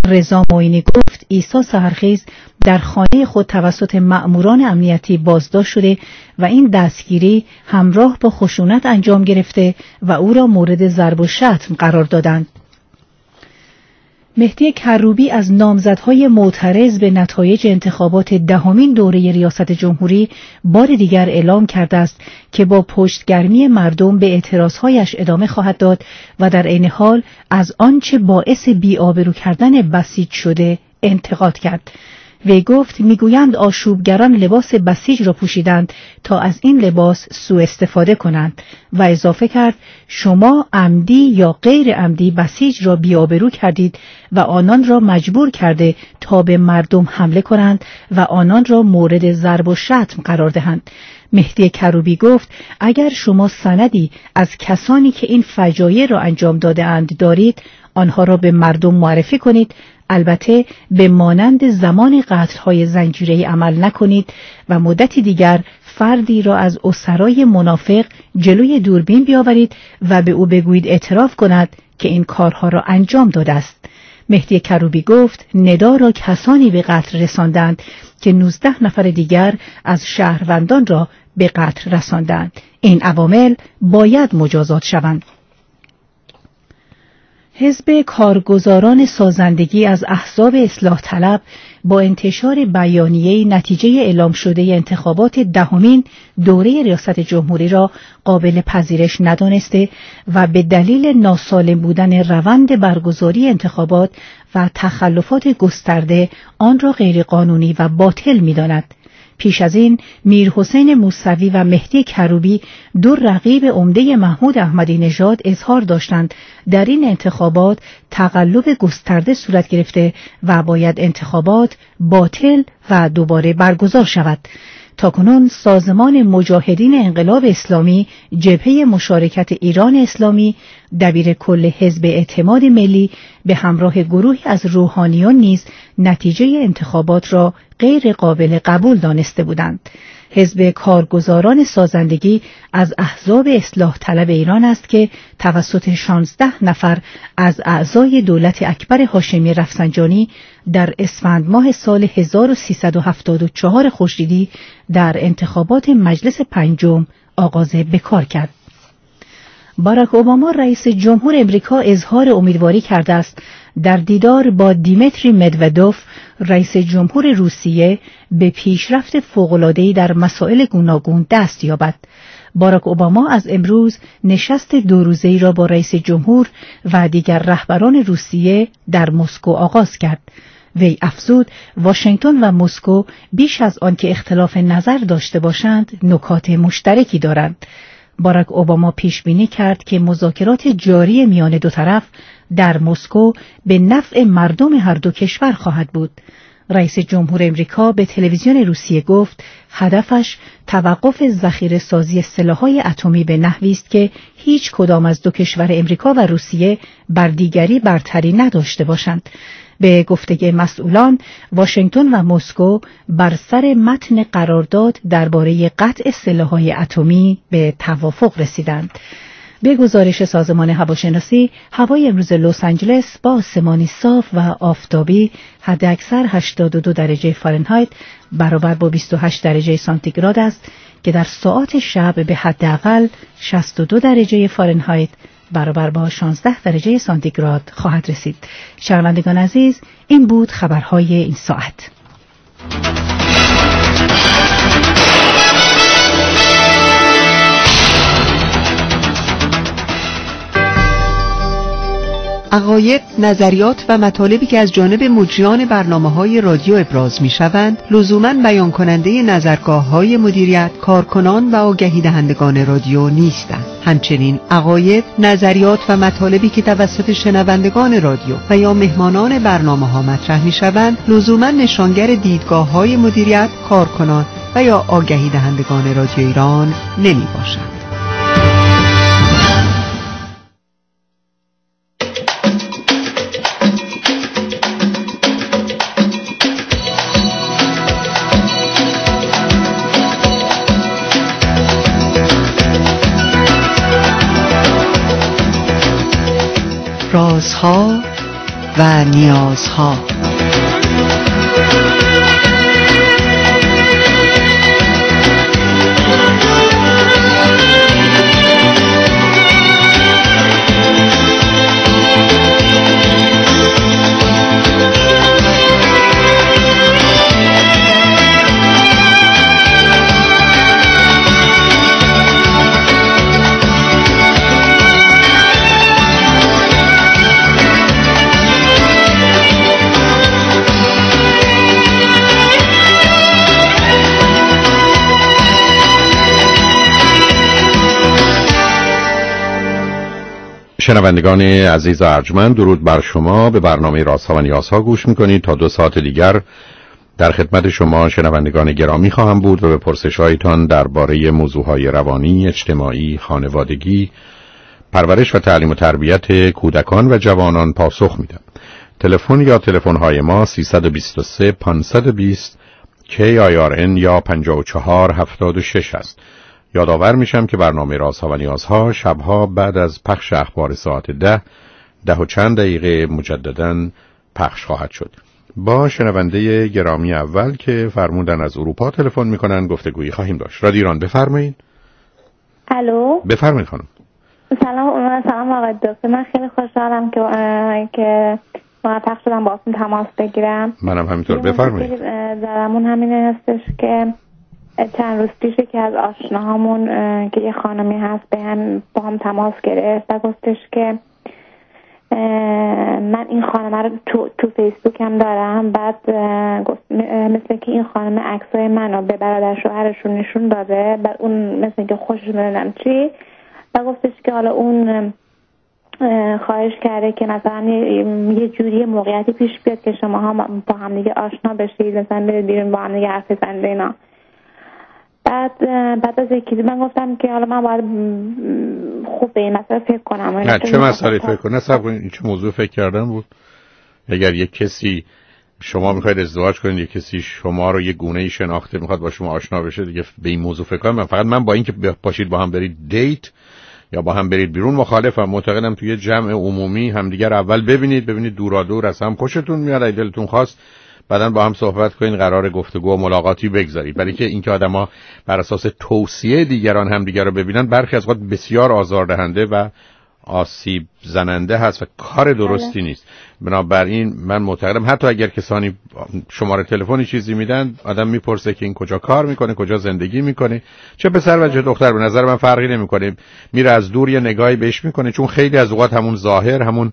رضا معینی گفت عیسی سحرخیز در خانه خود توسط مأموران امنیتی بازداشت شده و این دستگیری همراه با خشونت انجام گرفته و او را مورد ضرب و شتم قرار دادند. مهدی کروبی از نامزدهای معترض به نتایج انتخابات دهمین دوره ریاست جمهوری بار دیگر اعلام کرده است که با پشتگرمی مردم به اعتراضهایش ادامه خواهد داد و در عین حال از آنچه باعث بی‌آبرو کردن بسیج شده انتقاد کرد. وی گفت میگویند آشوبگران لباس بسیج را پوشیدند تا از این لباس سوء استفاده کنند و اضافه کرد شما عمدی یا غیر عمدی بسیج را بی‌آبرو کردید و آنان را مجبور کرده تا به مردم حمله کنند و آنان را مورد ضرب و شتم قرار دهند. مهدی کروبی گفت اگر شما سندی از کسانی که این فجایع را انجام داده اند دارید آنها را به مردم معرفی کنید، البته به مانند زمان قتل‌های زنجیره‌ای عمل نکنید و مدتی دیگر فردی را از اسرای منافق جلوی دوربین بیاورید و به او بگویید اعتراف کند که این کارها را انجام داده است. مهدی کروبی گفت ندا را کسانی به قتل رساندند که 19 نفر دیگر از شهروندان را به قتل رساندند. این عوامل باید مجازات شوند. حزب کارگزاران سازندگی از احزاب اصلاح طلب با انتشار بیانیه نتیجه اعلام شده انتخابات دهمین دوره ریاست جمهوری را قابل پذیرش ندانسته و به دلیل ناسالم بودن روند برگزاری انتخابات و تخلفات گسترده آن را غیرقانونی و باطل می‌داند. پیش از این میرحسین موسوی و مهدی کروبی دو رقیب عمده محمود احمدی نژاد اظهار داشتند در این انتخابات تقلب گسترده صورت گرفته و باید انتخابات باطل و دوباره برگزار شود. تاکنون سازمان مجاهدین انقلاب اسلامی جبهه مشارکت ایران اسلامی دبیر کل حزب اعتماد ملی به همراه گروهی از روحانیون نیز نتیجه انتخابات را غیر قابل قبول دانسته بودند. حزب کارگزاران سازندگی از احزاب اصلاح طلب ایران است که توسط 16 نفر از اعضای دولت اکبر هاشمی رفسنجانی در اسفند ماه سال 1374 خورشیدی در انتخابات مجلس پنجم آغاز به کار کرد. باراک اوباما رئیس جمهور امریکا اظهار امیدواری کرده است در دیدار با دیمیتری مدودوف رئیس جمهور روسیه به پیشرفت فوق‌العاده‌ای در مسائل گوناگون دست یابد. باراک اوباما از امروز نشست 2 روزه‌ای را با رئیس جمهور و دیگر رهبران روسیه در مسکو آغاز کرد. وی افزود واشنگتن و مسکو بیش از آن که اختلاف نظر داشته باشند نکات مشترکی دارند. باراک اوباما پیش بینی کرد که مذاکرات جاری میان دو طرف در مسکو به نفع مردم هر دو کشور خواهد بود. رئیس جمهور امریکا به تلویزیون روسیه گفت هدفش توقف ذخیره سازی سلاح‌های اتمی به نحوی است که هیچ کدام از دو کشور امریکا و روسیه بر دیگری برتری نداشته باشند. به گفته مسئولان واشنگتن و مسکو بر سر متن قرارداد درباره قطع سلاح‌های اتمی به توافق رسیدند. به گزارش سازمان هواشناسی هوای امروز لس آنجلس با آسمانی صاف و آفتابی حداکثر 82 درجه فارنهایت برابر با 28 درجه سانتیگراد است که در ساعات شب به حداقل 62 درجه فارنهایت برابر با 16 درجه سانتیگراد خواهد رسید. شنوندگان عزیز، این بود خبرهای این ساعت. عقاید، نظریات و مطالبی که از جانب مجریان برنامه‌های رادیو ابراز می‌شوند، لزوماً بیان کننده نظرگاه‌های مدیریت، کارکنان و آگهی دهندگان رادیو نیستند. همچنین عقاید، نظریات و مطالبی که توسط شنوندگان رادیو و یا مهمانان برنامه‌ها مطرح می‌شوند، لزوماً نشانگر دیدگاه‌های مدیریت، کارکنان و یا آگهی دهندگان رادیو ایران نمی‌باشند. رازها و نیازها. شنوندگان عزیز و ارجمند، درود بر شما. به برنامه رازها و نیازها گوش میکنید. تا 2 ساعت دیگر در خدمت شما شنوندگان گرامی خواهم بود و به پرسش‌هایتان درباره موضوعهای روانی، اجتماعی، خانوادگی، پرورش و تعلیم و تربیت کودکان و جوانان پاسخ میدم. تلفن یا تلفن‌های ما 323 520 KIRN یا 5476 است. یادآور میشم که برنامه رازها و نیازها شبها بعد از پخش اخبار ساعت 10 و چند دقیقه مجدداً پخش خواهد شد. با شنونده گرامی اول که فرمودن از اروپا تلفن میکنن گفتگویی خواهیم داشت. رادیو ایران، بفرمایید. الو، بفرمایید خانم. سلام آقای دکتر، من خیلی خوشحالم که موفق شدم باهاتون تماس بگیرم. منم همینطور. بفرمایید. درمون همین هستش که چند روز پیش که از آشناهامون که یه خانمی هست با هم تماس گرفت و گفتش که من این خانمه رو تو فیسبوک هم دارم. بعد مثل که این خانم عکسای منو به برادر شوهرشون نشون داده، بعد اون مثل که خوشش ندیدم چی، و گفتش که حالا اون خواهش کرده که مثلا یه جوری موقعیتی پیش بیاد که شما هم با هم دیگه آشنا بشید، مثلا برید بیرون با هم دیگه حرف بزنید اینا. بعد از یکی من گفتم که حالا من باید خوب به این مسئله فکر کنم. نه چه مسئله فکر کنم؟ نصب کنید این چه موضوع فکر کردن بود؟ اگر یک کسی شما میخواید ازدواج کنید، یک کسی شما رو یک گونه‌ای شناخته میخواد با شما آشنا بشه، دیگه به این موضوع فکر کنم. فقط من با اینکه پاشید با هم برید دیت یا با هم برید بیرون مخالفم. معتقدم توی جمع عمومی همدیگر اول ببینید دورا دور از هم خوشتون میاد، اگه دلتون خواست بعدن با هم صحبت کنین، قرار گفتگو و ملاقاتی بگذارید. برای که اینکه آدما بر اساس توصیه دیگران همدیگر رو ببینن برخی از وقت بسیار آزاردهنده و آسیب زننده هست و کار درستی نیست. بنابراین من معتقدم حتی اگر کسانی شماره تلفنی چیزی میدن، آدم میپرسه که این کجا کار میکنه، کجا زندگی میکنه، چه پسر و چه دختر، به نظر من فرقی نمیکنه. میره از دور یه نگاهی بهش میکنه، چون خیلی از اوقات همون ظاهر، همون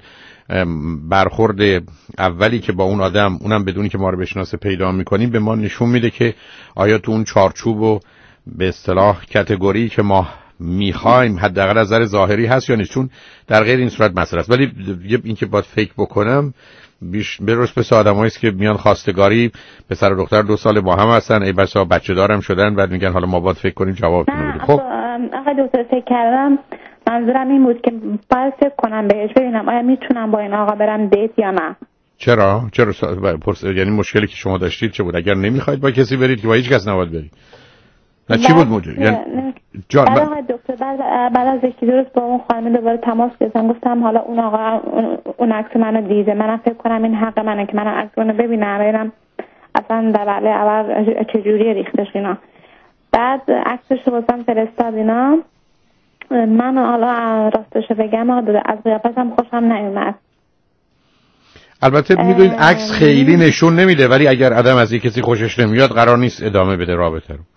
برخورد اولی که با اون آدم، اونم بدونی که ما رو بشناسه، پیدا میکنیم، به ما نشون میده که آیا تو اون چارچوب و به اصطلاح کاتگوری که ما میخوایم حداقل از نظر ظاهری هست یا نیست. چون در غیر این صورت مسئله است. ولی این که باید فکر بکنم برست پس آدمایی است که میان خواستگاری، پسر و دختر 2 سال با هم هستن، ای بسا بچه دارم شدن، بعد میگن حالا ما باید فکر کنیم جوابتون رو بدیم. خب آقا دکتر فکر کردم، منظورم این بود که باید فکر کنم بهش، ببینم آیا میتونم با این آقا برم دیت یا نه. چرا یعنی مشکلی که شما داشتید چه بود؟ اگر نمیخواید با کسی برید که با هیچ کس نباید برید. نه چی بود موضوع؟ یعنی آقا دکتر بعد از یکی درست با اون خانم دوباره تماس گرفتم، گفتم حالا اون آقا اون عکس منو دیده، منم فکر کنم این حق منه که منم عکس منو ببینم اصلا در وله اول چجوری ریختش اینا. بعد عکسش رو واسم فرستاد اینا. من حالا راستش بگم از قیافه‌ش خوشم نیومد. البته میدونید عکس خیلی نشون نمیده، ولی اگر آدم از یک کسی خوشش نمیاد قرار نیست ادامه بده رابطه رو.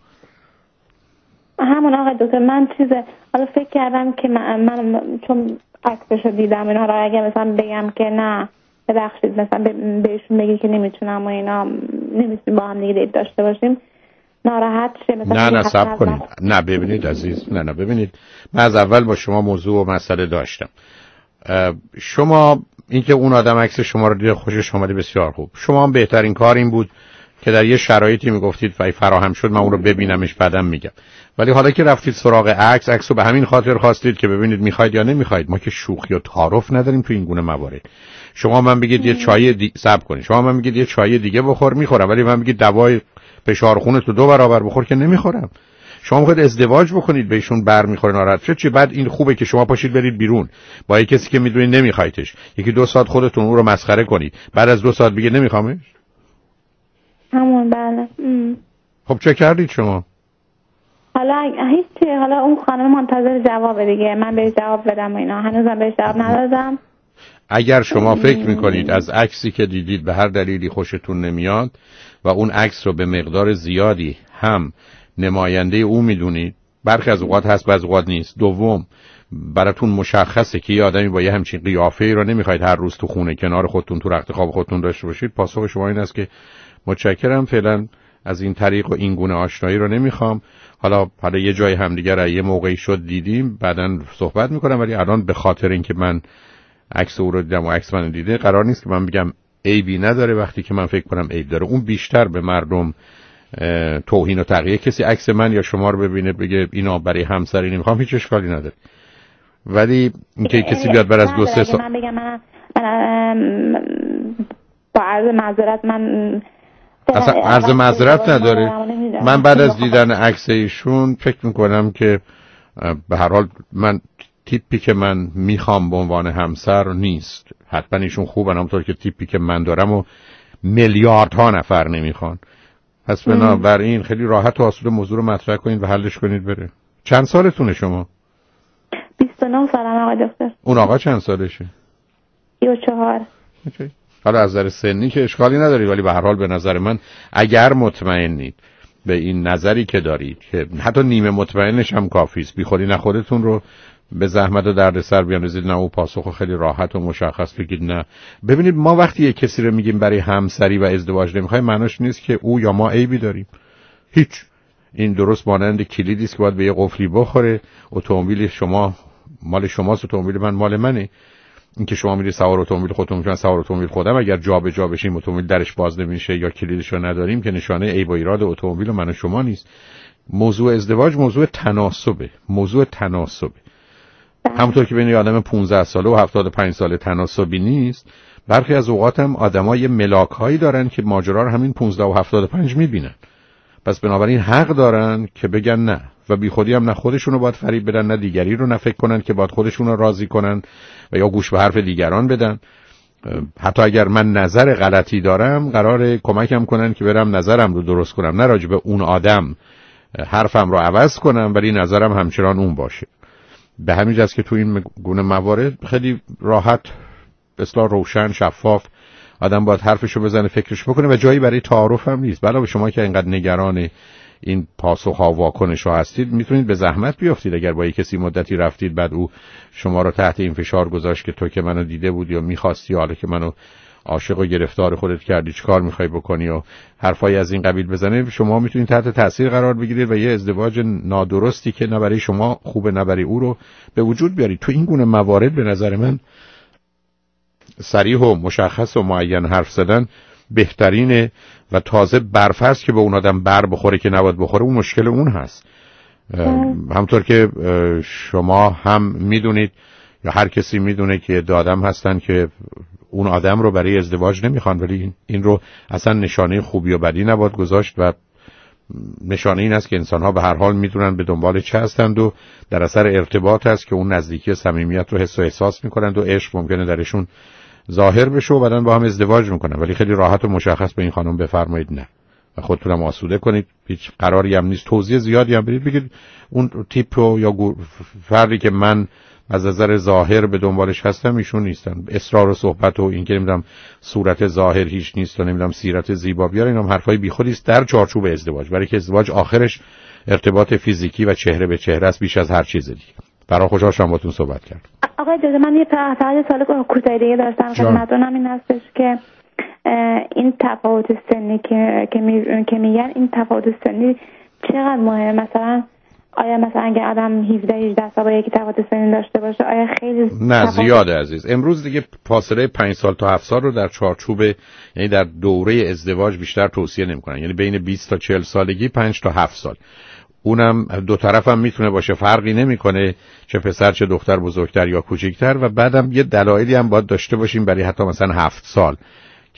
همون آقا دکتر من حالا فکر کردم که من چون عکسشو دیدم اینا، حالا اگه مثلا بگم که نه ببخشید، مثلا بهشون بگی که نمیتونم و اینا، نمیتونیم با هم دیگه دیت داشته باشیم، ناراحت شه مثلا. نه صبر کنید. نه ببینید عزیز، نه ببینید، من از اول با شما موضوع و مسئله داشتم. شما اینکه اون آدم عکس شما رو دید خوشش اومده، بسیار خوب. شما هم بهترین کار این بود که در یه شرایطی میگفتید و فراهم شد من اون رو ببینمش بعدم میگم. ولی حالا که رفتید سراغ عکس رو به همین خاطر خواستید که ببینید میخواید یا نمیخواید. ما که شوخی و تعارف نداریم تو این گونه موارد. شما من بگید یه چای صبر کنید، شما من بگید یه چای دیگه بخور، میخورم، ولی من بگید دوای فشار خونت رو 2 برابر بخور که نمیخورم. شما میخواید ازدواج بکنید، بهشون برمیخوره ناراحت شد چه؟ بعد این خوبه که شما پاشید برید بیرون با یک کسی که میدونید نمیخوایدش، یکی 2 ساعت خودتون اون رو مسخره کنید، بعد از 2 ساعت بگید نمیخوامش. همون بله. خب چه کردید شما؟ حالا هیچی، حالا اون خانم منتظر جواب دیگه، من بهش جواب بدم و اینا، هنوزم بهش جواب ندادم. اگر شما فکر میکنید از عکسی که دیدید به هر دلیلی خوشتون نمیاد و اون عکس رو به مقدار زیادی هم نماینده او میدونید، برخی از اوقات هست بعضی اوقات نیست. دوم، براتون مشخصه که یه آدمی با یه همچین قیافه‌ای رو نمیخواید هر روز تو خونه کنار خودتون تو رخت خواب خودتون داشته باشید، پاسخ شما این است که متشکرم، فعلا از این طریق و این گونه آشنایی رو نمیخوام. حالا یه جای همدیگر یه موقعی شد دیدیم، بعداً صحبت میکنم، ولی الان به خاطر اینکه من عکس او رو دیدم و عکس من دیده قرار نیست که من بگم عیبی نداره وقتی که من فکر کنم عیب داره. اون بیشتر به مردم توهین و تقیه. کسی عکس من یا شما رو ببینه بگه اینا برای همسری نمیخوام، هیچ اشکالی نداره. ولی اینکه کسی بیاد بعد از 2-3 سال من بگم من با عرض معذرت من اصلا عرض معذرت نداره. من بعد از دیدن عکس ایشون فکر میکنم که به هر حال من تیپی که من میخوام به عنوان همسر نیست. حتما ایشون خوبن، همونطور که تیپی که من دارم و میلیاردها نفر نمیخوان. پس بنابراین خیلی راحت و آسوده موضوع رو مطرح کنید و حلش کنید بره. چند سالتونه شما؟ 29 سالم آقای دکتر. اون آقا چند سالشه؟ 34. حالا از نظر سنی که اشکالی نداری، ولی به هر حال به نظر من اگر مطمئنید به این نظری که دارید که حتی نیمه مطمئنش هم کافی است، بی خودی نه خودتون رو به زحمت و دردسر بیاندازید نه او پاسخو خیلی راحت و مشخص بگید نه. ببینید ما وقتی یک کسی رو میگیم برای همسری و ازدواج نمیخوایم، معناش نیست که او یا ما عیبی داریم. هیچ. این درست مانند کلیدی است که باید به یه قفلی بخوره. اتومبیل شما مال شماست، اتومبیل من مال منه. اینکه شما میری سوار اتومبیل خودتون میشن، سوار اتومبیل خودم، اگر جابجا بشیم اتومبیل درش باز نمیشه یا کلیدش رو نداریم که نشانه عیب و ایراد اتومبیل من و شما نیست. موضوع ازدواج موضوع تناسبه. همونطور که بین آدم 15 ساله و 75 ساله تناسبی نیست، برخی از اوقات هم آدمای ملاک‌هایی دارن که ماجرا رو همین 15 و 75 میبینن. پس بنابراین حق دارن که بگن نه، و بی خودی هم نه خودشون رو باید فریب بدن نه دیگری رو، نه فکر کنن که باید خودشون رو راضی کنن و یا گوش به حرف دیگران بدن. حتی اگر من نظر غلطی دارم قراره کمکم کنن که برم نظرم رو درست کنم، نه راجع به اون آدم حرفم رو عوض کنم ولی نظرم همچنان اون باشه. به همین جاست که تو این گونه موارد خیلی راحت، اصلا روشن، شفاف آدم باید حرفشو بزنه، فکرش بکنه و جایی برای تعارف هم نیست. علاوه شما که اینقدر نگران این پاسخ‌ها و واکنش‌ها هستید، میتونید به زحمت بیافتید. اگر با یک کسی مدتی رفتید بعد او شما رو تحت این فشار گذاشت که تو که منو دیده بودی و می‌خواستی، حالا که منو عاشق و گرفتار خودت کردی چیکار می‌خوای بکنی و حرفای از این قبیل بزنه، شما میتونید تحت تاثیر قرار بگیرید و یه ازدواج نادرستی که نه برای شما خوبه نه برای او رو به وجود بیارید. تو این گونه موارد به نظر من صریح و مشخص و معین حرف زدن بهترینه و تازه برفرض که به اون آدم بر بخوره که نباید بخوره، اون مشکل اون هست. همطور که شما هم میدونید یا هر کسی میدونه که دو آدم هستن که اون آدم رو برای ازدواج نمیخوان، ولی این رو اصلا نشانه خوبی و بدی نباید گذاشت و نشانه این است که انسان‌ها به هر حال میدونن به دنبال چه هستند و در اثر ارتباط است که اون نزدیکی صمیمیت رو حس و احساس میکنند و عشق ممکنه درشون ظاهر بشه و بعدن با هم ازدواج میکنن. ولی خیلی راحت و مشخص به این خانم بفرمایید نه و خودتونم آسوده کنید. هیچ قراری هم نیست توضیح زیادی هم برید بگید اون تیپ رو یا فردی که من از نظر ظاهر به دنبالش هستم ایشون نیستن. اصرار و صحبت و این که نمیدونم صورت ظاهر هیچ نیست و نمیدونم سیرت زیبا بیار، اینم حرفای بیخودی است در چارچوب ازدواج، برای که ازدواج آخرش ارتباط فیزیکی و چهره به چهره است بیش از هر چیز دیگه. برای خوشحال شدم باهاتون صحبت کردم. آقای دکتر من یه فقط سوال کوتاه دیگه داشتم خدمتتون، این هستش که این تفاوت سنی که میگن این تفاوت سنی چقدر مهمه؟ مثلا آیا مثلا اگه آدم 17-18 سال با یکی تفاوت سنی داشته باشه آیا خیلی نه زیاده عزیز. امروز دیگه فاصله 5 سال تا 7 سال رو در چارچوب یعنی در دوره ازدواج بیشتر توصیه نمی‌کنن، یعنی بین 20 تا 40 سالگی 5 تا 7 سال. اونم دو طرف هم میتونه باشه، فرقی نمیکنه چه پسر چه دختر، بزرگتر یا کوچکتر. و بعدم یه دلایلی هم باید داشته باشیم برای حتی مثلا 7 سال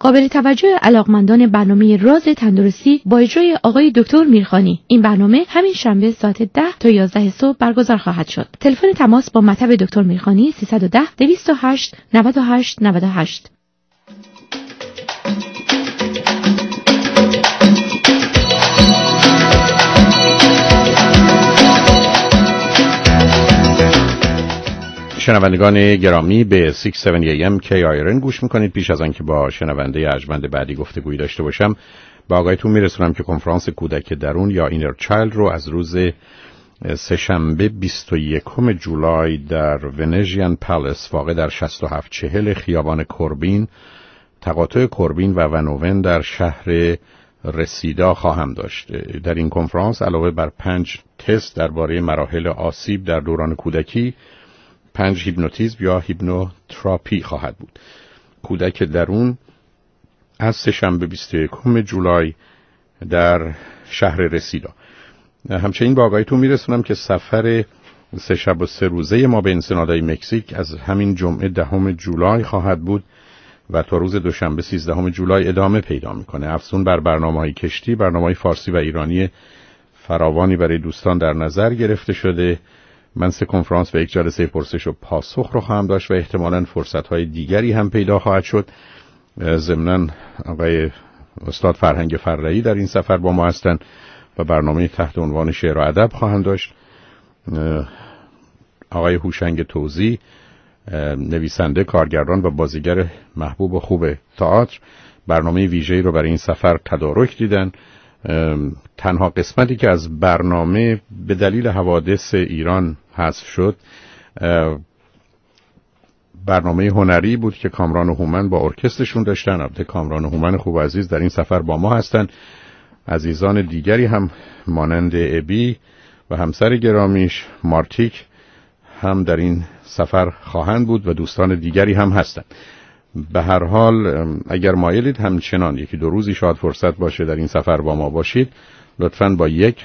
قابل توجه علاقمندان برنامه راز تندرستی با اجرای آقای دکتر میرخانی. این برنامه همین شنبه ساعت 10 تا 11 صبح برگزار خواهد شد. تلفن تماس با مطب دکتر میرخانی 310 208 98 98. شنوندگان گرامی به 670 AM KIRN گوش میکنید. پیش از آنکه با شنونده ارجمند بعدی گفتگویی داشته باشم با آقایتون میرسونم که کنفرانس کودک درون یا اینر چایلد رو از روز سه‌شنبه 21 جولای در ونژین پالیس واقع در 6740 خیابان کوربین، تقاطع کوربین و ونوون در شهر رسیدا خواهم داشت. در این کنفرانس علاوه بر 5 تست درباره مراحل آسیب در دوران کودکی، 5 هیپنوتیزم یا هیپنوتراپی خواهد بود. کودک درون از سه‌شنبه 21 جولای در شهر رسیدا. همچنین با آقایتون میرسونم که سفر 3 شب و 3 روزه ما به انسنادای مکزیک از همین جمعه 10 جولای خواهد بود و تا روز دوشنبه 13 جولای ادامه پیدا میکنه. افزون بر برنامه‌های کشتی، برنامه‌های فارسی و ایرانی فراوانی برای دوستان در نظر گرفته شده. من 3 کنفرانس و 1 جلسه پرسش و پاسخ رو خواهم داشت و احتمالاً فرصت‌های دیگری هم پیدا خواهد شد. ضمناً آقای استاد فرهنگ فرعی در این سفر با ما هستند و برنامه تحت عنوان شعر و ادب خواهند داشت. آقای هوشنگ توزی، نویسنده، کارگردان و بازیگر محبوب و خوب تئاتر، برنامه ویژه‌ای رو برای این سفر تدارک دیدن. تنها قسمتی که از برنامه به دلیل حوادث ایران حذف شد برنامه هنری بود که کامران و هومن با ارکسترشون داشتن. البته کامران و هومن خوب و عزیز در این سفر با ما هستن. عزیزان دیگری هم مانند ابی و همسر گرامیش مارتیک هم در این سفر خواهند بود و دوستان دیگری هم هستند. به هر حال اگر مایلید همچنان 1-2 روزی شاید فرصت باشه در این سفر با ما باشید، لطفاً با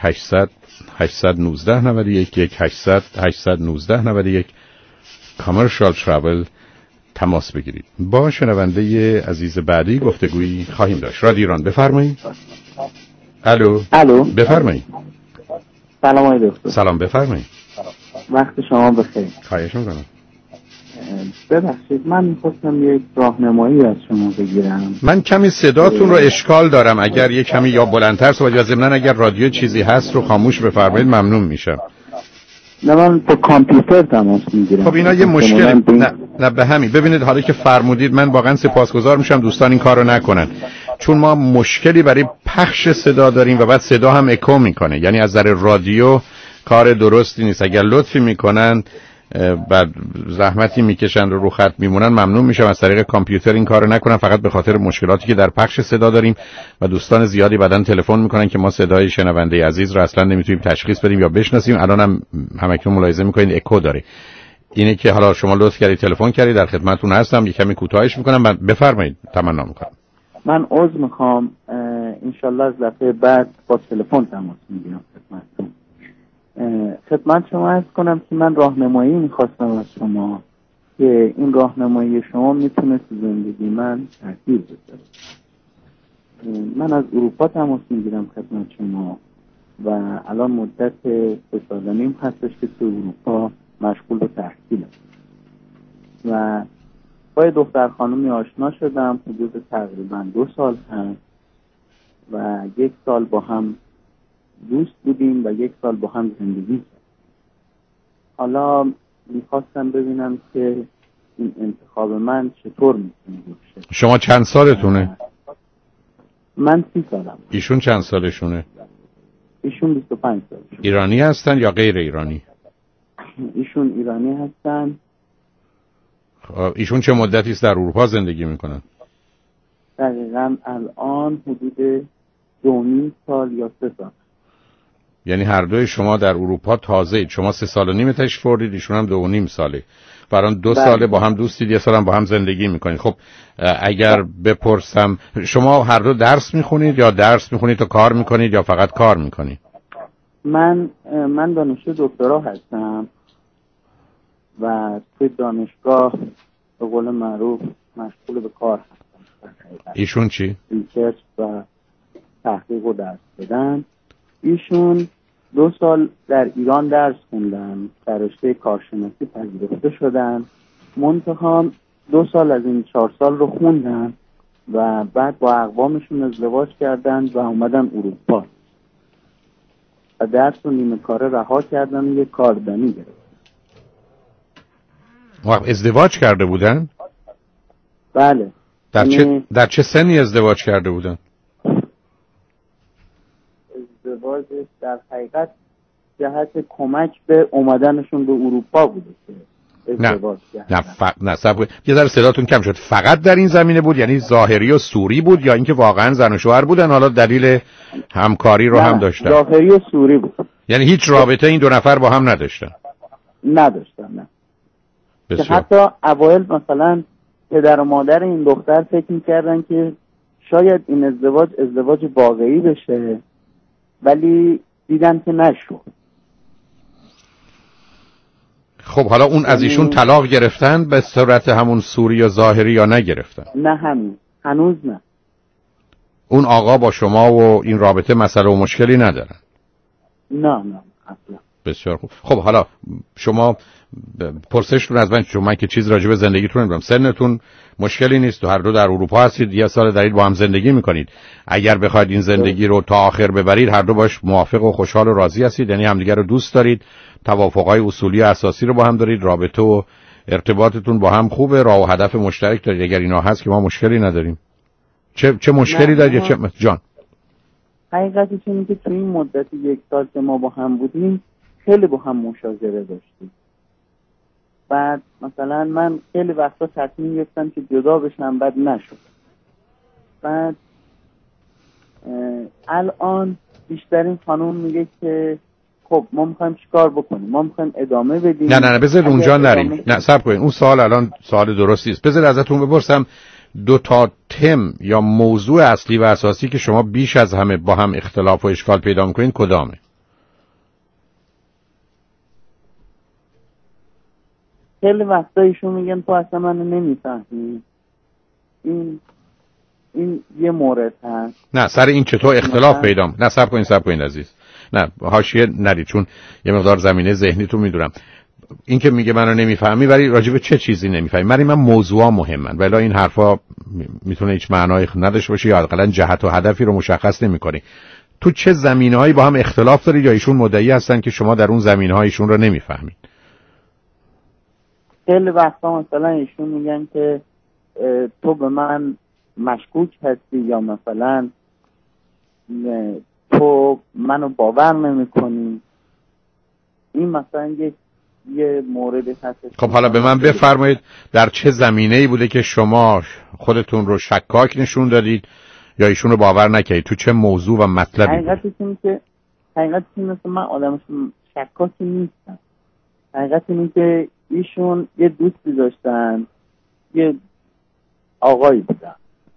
1-800-819-91 کامرشال ترافل تماس بگیرید. با شنونده عزیز بعدی گفتگویی خواهیم داشت. رادیو ایران بفرمایید. الو بفرمایید. سلام آقای دکتر. سلام بفرمایید. وقت شما بخیر. خواهش می‌کنم. ببخشید من می‌خواستم یک راهنمایی از شما بگیرم. من کمی صداتون رو اشکال دارم، اگر یک کمی یا بلندتر صحبت یا ضمناً اگر رادیو چیزی هست رو خاموش بفرمایید ممنون میشم. نه من با کامپیوتر تماس میگیرم. خب اینا یه مشکلی نه به همین. ببینید حالا که فرمودید من واقعا سپاسگزار میشم دوستان این کارو نکنن، چون ما مشکلی برای پخش صدا داریم و بعد صدا هم اکو میکنه، یعنی از نظر رادیو کار درستی نیست. اگر لطفی میکنن بعد زحمتی میکشن رو خط میمونن ممنون میشم از طریق کامپیوتر این کارو نکنن، فقط به خاطر مشکلاتی که در پخش صدا داریم و دوستان زیادی بعدن تلفن میکنن که ما صدای شنونده عزیز رو اصلا نمیتونیم تشخیص بدیم یا بشناسیم. الان هم اکنون ملاحظه میکنید اکو داره. اینه که حالا شما لطف کردید تلفن کردید، در خدمتتون هستم. یک کمی کوتاهش میکنم، بفرمایید. تمنا میکنم. من عذر میخوام، انشالله از دفعه بعد با تلفن تماس میگیرم خدمتتون. خدمت شما عرض کنم که من راهنمایی میخواستم از شما که این راهنمایی شما میتونه تو زندگی من تاثیر بذاره. من از اروپا تماس میگیرم خدمت شما و الان مدت 3.5 سال هستش که تو اروپا مشغول به تحصیلم و با دختر خانومی آشنا شدم حدود تقریبا 2 سال هست و 1 سال با هم دوست بودیم و 1 سال با هم زندگی کردیم. حالا میخواستم ببینم که این انتخاب من چطور میتونه باشه. شما چند سالتونه؟ من 30 سالم. ایشون چند سالشونه؟ ایشون 25 سالشونه. ایرانی هستن یا غیر ایرانی؟ ایشون ایرانی هستن. ایشون چه مدتی است در اروپا زندگی میکنن؟ دقیقاً الان حدود 2.5 سال یا 3 سال. یعنی هر دوی شما در اروپا تازه اید. شما 3.5 سال تشریف آوردید، ایشون هم 2.5 ساله. برای 2 ساله با هم دوستید، 1 سال هم با هم زندگی میکنید. خب اگر بپرسم شما هر دو درس میخونید یا درس میخونید تا کار میکنید یا فقط کار میکنید؟ من دانشجو دکترا هستم و توی دانشگاه به قول معروف مشغول به کار هستم. ایشون چی؟ ریسرچ و تحقیق و درس بدن. ایشون 2 سال در ایران درس خوندن، در رشته کارشناسی پذیرفته شدن، منتها 2 سال از این 4 سال رو خوندن و بعد با اقوامشون ازدواج کردن و اومدن اروپا و درس رو نیمه کاره رها کردن و یک کاردانی گرفتن. ازدواج کرده بودن؟ بله. در چه سنی ازدواج کرده بودن؟ ازدواجش در حقیقت جهت کمک به اومدنشون به اروپا بوده که ازدواج کردن. نه صبر یه ذره صداتون کم شد. فقط در این زمینه بود، یعنی ظاهری و صوری بود، یا اینکه واقعا زن و شوهر بودن حالا دلیل همکاری رو هم داشتن؟ ظاهری و صوری بود. یعنی هیچ رابطه این 2 نفر با هم نداشتن؟ نه. بسیار. که حتی اوایل مثلا پدر و مادر این دختر فکر می‌کردن که شاید این ازدواج واقعی بشه، ولی دیدن که نشد. خب حالا اون از ایشون طلاق گرفتن به صورت همون صوری یا ظاهری یا نگرفتن؟ نه همین، هنوز نه. اون آقا با شما و این رابطه مسئله و مشکلی ندارن؟ نه اصلا. بسیار خوب. خب حالا شما پرسشتون از من، چون من که چیز راجع به زندگیتون نمیدونم، سنتون مشکلی نیست، تو هر دو در اروپا هستید، 1 سال دارید با هم زندگی میکنید. اگر بخواید این زندگی رو تا آخر ببرید هر دو باش موافق و خوشحال و راضی هستید، یعنی همدیگه رو دوست دارید، توافقهای اصولی و اساسی رو با هم دارید، رابطه و ارتباطتون با هم خوبه، راه و هدف مشترک دارید. اگر اینا هست که ما مشکلی نداریم. چه مشکلی دارید؟ چه جان؟ حقیقتش اینه که تو این مدت 1 سال که ما با هم بودیم خیلی با هم مشاجره داشتیم. بعد مثلا من خیلی وقتا تصمیم گرفتم که جدا بشم، بعد نشد. بعد الان بیشترین خانم میگه که خب ما میخوایم چیکار بکنیم، ما میخوایم ادامه بدیم. نه بذارید اونجا نریم. نه صبر کنید، اون سوال الان سوال درستی است. بذارید ازتون بپرسم 2 تا تم یا موضوع اصلی و اساسی که شما بیش از همه با هم اختلاف و اشکال پیدا میکنید کدامه؟ خیلی وقتا ایشون میگن تو اصلا منو نمیفهمی. این یه مورد هست. نه سر این چطور اختلاف پیدا؟ نه صبر کنید عزیز. نه حاشیه نرید، چون یه مقدار زمینه ذهنی تو میدونم. این که میگه منو نمیفهمی، ولی راجع به چه چیزی نمیفهمی؟ من موضوعا مهمن، ولی این حرفا میتونه هیچ معنایی نداشته باشه یا حداقل جهت و هدفی رو مشخص نمیکنه. تو چه زمینه‌هایی با هم اختلاف دارید یا ایشون مدعی هستن که شما در اون زمینه‌ها ایشون رو نمیفهمید؟ خیلی وقتا مثلا ایشون میگن که تو به من مشکوک هستی، یا مثلا تو منو باور نمی‌کنی. این مثلا یه موردی هست. خب حالا به من بفرمایید در چه زمینه‌ای بوده که شما خودتون رو شکاک نشون دادید یا ایشون رو باور نکردید؟ تو چه موضوع و مطلبی؟ حقیقتش اینه که من آدم شکاکی نیستم. حقیقت اینه که ایشون یه دوستی داشتن، یه آقایی بودن.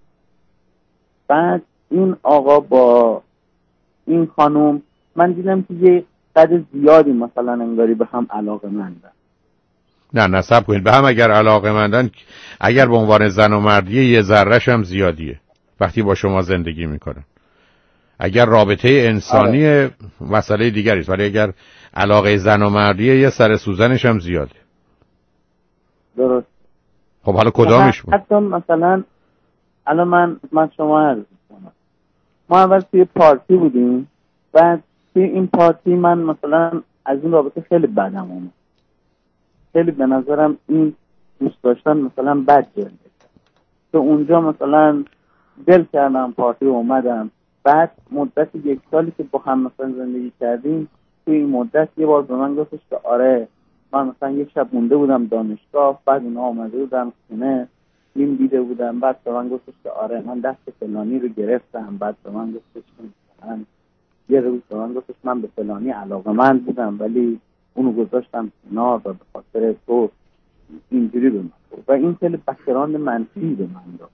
بعد این آقا با این خانم من دیدم که یه قدر زیادی مثلا انگاری به هم علاقه مندن. نه صبر کنید، به هم اگر علاقه مندن، اگر به عنوان زن و مردی یه ذره‌ش هم زیادیه وقتی با شما زندگی میکنن. اگر رابطه انسانی مسئله دیگری است، ولی اگر علاقه زن و مردی یه سر سوزنش هم زیاده. درست. خب حالا کدامش بود؟ حتی مثلا الان من شما عرض می‌کنم، ما اول توی پارتی بودیم، بعد توی این پارتی من مثلا از این رابطه خیلی بدم اومد. خیلی به نظرم این دوست داشتن مثلا بد جلده. تو اونجا مثلا دل کردم، پارتی اومدم. بعد مدت 1 سالی که با هم مثلا زندگی کردیم، توی این مدت یه بار به من گفتش که آره من مثلا 1 شب مونده بودم دانشگاه، بعد اینا آمده بودم خونه، فیلم دیده بودم، بعد به من گفتش که آره من دست فلانی رو گرفتم. بعد به من گفتش که مثلا یه روز به من گفتش من به فلانی علاقه‌مند بودم ولی اونو گذاشتم کنار و به خاطر تو اینجوری به من گفت. و این خیلی بک‌گراند منفی به من داد.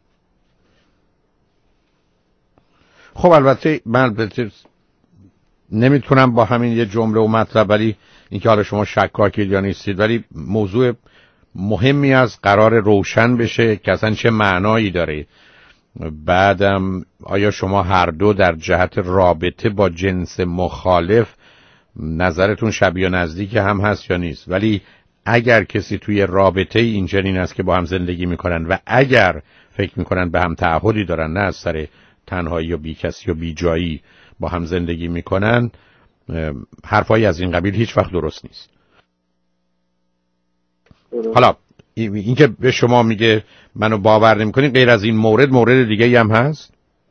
خب البته من نمیتونم با همین یه جمله و مطلب، ولی اینکه حالا شما شکاکید یا نیستید، ولی موضوع مهمی از قرار روشن بشه که اصلا چه معنایی داره بعدم آیا شما هر دو در جهت رابطه با جنس مخالف نظرتون شبیه نزدیک هم هست یا نیست؟ ولی اگر کسی توی رابطه این چنین است که با هم زندگی میکنن و اگر فکر میکنن به هم تعهدی دارن، نه از سر تنهایی و بی کسی و بی جایی با هم زندگی میکنن، حرفایی از این قبیل هیچ وقت درست نیست. حالا این که به شما میگه منو باور نمیکنین، غیر از این مورد دیگه هم هست؟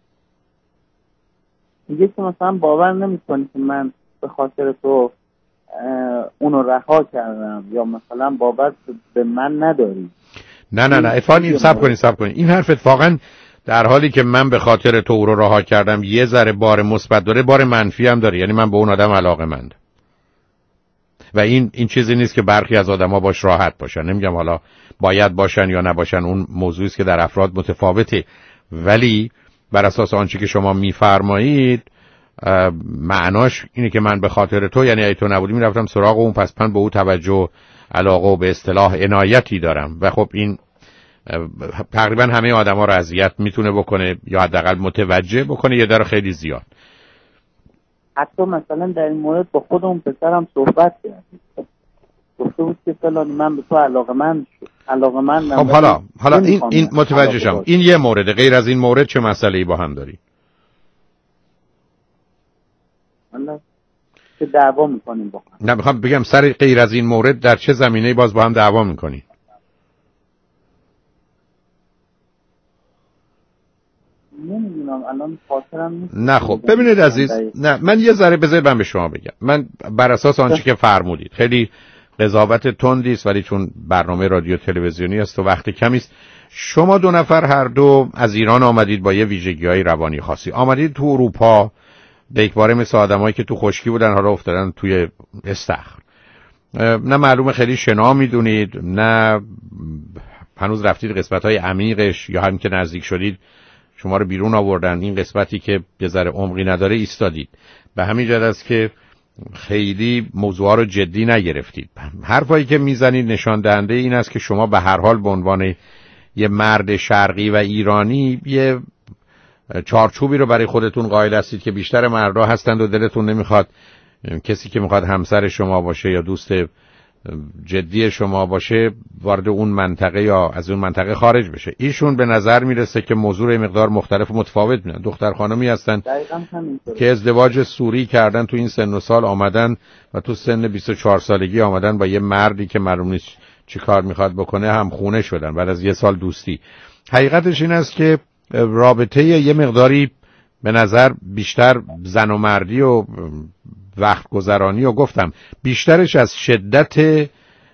میگه که مثلا باور نمیکنی که من به خاطر تو اونو رها کردم، یا مثلا باور به من نداری. نه اتفاقا صبر کنین. این حرف اتفاقا در حالی که من به خاطر تو رو رها کردم یه ذره بار مثبت داره، بار منفی هم داره. یعنی من به اون آدم علاقه‌مندم و این چیزی نیست که برخی از آدما باش راحت باشن. نمیگم حالا باید باشن یا نباشن، اون موضوعی است که در افراد متفاوته، ولی بر اساس آنچه که شما میفرمایید معناش اینه که من به خاطر تو، یعنی اگه تو نبودی میرفتم سراغ اون، پس من به او توجه، علاقه و به اصطلاح عنایتی دارم. و خب این تقریبا همه آدما رو اذیت میتونه بکنه یا حداقل متوجه بکنه، یه در خیلی زیاد. حتی مثلا در این مورد با خود اون پسرم صحبت کردیم، گفته بود که فلانی من به تو علاقه‌مند خب حالا این متوجه شم. این یه مورد. غیر از این مورد چه مسئله‌ای با هم داری؟ که دعوا میکنیم با هم. نه میخوام بگم سر غیر از این مورد در چه زمینه‌ای باز با هم دعوا میکنی؟ نمیدونم الان خاطرم نیست. نه خب ببینید عزیز، نه من یه ذره بذارید من به شما بگم. من بر اساس آنچه که فرمودید خیلی قضاوت تندی است، ولی چون برنامه رادیو تلویزیونی است و وقت کمی است، شما دو نفر هر دو از ایران آمدید با یه ویژگی‌های روانی خاصی. آمدید تو اروپا به یکباره مثل آدمایی که تو خشکی بودن حالا افتادن توی استخر. نه معلومه خیلی شنا میدونید، نه هنوز رفتید قسمت‌های عمیقش، یا هم که نزدیک شدید شما رو بیرون آوردن این قسمتی که یه ذره عمقی نداره ایستادید. به همین جهت است که خیلی موضوعا رو جدی نگرفتید. حرفایی که میزنید نشان دهنده این است که شما به هر حال به عنوان یه مرد شرقی و ایرانی یه چارچوبی رو برای خودتون قائل هستید که بیشتر مردها هستند و دلتون نمیخواد کسی که میخواد همسر شما باشه یا دوست جدی شما باشه وارد اون منطقه یا از اون منطقه خارج بشه. ایشون به نظر میرسه که موضوع مقدار مختلف و متفاوت میدن. دختر خانمی هستن که ازدواج سوری کردن، تو این سن و سال آمدن و تو سن 24 سالگی آمدن با یه مردی که معلوم نیست چی کار میخواد بکنه هم خونه شدن بعد از یه سال دوستی. حقیقتش این است که رابطه یه مقداری به نظر بیشتر زن و مردی و وقت گذرانی و گفتم بیشترش از شدت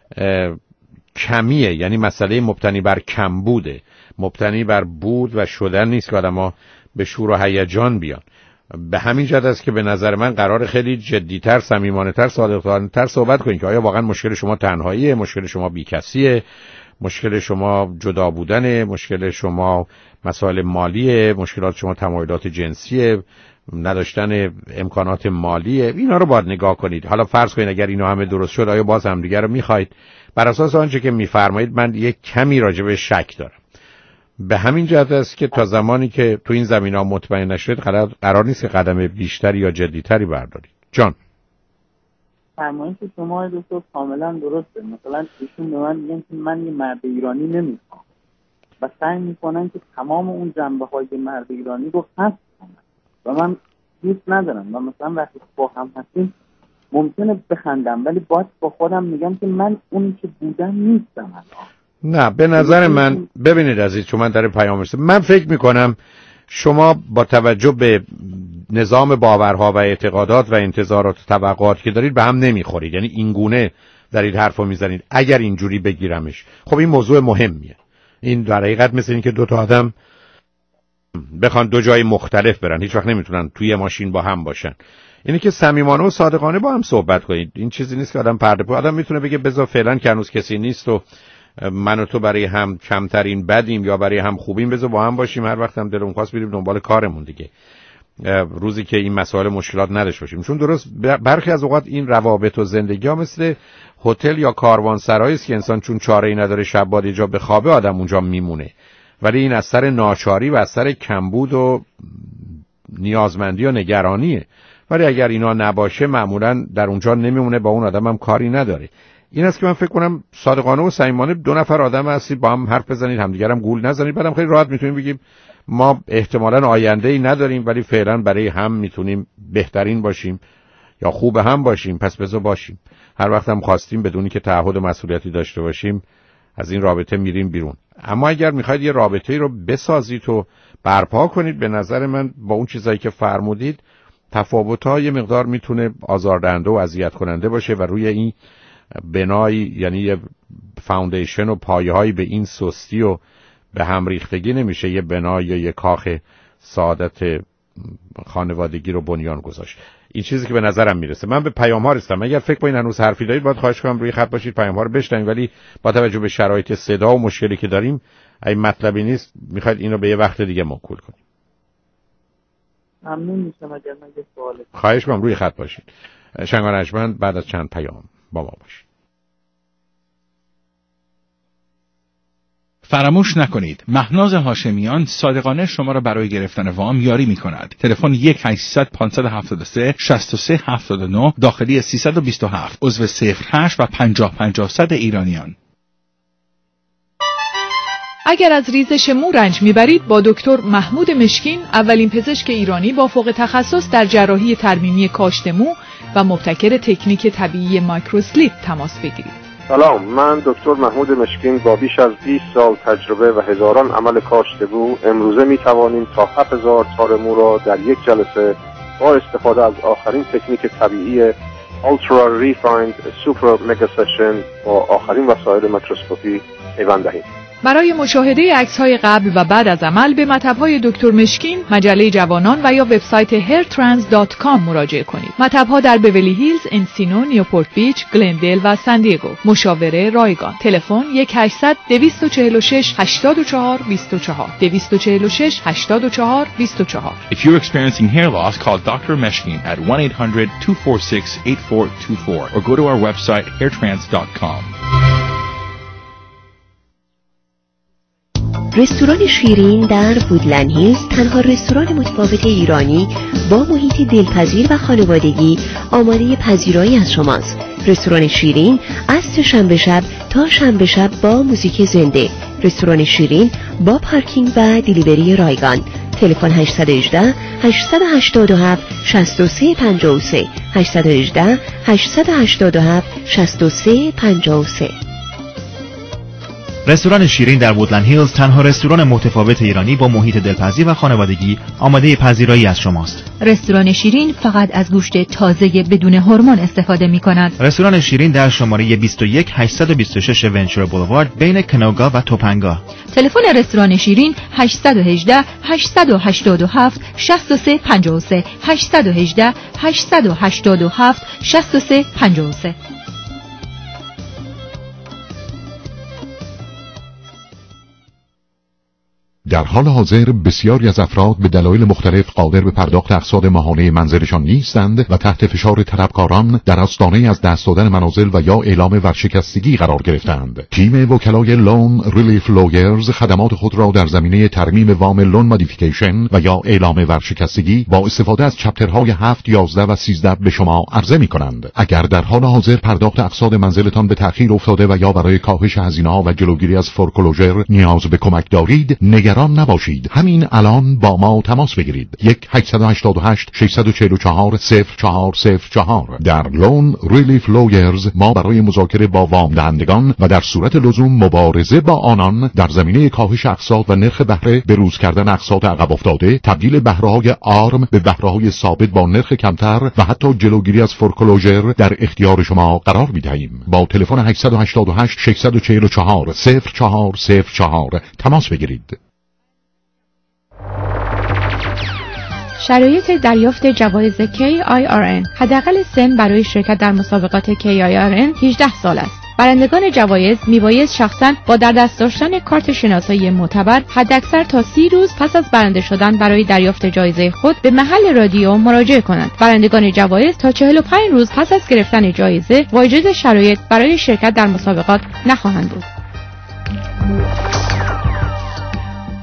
کمیه، یعنی مسئله مبتنی بر کم بوده، مبتنی بر بود و شدن نیست که آدم‌ها به شور و هیجان بیان. به همین جهت است که به نظر من قرار خیلی جدی‌تر، صمیمانه‌تر، صادقانه‌تر صحبت کنیم که آیا واقعا مشکل شما تنهاییه، مشکل شما بیکسیه، مشکل شما جدا بودنه، مشکل شما مسائل مالیه، مشکلات شما تمایلات جنسیه، نداشتن امکانات مالیه. اینا رو باید نگاه کنید. حالا فرض کنید اگر اینا همه درست شد، آیا باز هم دیگه رو میخواید؟ بر اساس آنچه که میفرمایید من یک کمی راجع به شک دارم. به همین جهت است که تا زمانی که تو این زمینه‌ها مطمئن نشید قرار نیست که قدم بیشتری یا جدی‌تری بردارید. جان فرمایش شما دکتر کاملا درسته. مثلا ایشون به من میگن که من یه مرد ایرانی نمیخوام و سعی میکنن که تمام اون جنبه‌های مرد ایرانی رو حذف کنن و من دوست ندارم و مثلا وقتی با هم هستیم ممکنه بخندم ولی باید با خودم میگم که من اونی که بودم نیستم الان. نه به نظر من ببینید عزیز، چون من در پیام رسید، من فکر میکنم شما با توجه به نظام باورها و اعتقادات و انتظارات و توقعاتی که دارید به هم نمیخورید. یعنی این گونه دارید حرفو میزنید اگر اینجوری بگیرمش. خب این موضوع مهمیه. این در حقیقت مثل این که دو تا آدم بخوان دو جای مختلف برن، هیچ وقت نمیتونن توی ماشین با هم باشن. اینه که صمیمانه و صادقانه با هم صحبت کنید. این چیزی نیست که آدم پرده پوش، آدم میتونه بگه بذار فعلا که هنوز کسی نیست و من و تو برای هم کمترین بدیم یا برای هم خوبیم، بذار با هم باشیم، هر وقت هم دلمون خواست بریم دنبال کارمون دیگه، روزی که این مسائل مشکلات نداشته باشیم. چون درست برخی از اوقات این روابط و زندگی ها مثل هتل یا کاروانسرایی است که انسان چون چاره‌ای نداره شب باید یه جا بخوابه آدم اونجا میمونه. ولی این از سر ناچاری و از سر کمبود و نیازمندی و نگرانیه. ولی اگر اینا نباشه معمولا در اونجا نمیمونه، با اون آدم هم کاری نداره. این است که من فکر کنم صادقانه و صمیمانه دو نفر آدم هستید، با هم حرف بزنید، همدیگر هم گول نزنید، بعدم خیلی راحت میتونیم بگیم ما احتمالاً آینده‌ای نداریم ولی فعلا برای هم میتونیم بهترین باشیم یا خوب هم باشیم، پس بذار باشیم. هر وقت هم خواستیم بدونی که تعهد و مسئولیتی داشته باشیم از این رابطه میریم بیرون. اما اگر میخواید یه رابطه‌ای رو بسازید و برپا کنید، به نظر من با اون چیزایی که فرمودید تفاوت‌ها یه مقدار میتونه آزاردهنده و اذیت کننده باشه و روی این بنایی، یعنی یه فاوندیشن و پایه‌هایی به این سستی و به هم ریختگی نمیشه یه بنا یا یه کاخ سعادت خانوادگی رو بنیان گذاشت. این چیزی که به نظرم میرسه. من به پیام‌ها رسیدم. اگر فکر کنید هنوز حرفی دارید باید خواهش کنم روی خط باشید، پیام‌ها رو بشنوید، ولی با توجه به شرایط صدا و مشکلی که داریم اگه مطلبی نیست میخواید اینو به یه وقت دیگه موکول کنید. ممنون میشم اگر من یه سوال خواهش کنم روی خط باشید. شنگان اجمن بعد از چند پیام با ما باشید. فراموش نکنید مهناز هاشمیان صادقانه شما را برای گرفتن وام یاری می کند. تلفن 1-800-573-6379 داخلی 327 عضو 08 و 50-50 ایرانیان. اگر از ریزش مو رنج میبرید با دکتر محمود مشکین، اولین پزشک ایرانی با فوق تخصص در جراحی ترمیمی کاشت مو و مبتکر تکنیک طبیعی مایکروسلیپ تماس بگیرید. سلام، من دکتر محمود مشکین با بیش از 20 سال تجربه و هزاران عمل کاشت مو امروزه می توانیم تا 7000 تار مو را در یک جلسه با استفاده از آخرین تکنیک طبیعی Ultra Refined Super Mega Session با آخرین وسایل میکروسکوپی پیوند دهیم. برای مشاهده عکس‌های قبل و بعد از عمل به مطب‌های دکتر مشکین، مجله جوانان و یا وبسایت hairtrans.com مراجعه کنید. مطب‌ها در بیولی هیلز، انسینو، نیوپورت بیچ، گلندل و سان دیگو. مشاوره رایگان. تلفن 1-800-246-84-24 246-84-24. If you're experiencing hair loss, call Dr. Meshkin at 1-800-246-8424 or go to our website hairtrans.com. رستوران شیرین در وودلند هیلز تنها رستوران متفاوت ایرانی با محیط دلپذیر و خانوادگی آماده پذیرایی از شماست. رستوران شیرین از سه‌شنبه شب تا شنبه شب با موزیک زنده. رستوران شیرین با پارکینگ و دیلیوری رایگان. تلفن 818 887 6353 818 887 6353. رستوران شیرین در وودلند هیلز تنها رستوران متفاوت ایرانی با محیط دلپذیر و خانوادگی آماده پذیرایی از شماست. رستوران شیرین فقط از گوشت تازه بدون هورمون استفاده می کند. رستوران شیرین در شماره 21826 ونچر بولوارد بین کنوگا و توپنگا. تلفن رستوران شیرین 818 887 6353 818 887 6353. در حال حاضر بسیاری از افراد به دلایل مختلف قادر به پرداخت اقساط ماهانه منزلشان نیستند و تحت فشار طلبکاران در آستانه از دست دادن منازل و یا اعلام ورشکستگی قرار گرفتند. تیم وکلای لون ریلیف لویرز خدمات خود را در زمینه ترمیم وام لون مودیفیکیشن و یا اعلام ورشکستگی با استفاده از چپترهای 7, 11 و 13 به شما عرضه می‌کنند. اگر در حال حاضر پرداخت اقساط منزلتان به تأخیر افتاده و یا برای کاهش هزینه‌ها و جلوگیری از فورکلوژر نیاز به کمک دارید، نگران نباشید. همین الان با ما تماس بگیرید. 1-888-644-0404. در لون ریلیف لویرز ما برای مذاکره با وام دهندگان و در صورت لزوم مبارزه با آنان در زمینه کاهش اقساط و نرخ بهره، بروز کردن اقساط عقب افتاده، تبدیل بهره‌های آرم به بهره‌های ثابت با نرخ کمتر و حتی جلوگیری از فورکلوژر در اختیار شما قرار می‌دهیم. با تلفن 888-644-0404 تماس بگیرید. شرایط دریافت جوایز KIRN. حداقل سن برای شرکت در مسابقات KIRN 18 سال است. برندگان جوایز میبایست شخصاً با در دست داشتن کارت شناسایی معتبر حداکثر تا 30 روز پس از برنده شدن برای دریافت جایزه خود به محل رادیو مراجعه کنند. برندگان جوایز تا 45 روز پس از گرفتن جایزه واجد شرایط برای شرکت در مسابقات نخواهند بود.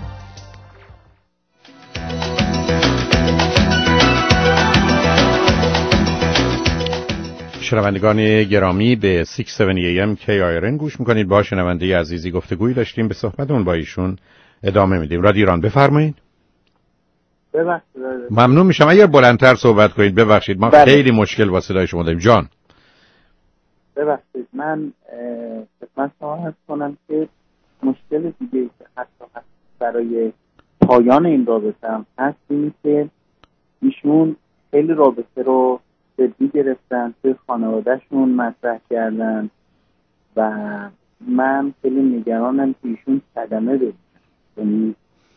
شنوندگان گرامی به 670 AM KIRN گوش میکنید. با شنونده عزیزی گفتگویی داشتیم، به صحبتون با ایشون ادامه میدیم. رادیو ایران، بفرمایید. ببخشید ممنون میشم اگر بلندتر صحبت کنید. ببخشید ما خیلی مشکل با صدای شما داریم. جان ببخشید، من خدمت شما عرض کنم که مشکل دیگه که حتی برای پایان این رابطه هم هست اینه که ایشون خیلی رابطه رو جدی گرفتن، توی خانوادهشون مطرح کردن و من خیلی نگرانم که ایشون صدمه ببینن. یعنی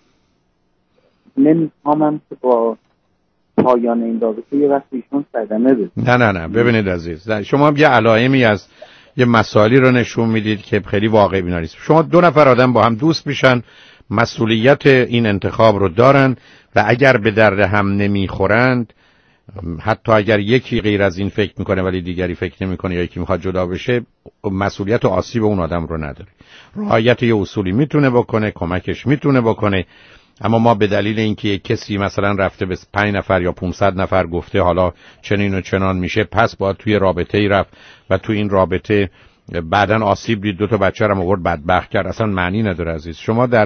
نمی‌فهمم که با پایان این رابطه یه وقت ایشون صدمه ببینن. نه ببینید عزیز، شما یه علائمی از یه مسائلی رو نشون میدید که خیلی واقعی بینا نیست. شما دو نفر آدم با هم دوست میشن، مسئولیت این انتخاب رو دارن و اگر به درد هم نمیخورند، حتی اگر یکی غیر از این فکر میکنه ولی دیگری فکر نمیکنه یا یکی میخواد جدا بشه، مسئولیت و آسیب اون آدم رو نداره. رعایت یه اصولی میتونه بکنه، کمکش میتونه بکنه، اما ما به دلیل اینکه یک کسی مثلا رفته به 5 نفر یا 500 نفر گفته حالا چنین و چنان میشه، پس باید توی رابطه‌ای رفت و توی این رابطه بعدن آسیب دید، 2 بچه رو آورد بدبخت کرد، اصلا معنی نداره عزیز. شما در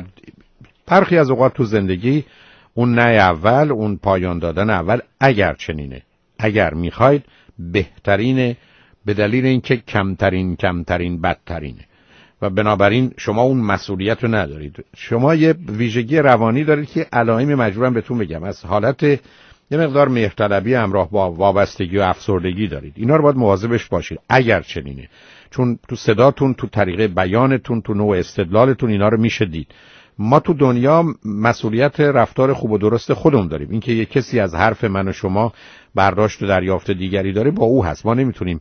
برخی از اوقات تو زندگی اون نه اول، اون پایان دادن اول اگر چنینه، اگر میخواید بهترینه، به دلیل اینکه کمترین بدترینه و بنابراین شما اون مسئولیت رو ندارید. شما یه ویژگی روانی دارید که علائم مجبورم بهتون بگم از حالت یه مقدار مهرطلبی همراه با وابستگی و افسردگی دارید. اینا رو باید مواظبش باشید اگر چنینه، چون تو صداتون، تو طریقه بیانتون، تو نوع استدلالتون اینا رو میشه دید. ما تو دنیا مسئولیت رفتار خوب و درست خودمون داریم. اینکه یک کسی از حرف من و شما برداشت و دریافت دیگری داره با او هست. ما نمیتونیم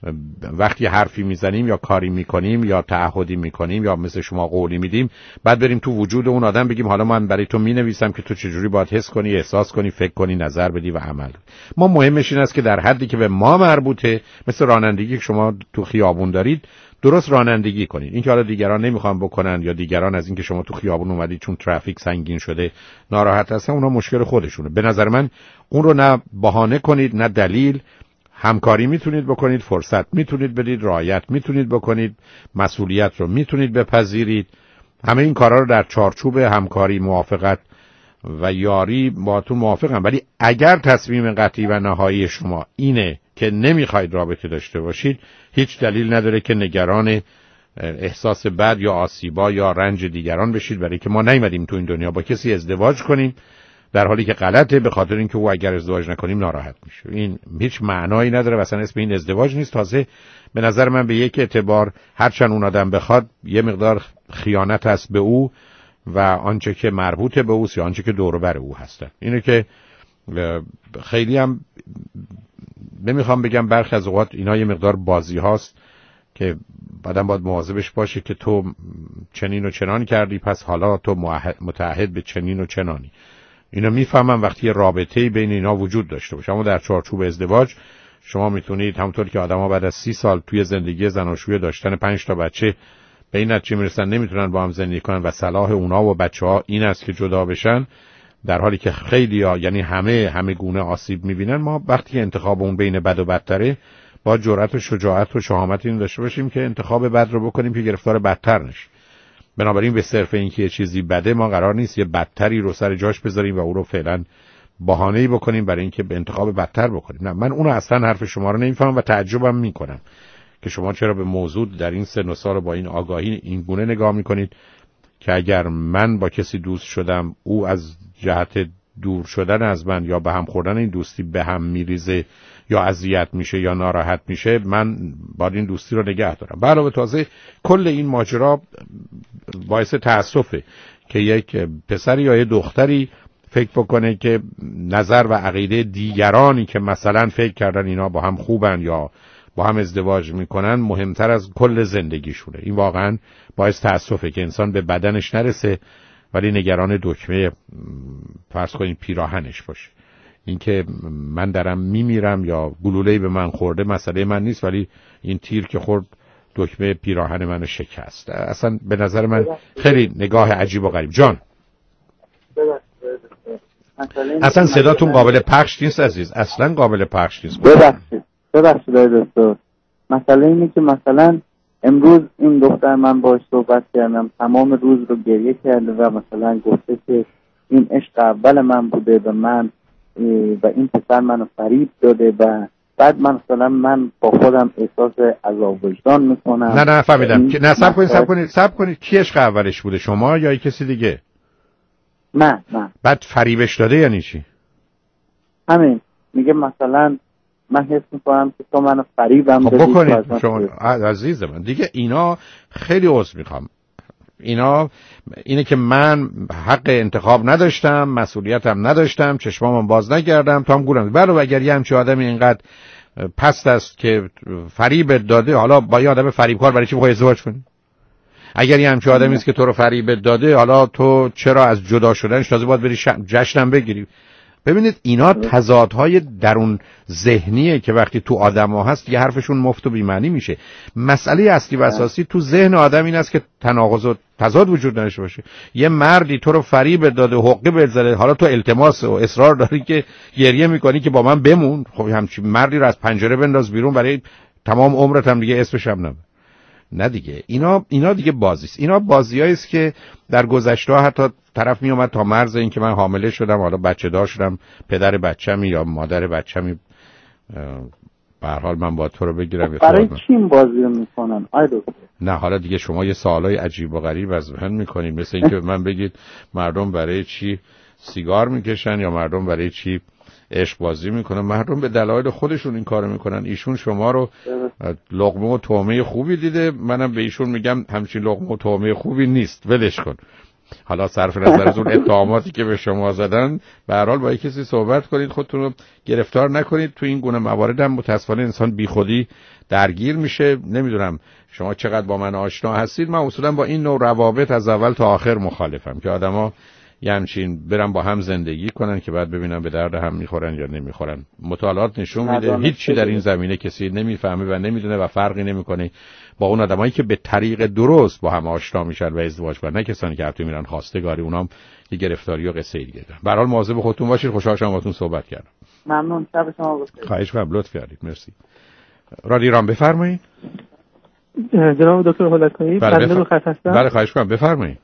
وقتی حرفی میزنیم یا کاری میکنیم یا تعهدی میکنیم یا مثل شما قولی میدیم بعد بریم تو وجود اون آدم بگیم حالا من برای تو مینویسم که تو چجوری باید حس کنی، احساس کنی، فکر کنی، نظر بدی و عمل. ما مهمش این است که در حدی که به ما مربوطه، مثل رانندگی که شما تو خیابون دارید، درست رانندگی کنید. این که حالا دیگران نمیخوان بکنن یا دیگران از اینکه شما تو خیابون اومدید چون ترافیک سنگین شده ناراحت هستن، اونا مشکل خودشونه. به نظر من اون رو نه بهانه کنید نه دلیل. همکاری میتونید بکنید، فرصت میتونید بدید، رعایت میتونید بکنید، مسئولیت رو میتونید بپذیرید. همه این کارا رو در چارچوب همکاری، موافقت و یاری باهاتون موافقم. ولی اگر تصمیم قطعی و نهایی شما اینه که نمیخواید رابطه داشته باشید، هیچ دلیل نداره که نگران احساس بد یا آسیبا یا رنج دیگران بشید، برای که ما نیومدیم تو این دنیا با کسی ازدواج کنیم در حالی که غلطه، به خاطر اینکه او اگر ازدواج نکنیم ناراحت میشه. این هیچ معنایی نداره، مثلا اسم این ازدواج نیست. تازه به نظر من به یک اعتبار هرچند اون آدم بخواد یه مقدار خیانت هست به او و آنچه که مربوط به اوست یا آنچه که دور و بر او هستن. اینه که خیلی هم نمیخوام بگم، برخی از اوقات اینا یه مقدار بازی هاست که بعدم باید مواظبش باشه که تو چنین و چنان کردی پس حالا تو متعهد به چنین و چنانی. اینا میفهمم وقتی رابطه‌ای بین اینا وجود داشته باشه. اما در چارچوب ازدواج شما میتونید همونطور که آدما بعد از 30 سال توی زندگی زناشویی داشتن 5 تا بچه به این نتیجه میرسن نمیتونن با هم زندگی کنن و صلاح اونا و بچه‌ها این است که جدا بشن، در حالی که خیلی‌ها یعنی همه گونه آسیب میبینن. ما وقتی انتخاب اون بین بد و بدتره با جرأت و شجاعت و شهامت این داشته باشیم که انتخاب بد رو بکنیم که گرفتار بدتر نشیم. بنابراین به صرف اینکه یه چیزی بده ما قرار نیست یه بدتری رو سر جاش بذاریم و او رو فعلا بهانه‌ای بکنیم برای اینکه به انتخاب بدتر بکنیم. نه، من اونو اصلا حرف شما رو نمیفهمم و تعجبم میکنم که شما چرا به موضوع در این سن و سال با این آگاهی این گونه نگاه میکنید که اگر من با کسی دوست شدم او از جهت دور شدن از من یا به هم خوردن این دوستی به هم میریزه یا اذیت میشه یا ناراحت میشه، من باید این دوستی رو نگه دارم. به علاوه تازه کل این ماجرا باعث تأسفه که یک پسری یا یک دختری فکر بکنه که نظر و عقیده دیگرانی که مثلا فکر کردن اینا با هم خوبن یا با هم ازدواج میکنن مهمتر از کل زندگیشونه. این واقعا باعث تأسفه که انسان به بدنش نرسه ولی نگران دکمه فرض کنید پیراهنش باشه. اینکه من دارم میمیرم یا گلوله‌ای به من خورده مسئله من نیست، ولی این تیر که خورد دکمه پیراهن منو شکست. اصلا به نظر من خیلی نگاه عجیب و غریب. جان اصلا صداتون قابل پخش نیست عزیز، اصلا قابل پخش نیست. ببخشید دکتر، مسئله اینه که مثلا امروز این دختر من باهاش صحبت کردم، تمام روز رو گریه کرده و مثلا گفته که این عشق اول من بوده و من و این پسر منو فریب داده و بعد من با خودم احساس عذاب وجدان میکنم. نه فهمیدم. نه صبر کنید کی عشق اولش بوده، شما یا کسی دیگه؟ من. بعد فریبش داده یعنی چی؟ همین میگه مثلا من حس میکنم که تو منو فریبم دادی. خب بکنید شما عزیز من دیگه، اینا خیلی عذر میخوام، اینه که من حق انتخاب نداشتم، مسئولیتم نداشتم، چشمامو باز نکردم تا هم گولم. برای اگر یه همچین آدمی اینقدر پست است که فریب داده، حالا با یه آدم فریبکار برای چی بخوای ازدواج کنی؟ اگر یه همچین آدمی است که تو رو فریب داده، حالا تو چرا از جدا شدنش تازه باید بری جشنم بگیری؟ ببینید اینا تضادهای درون ذهنیه که وقتی تو آدم‌ها هست یه حرفشون مفت و بی‌معنی میشه. مسئله اصلی و اساسی تو ذهن آدم این است که تناقض و تضاد وجود نداشته باشه. یه مردی تو رو فریب داده، حقه بهت زده، حالا تو التماس و اصرار داری که گریه میکنی که با من بمون. خب همچین مردی رو از پنجره بنداز بیرون، برای تمام عمرت هم دیگه اسمش هم نه دیگه. اینا دیگه بازیست. اینا بازیایی است که در گذشته حتی طرف می اومد تا مرز این که من حامله شدم، حالا بچه دار شدم، پدر بچه‌می یا مادر بچه‌می، به هر حال من با تو رو بگیرم. برای چی این بازی رو میکنن؟ نه حالا دیگه شما یه سوالای عجیب و غریب از من میکنید، مثل اینکه من بگید مردم برای چی سیگار میکشن یا مردم برای چی عشق بازی میکنن. مردم به دلایل خودشون این کارو میکنن. ایشون شما رو لقمه و طعمه خوبی دیده، منم به ایشون میگم همچین لقمه و طعمه خوبی نیست، ولش کن. حالا صرف نظر از اون اتهاماتی که به شما زدن، به هر حال با کسی صحبت کنید، خودتون رو گرفتار نکنید. تو این گونه موارد هم متاسفانه انسان بیخودی درگیر میشه. نمیدونم شما چقدر با من آشنا هستید، من اصولا با این نوع روابط از اول تا آخر مخالفم که آدما یه همچین برن با هم زندگی کنن که بعد ببینن به درد هم میخورن یا نمیخورن. مطالعات نشون میده هیچی در این زمینه کسی نمیفهمه و نمیدونه و فرقی نمیکنه با اون آدمایی که به طریق درست با هم آشنا میشن و ازدواج کنن، نه کسانی که حتی میرن خواستگاری، اونام یه گرفتاری و قصه دیگه دارن. به هر حال مواظب خودتون باشید. خوشحال شدم باهاتون صحبت کردم. ممنون. شب شما بخیر. خواهش می‌کنم، لطف کردید. مرسی. رادیو ایران بفرمایید. جناب دکتر هولکایی، بنده رو خط هستم. بله خواهش می‌کنم بفرمایید.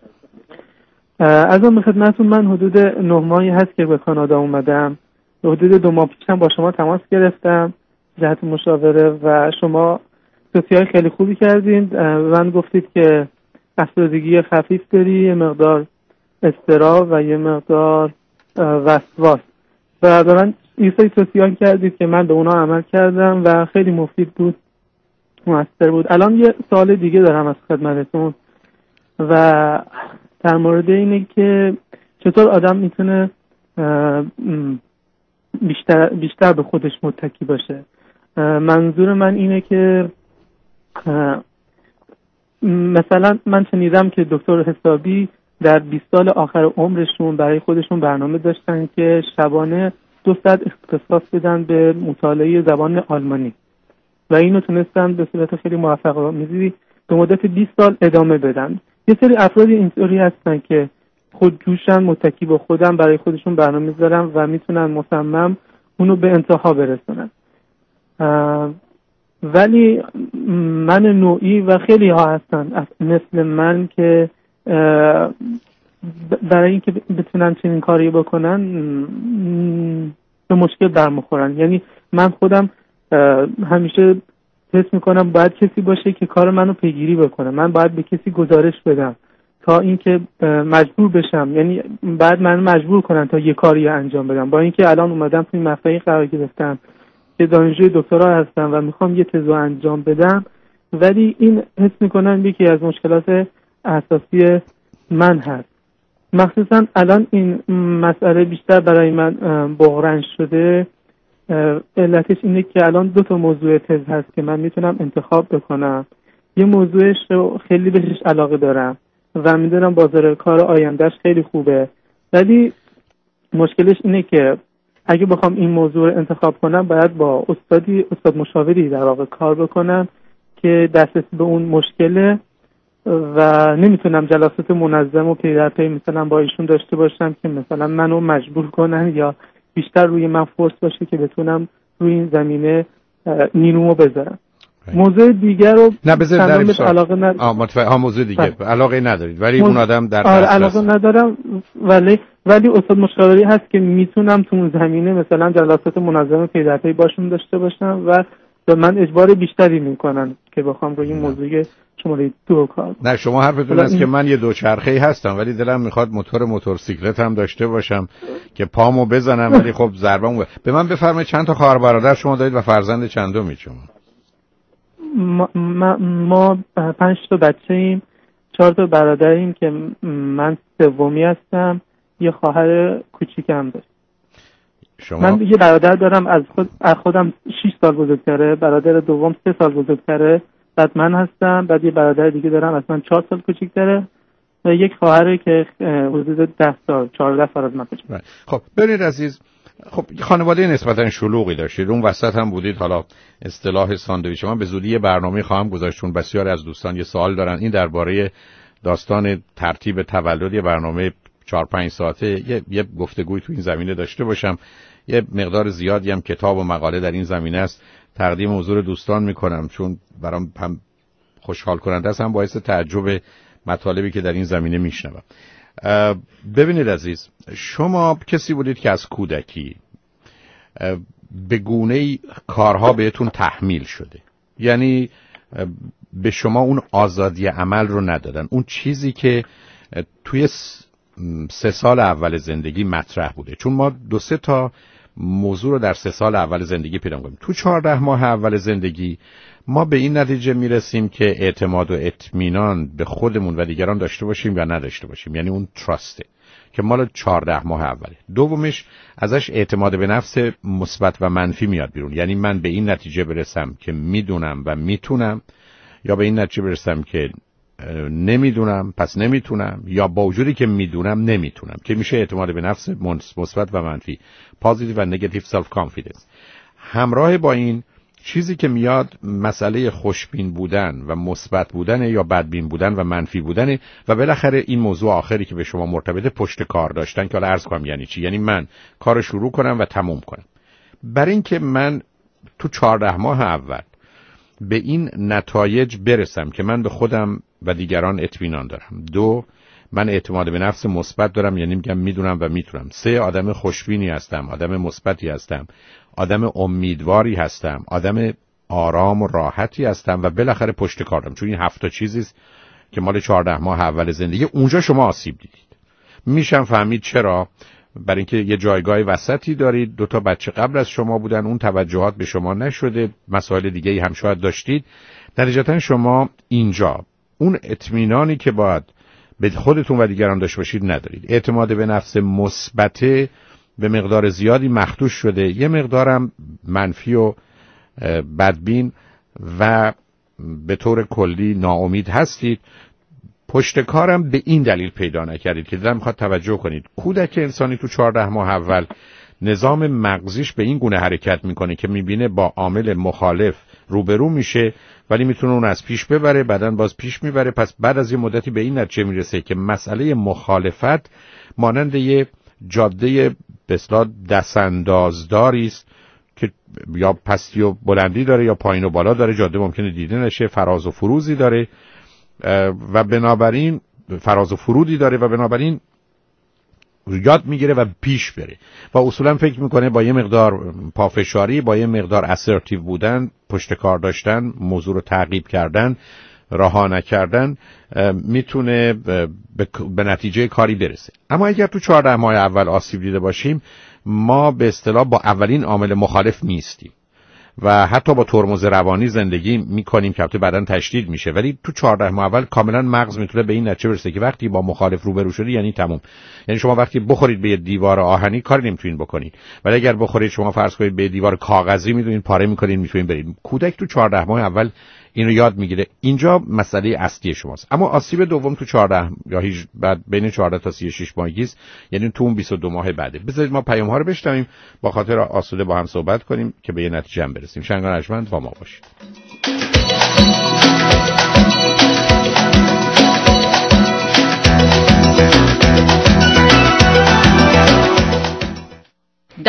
از اون خدمتتون، من حدود 9 ماهی هست که به کانادا اومدم. حدود 2 ماه پیش هم با شما تماس گرفتم جهت مشاوره و شما توصیه‌های خیلی خوبی کردین. من گفتید که افسردگی خفیف داری، یه مقدار اضطراب و یه مقدار وسواس و به من یه سری توصیه کردید که من به اونا عمل کردم و خیلی مفید بود، موثر بود. الان یه سوال دیگه دارم از خدمتتون و در مورد اینه که چطور آدم میتونه بیشتر به خودش متکی باشه. منظور من اینه که مثلا من شنیدم که دکتر حسابی در 20 سال آخر عمرشون برای خودشون برنامه داشتن که شبانه 2 ساعت اختصاص بدن به مطالعه زبان آلمانی و اینو تونستن به صورت خیلی موفق‌آمیزی به مدت 20 سال ادامه بدن. یه سری افرادی اینطوری هستن که خودجوشن، متکی به خودم، برای خودشون برنامه میذارن و میتونن مصمم اونو به انتها برسونن. ولی من نوعی و خیلی ها هستن مثل من که برای اینکه بتونن چنین کاری بکنن به مشکل برمیخورن. یعنی من خودم همیشه حس میکنم باید کسی باشه که کار منو پیگیری بکنه، من باید به کسی گزارش بدم تا اینکه مجبور بشم، یعنی بعد من مجبور کنن تا یه کاری انجام بدم. با اینکه الان اومدم توی مقطعی قرار گرفتم که دانشجوی دکترا هستم و میخوام یه تزو انجام بدم، ولی این حس میکنم یکی از مشکلات اساسی من هست. مخصوصا الان این مسئله بیشتر برای من بحران شده. علتش اینه که الان 2 موضوع تز هست که من میتونم انتخاب بکنم. یه موضوعش رو خیلی بهش علاقه دارم و میدونم بازار کار آیندهش خیلی خوبه، ولی مشکلش اینه که اگه بخوام این موضوع رو انتخاب کنم باید با استاد مشاوری در واقع کار بکنم که دسترسی به اون مشکله و نمیتونم جلسات منظم و پی در پی مثلا با ایشون داشته باشم که مثلا منو مجبور کنن یا بیشتر روی من فورس باشه که بتونم روی این زمینه نیرومو بذارم. موضوع دیگر رو نه بذارید در علاقه ندارم. موضوع دیگه علاقه ندارید ولی اون آدم در علاقه ندارم ولی استاد مشاوری هست که میتونم تو اون زمینه مثلا جلسات منظم پیدرپی باشون داشته باشم و به من اجبار بیشتری میکنن که بخوام روی این موضوع شماره 2 کار. نه شما حرفتون است که من یه دوچرخه‌ای هستم ولی دلم میخواد موتورسیکلت هم داشته باشم که پامو بزنم ولی خب ضربه‌مو به من بفرمایید چند تا خواهر برادر شما دارید و فرزند چندمی شما؟ ما 5 تا بچه‌ایم، 4 تا برادریم که من سومی هستم، یه خواهر کوچیکم دارم. من یه برادر دارم از خودم 6 سال بزرگتره، برادر دوم 3 سال بزرگتره، بعد من هستم، بعد یه برادر دیگه دارم از من 4 سال کوچیک‌تره و یک خواهری که حدود 10 سال 14 سال از من کوچیک‌تره. خب ببینید عزیز، خب خانواده نسبتا شلوغی داشتید، اون وسط هم بودید. حالا اصطلاح ساندویچ من به زودی یه برنامه خواهم گذاشت چون بسیاری از دوستان یه سوال دارن این درباره داستان ترتیب تولد، یه برنامه 4-5 ساعته یه گفتگوی تو این زمینه داشته باشم. یه مقدار زیادی هم کتاب و مقاله در این زمینه است تقدیم حضور دوستان میکنم چون برام هم خوشحال کننده است هم باعث تعجب مطالبی که در این زمینه میشنوم. ببینید عزیز، شما کسی بودید که از کودکی به گونه‌ای کارها بهتون تحمیل شده، یعنی به شما اون آزادی عمل رو ندادن، اون چیزی که توی 3 سال اول زندگی مطرح بوده. چون ما 2-3 تا موضوع رو در 3 سال اول زندگی پیدا می‌کنیم. تو 14 ماه اول زندگی ما به این نتیجه میرسیم که اعتماد و اطمینان به خودمون و دیگران داشته باشیم یا نداشته باشیم، یعنی اون تراسته که مال 14 ماه اوله. دومش ازش اعتماد به نفس مثبت و منفی میاد بیرون، یعنی من به این نتیجه برسم که میدونم و میتونم، یا به این نتیجه برسم که نمیدونم پس نمیتونم، یا با وجودی که میدونم نمیتونم، که میشه اعتماد به نفس مثبت و منفی، پوزیتیو و نگاتیو سلف کانفیدنس. همراه با این چیزی که میاد مسئله خوشبین بودن و مثبت بودن یا بدبین بودن و منفی بودن، و بالاخره این موضوع آخری که به شما مرتبطه پشت کار داشتن، که حالا عرض کنم یعنی چی. یعنی من کار شروع کنم و تموم کنم. برای اینکه من تو 14 ماه اول به این نتایج برسم که من به خودم و دیگران اطمینان دارم، 2 من اعتماد به نفس مثبت دارم، یعنی میگم میدونم و میتونم، 3 آدم خوشبینی هستم، آدم مثبتی هستم، آدم امیدواری هستم، آدم آرام و راحتی هستم، و بالاخره پشت کار دارم. چون این 7 تا چیزیست که مال 14 ماه اول زندگی. اونجا شما آسیب دیدید. میشم فهمید چرا. برای اینکه یه جایگاه وسطی دارید، 2 تا بچه قبل از شما بودن، اون توجهات به شما نشده، مسائل دیگه‌ای هم شاید داشتید، نتیجتا شما اینجا اون اطمینانی که باید به خودتون و دیگران داشته باشید ندارید. اعتماد به نفس مثبت به مقدار زیادی مخدوش شده، یه مقدارم منفی و بدبین و به طور کلی ناامید هستید. پشت کارم به این دلیل پیدا نکردید که دلم میخواد توجه کنید. کودک انسانی تو 14 ماه اول نظام مغزیش به این گونه حرکت میکنه که میبینه با عامل مخالف روبرو میشه ولی میتونه اون از پیش ببره، بعدن باز پیش میبره. پس بعد از یه مدتی به این نتیجه میرسه که مسئله مخالفت مانند یه جاده به اصطلاح دستاندازداری است که یا پستی و بلندی داره یا پایین و بالا داره، جاده ممکنه دیده نشه، فراز و فروزی داره و بنابراین فراز و فرودی داره و بنابراین یاد میگیره و پیش بره و اصولا فکر میکنه با یه مقدار پافشاری، با یه مقدار اسرتیو بودن، پشت کار داشتن، موضوع رو تعقیب کردن، رها نکردن، میتونه به نتیجه کاری برسه. اما اگر تو 14 ماه اول آسیب دیده باشیم، ما به اصطلاح با اولین عامل مخالف نیستیم و حتی با ترمز روانی زندگی میکنیم که البته بعداً تشدید میشه، ولی تو 14 ماه اول کاملا مغز میتونه به این نتیجه برسه که وقتی با مخالف روبرو شدی یعنی تموم. یعنی شما وقتی بخورید به یه دیوار آهنی کاری نمیتونین بکنید، ولی اگر بخورید شما فرض کنید به دیوار کاغذی میدونین پاره میکنین، میتونین برید. کودک تو 14 ماه اول این رو یاد میگیره. اینجا مسئله اصلی شماست. اما آسیب دوم تو 14 یا بعد بین 14 تا 36 ماهگی است، یعنی تو اون 22 ماه بعده. بذارید ما پیام ها رو بشنویم، با خاطر آسوده با هم صحبت کنیم که به یه نتیجه هم برسیم. شنگان ارجمند با ما باشید.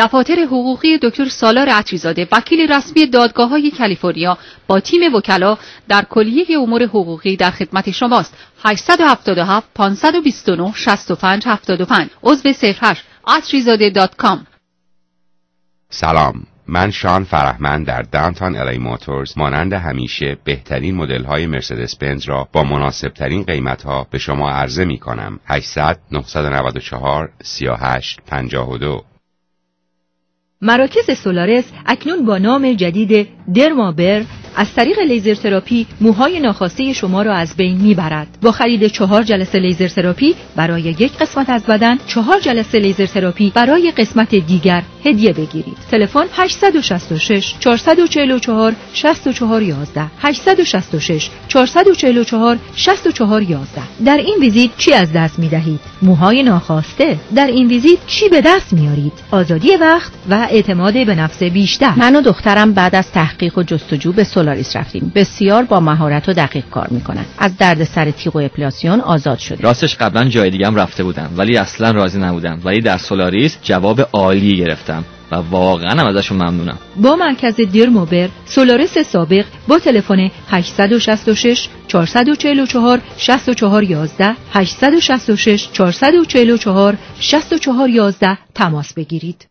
دفاتر حقوقی دکتر سالار عطریزاده، وکیل رسمی دادگاه‌های کالیفرنیا، با تیم وکلا در کلیه امور حقوقی در خدمت شماست. 877 529 6575 عضو 08 atrizade.com. سلام، من شان فرهمند در داونتاون الی موتورز مانند همیشه بهترین مدل‌های مرسدس بنز را با مناسب‌ترین قیمت‌ها به شما عرضه می‌کنم. 800 994 38 52. مراکز سولارس اکنون با نام جدید درمابر از طریق لیزر تراپی موهای ناخواسته شما را از بین میبرد. با خرید 4 جلسه لیزر تراپی برای یک قسمت از بدن، 4 جلسه لیزر تراپی برای قسمت دیگر هدیه بگیرید. تلفن 866 444 6411 866 444 6411. در این ویزیت چی از دست میدهید؟ موهای ناخواسته. در این ویزیت چی به دست میارید؟ آزادی وقت و اعتماد به نفس بیشتر. من و دخترم بعد از تحقیق و جستجو به سولاریس رفتیم. بسیار با مهارت و دقیق کار میکنن. از دردسر تیغ و اپلاسیون آزاد شدیم. راستش قبلا جای دیگه هم رفته بودم ولی اصلا راضی نبودم، ولی در سولاریس جواب عالی گرفتم و واقعا هم ازشون ممنونم. با مرکز درموبر سولاریس سابق با تلفن 866 444 6411 866 444 6411 تماس بگیرید.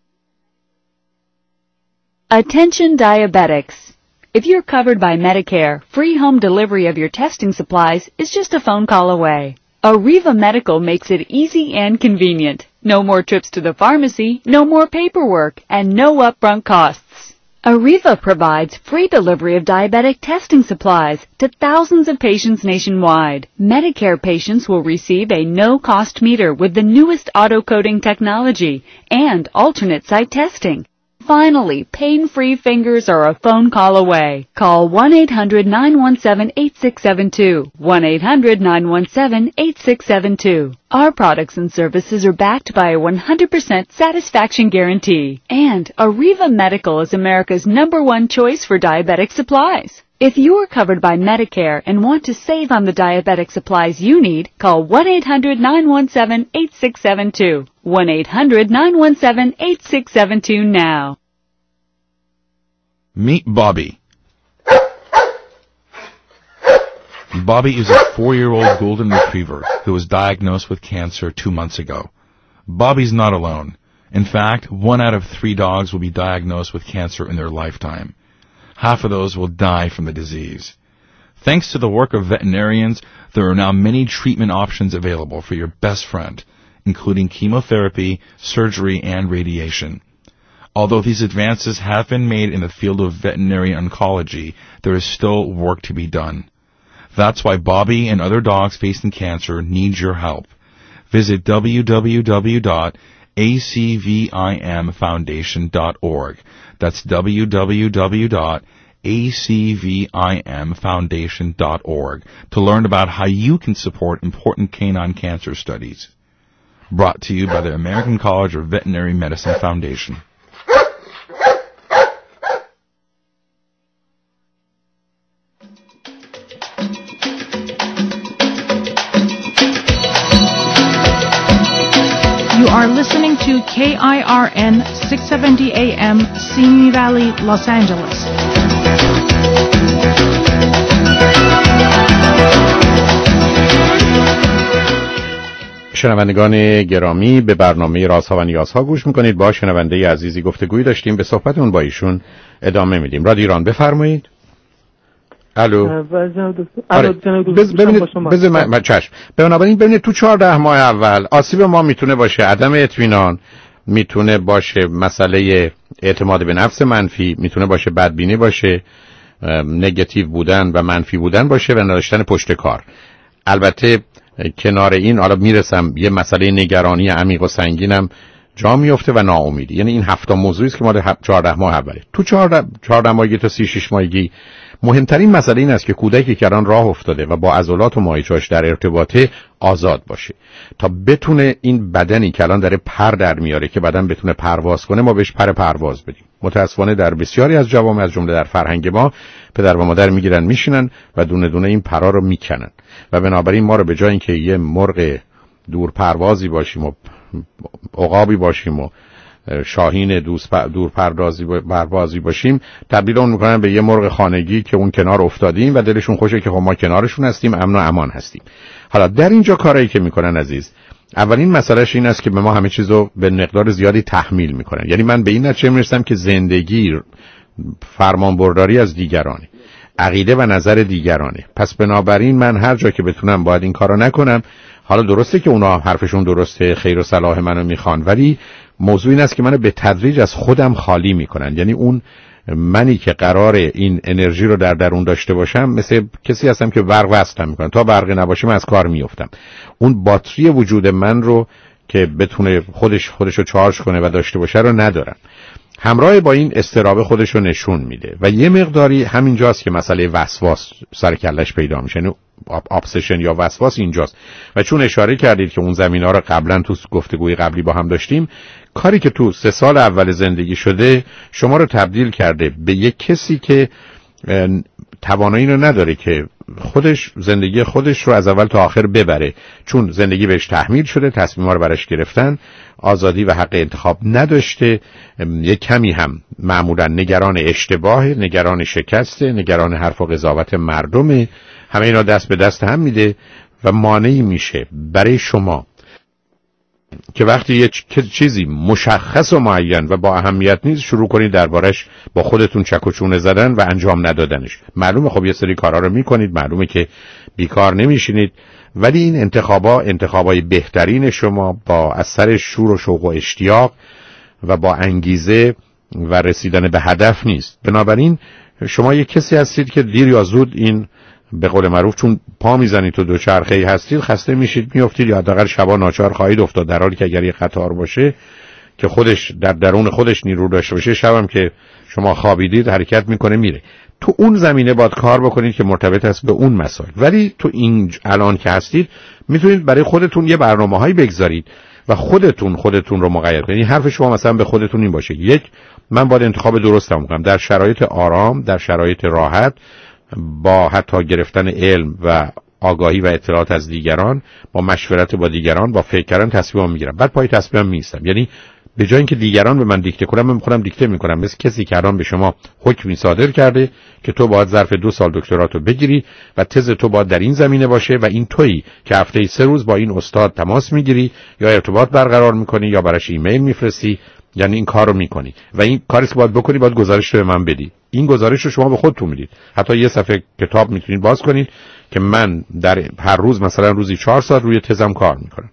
Attention diabetics. If you're covered by Medicare, free home delivery of your testing supplies is just a phone call away. Arriva Medical makes it easy and convenient. No more trips to the pharmacy, no more paperwork, and no upfront costs. Arriva provides free delivery of diabetic testing supplies to thousands of patients nationwide. Medicare patients will receive a no-cost meter with the newest auto-coding technology and alternate site testing. Finally, pain-free fingers are a phone call away. Call 1-800-917-8672. 1-800-917-8672. Our products and services are backed by a 100% satisfaction guarantee. And Arriva Medical is America's #1 choice for diabetic supplies. If you are covered by Medicare and want to save on the diabetic supplies you need, call 1-800-917-8672. 1-800-917-8672 now. Meet Bobby. Bobby is a 4-year-old golden retriever who was diagnosed with cancer 2 months ago. Bobby's not alone. In fact, 1 out of 3 dogs will be diagnosed with cancer in their lifetime. Half of those will die from the disease. Thanks to the work of veterinarians, there are now many treatment options available for your best friend, including chemotherapy, surgery, and radiation. Although these advances have been made in the field of veterinary oncology, there is still work to be done. That's why Bobby and other dogs facing cancer need your help. Visit www.acvimfoundation.org. That's www.acvimfoundation.org to learn about how you can support important canine cancer studies. Brought to you by the American College of Veterinary Medicine Foundation. You are listening to KIRN 670 AM, Simi Valley, Los Angeles. شنوندگان گرامی، به برنامه رازها و نیازها گوش میکنید. با شنونده عزیزی گفتگویی داشتیم، به صحبتمون با ایشون ادامه میدیم. رادیو ایران، بفرمایید. الو. ببینید چشم. بنابراین تو 14 ماه اول آسیب ما میتونه باشه عدم اطمینان، میتونه باشه مسئله اعتماد به نفس منفی، میتونه باشه بدبینی باشه، نگاتیو بودن و منفی بودن باشه و نداشتن پشت کار. البته کنار این حالا میرسم یه مسئله نگرانی عمیق و سنگینم جا میفته و ناامیدی. یعنی این 7 موضوعی است که ما 14 ماه اوله. تو 14 ماهگی تا 36 ماهگی مهمترین مسئله این است که کودکی که الان راه افتاده و با عضلات و ماهیچه‌اش در ارتباطه آزاد باشه تا بتونه این بدنی که الان داره پر در میاره که بدن بتونه پرواز کنه، ما بهش پر پرواز بدیم. متاسفانه در بسیاری از جوامع، از جمله در فرهنگ ما، پدر و مادر میگیرن میشینن و دونه دونه این پرا رو میکنن و بنابراین ما رو به جای اینکه یه مرغ دور پروازی باشیم و عقابی باشیم و شاهین دور پروازی باشیم، تبدیل اون میکنن به یه مرغ خانگی که اون کنار افتادیم و دلشون خوشه که خب ما کنارشون هستیم، امن و امان هستیم. حالا در اینجا کارایی که میکنن عزیز، اولین مسئلهش این است که به ما همه چیزو به مقدار زیادی تحمیل میکنن. یعنی من به این نتیجه میرسم که زندگی فرمانبرداری از دیگرانه، عقیده و نظر دیگرانه، پس بنابراین من هر جا که بتونم باید این کارو نکنم. حالا درسته که اونا حرفشون درسته، خیر و صلاح منو میخوان، ولی موضوع این است که منو به تدریج از خودم خالی میکنن. یعنی اون منی که قرار این انرژی رو در درون داشته باشم مثل کسی هستم که برق وصل میکنن، تا برق نباشه من از کار میافتم. اون باتری وجود من رو که بتونه خودش رو چارج کنه و داشته باشه رو ندارم. همراه با این استرابه خودش رو نشون میده و یه مقداری همینجاست که مسئله وسواس سر کلش پیدا میشه. یعنی ابسشن یا وسواس اینجاست. و چون اشاره کردید که اون زمینه‌ها رو قبلا تو گفتگوی قبلی با هم داشتیم، کاری که تو 3 سال اول زندگی شده شما رو تبدیل کرده به یک کسی که توانایی رو نداره که زندگی خودش رو از اول تا آخر ببره، چون زندگی بهش تحمیل شده، تصمیم‌ها رو براش گرفتن، آزادی و حق انتخاب نداشته، یک کمی هم معمولا نگران اشتباه، نگران شکسته، نگران حرف و قضاوت مردمه. همه اینا دست به دست هم میده و مانعی میشه برای شما که وقتی یه چیزی مشخص و معین و با اهمیت نیست شروع کنید دربارش با خودتون چک و چونه زدن و انجام ندادنش. معلومه خب یه سری کارا رو میکنید، معلومه که بیکار نمیشینید، ولی این انتخابای بهترین شما با اثر شور و شوق و اشتیاق و با انگیزه و رسیدن به هدف نیست. بنابراین شما یه کسی هستید که دیر یا زود این به قول معروف چون پا میزنید تو دوچرخه‌ای هستید، خسته میشید، میافتید، یا حداقل شبا ناچار خواهید افتاد، در حالی که اگر یه قطار باشه که خودش در درون خودش نیرو داشته باشه، شبم که شما خوابیدید حرکت میکنه میره. تو اون زمینه باید کار بکنید که مرتبط است به اون مسائل. ولی تو این الان که هستید میتونید برای خودتون یه برنامه‌هایی بگذارید و خودتون رو مقید کنید. حرف شما مثلا به خودتون این باشه: یک، من باید انتخاب درستم کنم در شرایط آرام، در شرایط راحت، با حتی گرفتن علم و آگاهی و اطلاعات از دیگران، با مشورت با دیگران، با فکر کردن تصمیم میگیرم. بعد پای تصمیمم میستم. یعنی به جای اینکه دیگران به من دیکته کنن، من خودم دیکته میکنم، مثل کسی که الان به شما حکمی صادر کرده که تو باید ظرف 2 سال دکتراتو بگیری و تز تو باید در این زمینه باشه و این تویی که هفته‌ای 3 روز با این استاد تماس میگیری یا ارتباط برقرار میکنی یا براش ایمیل میفرستی، یعنی این کارو میکنی و این کاری که باید بکنی باید گزارش رو به من بدی. این گزارش رو شما به خودتون میدید. حتی یه صفحه کتاب میتونید باز کنید که من در هر روز مثلا روزی 4 ساعت روی تزم کار میکنم.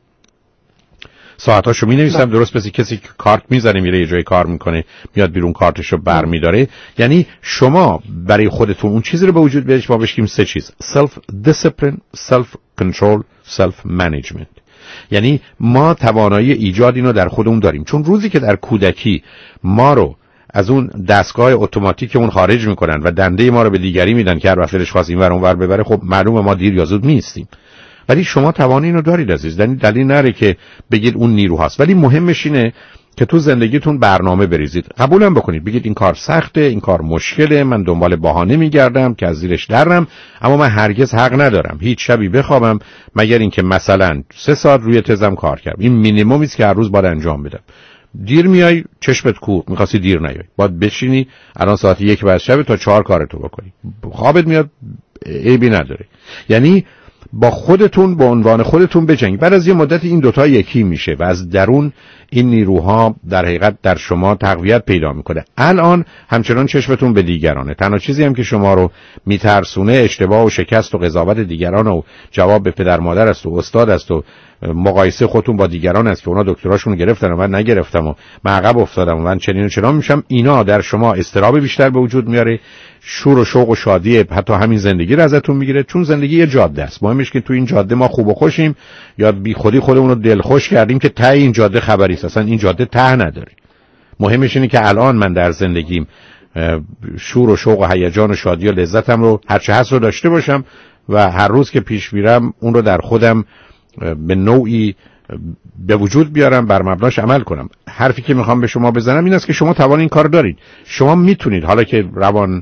ساعتاشو مینویسم، درست مثل کسی که کارت میزنه میره یه جای کار میکنه، میاد بیرون کارتشو برمیداره. یعنی شما برای خودتون اون چیزی رو به وجود بیارید، ما بهش 3 چیز: self discipline, self control, self management. یعنی ما توانایی ایجاد اینو در خودمون داریم، چون روزی که در کودکی ما رو از اون دستگاه اتوماتیک اون خارج میکنن و دنده ما رو به دیگری میدن که هر وقت دلش خواست اینور اونور ببره، خب معلومه ما دیر یا زود میستیم. ولی شما توانی اینو دارید عزیز، دلیل نره که بگید اون نیرو هست. ولی مهمش اینه که تو زندگیتون برنامه بریزید، قبولم بکنید، بگید این کار سخته، این کار مشکله، من دنبال بهانه میگردم که از زیرش درم، اما من هرگز حق ندارم هیچ شبی بخوابم مگر اینکه مثلا 3 ساعت روی تزم کار کردم. این مینیممی است که هر روز باید انجام بدم. دیر میای چشمت کور، می‌خواستی دیر نیای، باید بشینی الان ساعت 1 بعد شب تا 4 کارتو بکنی. خوابت میاد عیبی نداره. یعنی با خودتون به عنوان خودتون بجنگید. بعد از یه مدت این دوتا یکی میشه و از درون این نیروها در حقیقت در شما تقویت پیدا میکنه. الان همچنان چشمتون به دیگرانه. تنها چیزی هم که شما رو میترسونه اشتباه و شکست و قضاوت دیگران و جواب به پدر مادر است و استاد است و مقایسه خودتون با دیگران است که اونا دکتراشون گرفتن و من نگرفتم و من عقب افتادم و من چنین و چنان میشم. اینا در شما اضطراب بیشتر به وجود میاره، شور و شوق و شادی حتی همین زندگی رو ازتون میگیره، چون زندگی یه جاده است. مهمش که تو این جاده ما خوب و خوشیم یا بی خودی خودمون رو دلخوش کردیم که ته این جاده خبری است. اصلا این جاده ته نداره. مهمش اینه که الان من در زندگیم شور و شوق و هیجان و شادی و لذتم رو هرچه هست رو داشته باشم و هر روز که پیش میرم اون رو در خودم به نوعی به وجود بیارم، بر مبناش عمل کنم. حرفی که میخوام به شما بزنم این است که شما توان این کار دارید. شما میتونید، حالا که روان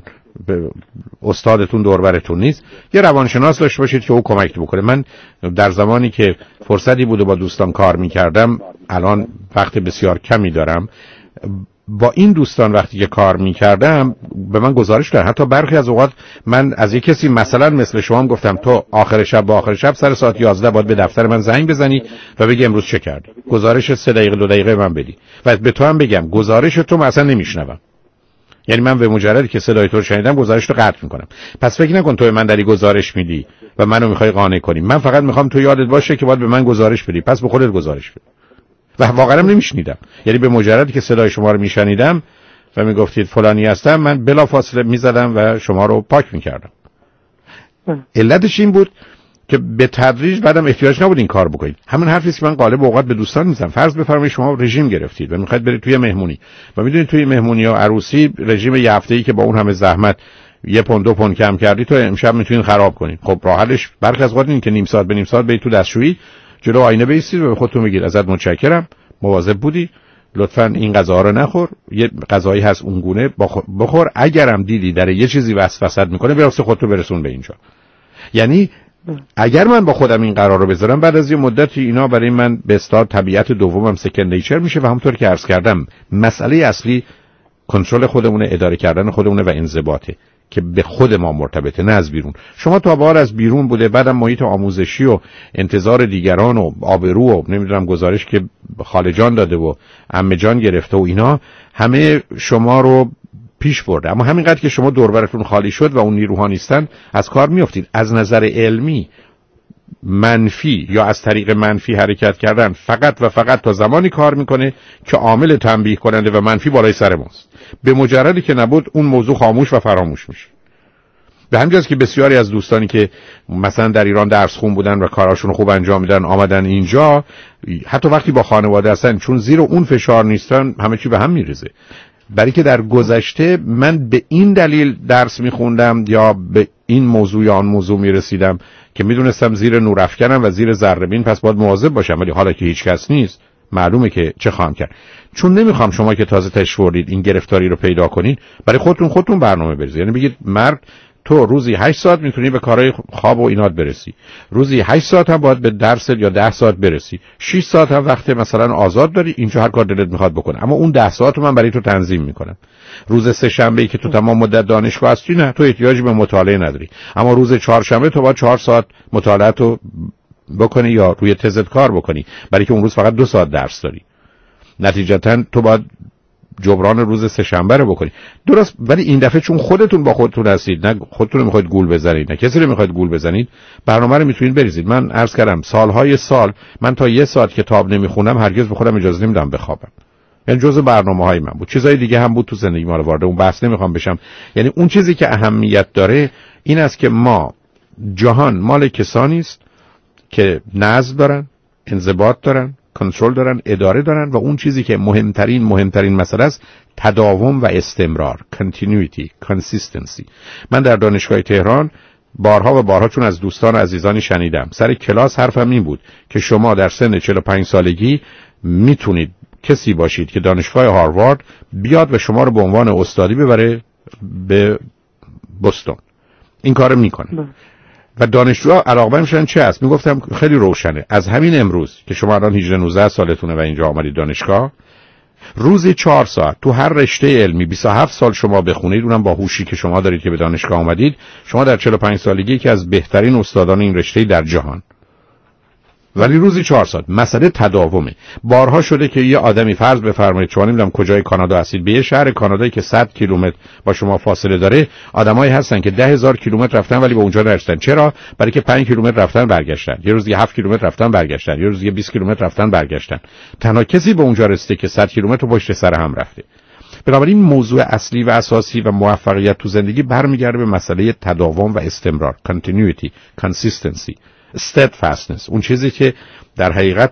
استادتون دوربرتون نیست، یه روانشناس داشته باشید که او کمک بکنه. من در زمانی که فرصتی بود و با دوستان کار میکردم، الان وقت بسیار کمی دارم، با این دوستان وقتی که کار میکردم به من گزارش دادن. حتی برخی از اوقات من از یک کسی مثلا مثل شما هم گفتم تو آخر شب سر ساعت 11 باید به دفتر من زنگ بزنی و بگی امروز چه کردی، گزارش 3 دقیقه 2 دقیقه من بدی و به تو هم بگم گزارش تو مثلا نمیشنوم. یعنی من به مجردی که صدای تو رو شنیدم گزارش رو قطع میکنم. پس فکر نکن تو من داری گزارش میدی و منو میخوای قانع کنی. من فقط میخوام تو یادت باشه که باید به من گزارش بدی، پس به خودت گزارش بده. و واقعا نمیشنیدم. یعنی به مجردی که صدای شما رو میشنیدم و میگفتید فلانی هستم، من بلافاصله میزدم و شما رو پاک میکردم. علتش این بود که به تدریج بعدم احتیاج نبود این کار بکنید. همین حرفی که من غالب اوقات به دوستان میزنم. فرض بفرمایید شما رژیم گرفتید و میخواید برید توی مهمونی و میدونید توی مهمونی یا عروسی رژیم یه هفته‌ای که با اون همه زحمت 1 پوند 2 پوند کم کردی تو امشب میتونید خراب کنید. خب راه حلش برخی از اوقات این که نیم ساعت به نیم ساعت برید تو دستشویی، جلو آینه بایستید و به خودتون بگید ازت متشکرم، مواظب بودی، لطفاً این غذا رو نخور، یه غذایی هست اون گونه بخور، اگرم دیدی در یه چیزی وسوسه میکنه برسه خودتو برسون به اینجا. یعنی اگر من با خودم این قرار رو بذارم بعد از یه مدتی اینا برای من به اصطلاح طبیعت دومم سکند نیچر میشه و همونطور که عرض کردم مسئله اصلی کنترل خودمونه، اداره کردن خودمونه و انضباطه که به خود ما مرتبطه، نه از بیرون. شما تا بار از بیرون بوده، بعدم محیط آموزشی و انتظار دیگران و آبرو و نمیدونم گزارش که خاله جان داده و عمه جان گرفته و اینا همه شما رو پیش برده. اما همینقدر که شما دور براتون خالی شد و اون نیروها نیستن از کار میافتید. از نظر علمی منفی یا از طریق منفی حرکت کردن فقط و فقط تا زمانی کار میکنه که عامل تنبیه کننده و منفی بالای سر ماست. به مجردی که نبود اون موضوع خاموش و فراموش میشه. به همین جاست که بسیاری از دوستانی که مثلا در ایران درس خون بودن و کاراشون خوب انجام میدن آمدن اینجا، حتی وقتی با خانواده هستن چون زیر اون فشار نیستن همه چی به هم میریزه. برای که در گذشته من به این دلیل درس میخوندم یا به این موضوع یا آن موضوع میرسیدم که میدونستم زیر نورافکنم و زیر ذره‌بین، پس باید مواظب باشم. ولی حالا که هیچ کس نیست معلومه که چه خواهم کرد. چون نمیخوام شما که تازه تشریف آوردید این گرفتاری رو پیدا کنین برای خودتون برنامه بریزید. یعنی بگید مرد تو روزی 8 ساعت میتونی به کارهای خواب و اینات برسی، روزی 8 ساعت هم باید به درست یا 10 ساعت برسی، 6 ساعت هم وقت مثلا آزاد داری، اینجا هر کار دلت میخواد بکن، اما اون 10 ساعت رو من برای تو تنظیم میکنم. روز سه شنبه ای که تو تمام مدت دانشگاه هستی نه، تو احتیاجی به مطالعه نداری، اما روز چهارشنبه تو باید 4 ساعت مطالعه‌تو بکنی یا روی تزت کار بکنی، برای که اون روز فقط 2 ساعت درس داری. نتیجتاً تو باید جبران روز سه شنبه رو بکنی. درست، ولی این دفعه چون خودتون با خودتون هستید، نه خودتون رو میخواید گول بزنید، نه کسی رو میخواید گول بزنید، برنامه رو میتونید بریزید. من عرض کردم سالهای سال من تا 1 ساعت کتاب نمیخونم هرگز به خودم اجازه نمیدم بخوابم. یعنی جزء برنامه‌های من بود. چیزای دیگه هم بود تو زندگی ما رو وارد اون بحث نمیخوام بشم. یعنی اون چیزی که اهمیت داره این است که ما جهان مال کسانی است که نظم دارن، انضباط دارن، کنترل دارن، اداره دارن و اون چیزی که مهمترین مسئله است تداوم و استمرار، continuity، consistency. من در دانشگاه تهران بارها چون از دوستان و عزیزانی شنیدم سر کلاس حرفم این بود که شما در سن 45 سالگی میتونید کسی باشید که دانشگاه هاروارد بیاد و شما رو به عنوان استادی ببره به بوستون. این کارو میکنه. و دانشجوها علاقه میشن چه است؟ میگفتم خیلی روشنه. از همین امروز که شما الان 18-19 سالتونه و اینجا آمدید دانشگاه، روزی 4 ساعت تو هر رشته علمی 27 سال شما بخونید، اونم با هوشی که شما دارید که به دانشگاه آمدید، شما در 45 سالگی یکی از بهترین استادان این رشته در جهان. ولی روزی 4 ساعت. مسئله تداومه. بارها شده که یه آدمی فرض بفرمایید شما نمیدونم کجای کانادا هستید، به یه شهر کانادایی که 100 کیلومتر با شما فاصله داره، آدمایی هستن که 10,000 کیلومتر رفتن ولی به اونجا نرسیدن. چرا؟ برای که 5 کیلومتر رفتن برگشتن، یه روز 7 کیلومتر رفتن برگشتن، یه روز 20 کیلومتر رفتن برگشتن. تنها کسی به اونجا رسیده که 100 کیلومتر پشت سر هم رفته. بنابراین موضوع اصلی و اساسی و موفقیت تو زندگی برمیگرده به مسئله تداوم و استمرار، continuity، consistency، steadfastness. اون چیزی که در حقیقت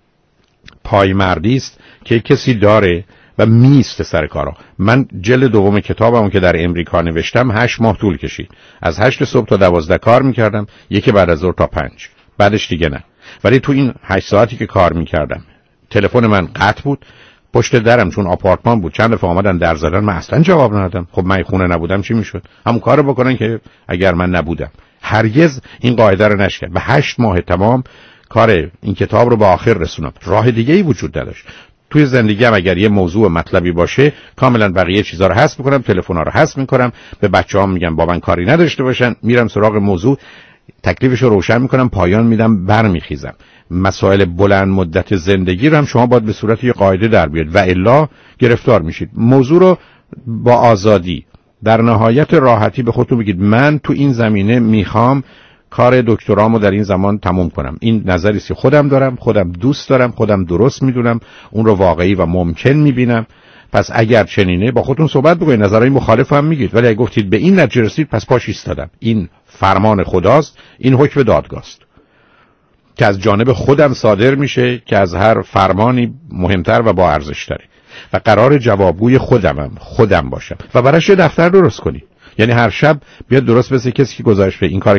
پایمردی است که کسی داره و میسته سر کارا. من جلد دوم کتابمو که در امریکا نوشتم 8 ماه طول کشید. از 8 صبح تا 12 کار میکردم، یکی بعد از ظهر تا 5، بعدش دیگه نه. ولی تو این 8 ساعتی که کار میکردم تلفن من قطع بود، پشت درم چون آپارتمان بود چند دفعه آمدن در زدن، من اصلا جواب ندادم. خب من خونه نبودم چی میشد؟ همون کارو بکنن که اگر من نبودم. هرگز این قاعده رو نشکن و 8 ماه تمام کار این کتاب رو به آخر رسوندم. راه دیگه ای وجود نداشت. توی زندگی هم اگر یه موضوع مطلبی باشه کاملا بقیه چیزا رو حذف میکنم، تلفن‌ها رو حذف میکنم، به بچه‌هام میگم با من کاری نداشته باشن، میرم سراغ موضوع، تکلیفش رو روشن میکنم، پایان میدم، برمیخیزم. مسائل بلند مدت زندگی رو هم شما باید به صورت یه قاعده در بیارید و الا گرفتار میشید. موضوع رو با آزادی در نهایت راحتی به خودتون بگید من تو این زمینه میخوام کار دکترامو در این زمان تموم کنم. این نظری است که خودم دارم، خودم دوست دارم، خودم درست میدونم، اون رو واقعی و ممکن میبینم. پس اگر چنینه با خودتون صحبت بکنید، نظرهای مخالف هم میگید، ولی اگه گفتید به این نتیجه رسید پس پاش ایستادم، این فرمان خداست، این حکم دادگاست که از جانب خودم صادر میشه که از هر فرمانی مهمتر و با ارزش‌تره و قرار جوابگوی خودم باشم و براش یه دفتر درست کنید. یعنی هر شب بیاد درست مثل کسی که گزارش بده این کار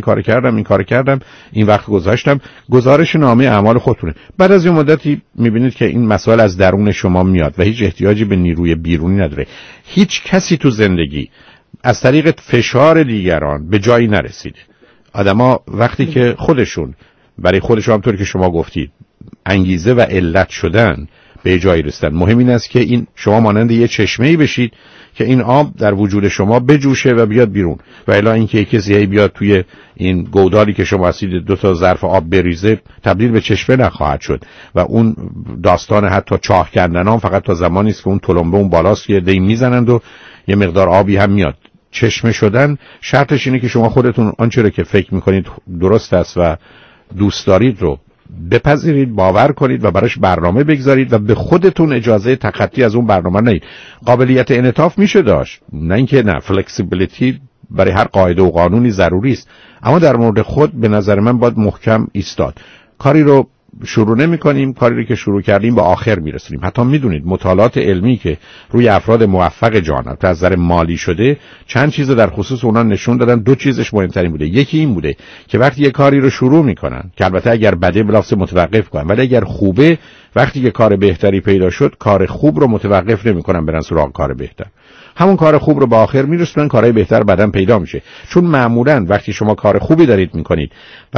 کردم، این وقت گذاشتم، گزارش نامه اعمال خودتونه. بعد از یه مدتی میبینید که این مسائل از درون شما میاد و هیچ احتیاجی به نیروی بیرونی نداره. هیچ کسی تو زندگی از طریق فشار دیگران به جایی نرسیده. آدما وقتی که خودشون برای خودشون همونطور که شما گفتید انگیزه و علت شدن به جایی رسیدن. مهم این است که این شما مانند یه چشمه‌ای بشید که این آب در وجود شما بجوشه و بیاد بیرون و الا اینکه کسی بیاد توی این گودالی که شما هستید 2 تا ظرف آب بریزه تبدیل به چشمه نخواهد شد و اون داستان حتی چاه کردن هم فقط تا زمانی است که اون تلمبه اون بالاست که دی میزنند و یه مقدار آبی هم میاد. چشمه شدن شرطش اینه که شما خودتون آنچه رو که فکر میکنید درست است و دوست دارید رو بپذیرید، باور کنید و براش برنامه بگذارید و به خودتون اجازه تخطی از اون برنامه ندید. قابلیت انعطاف میشه داشت، نه اینکه نه، فلکسیبیلیتی برای هر قاعده و قانونی ضروری است، اما در مورد خود به نظر من باید محکم ایستاد. کاری رو شروع نمی‌کنیم، کاری رو که شروع کردیم به آخر میرسونیم. حتی میدونید مطالعات علمی که روی افراد موفق جهان از نظر مالی شده چند چیز در خصوص اونا نشون دادن. 2 چیزش مهمترین بوده. یکی این بوده که وقتی یه کاری رو شروع میکنن که البته اگر بده بلافاصله متوقف کنن، ولی اگر خوبه وقتی که کار بهتری پیدا شد کار خوب رو متوقف نمیکنن، برن سراغ کار بهتر. همون کار خوب رو به آخر میرسونن، کارهای بهتر بعداً پیدا میشه. چون معمولاً وقتی شما کار خوبی دارید میکنید و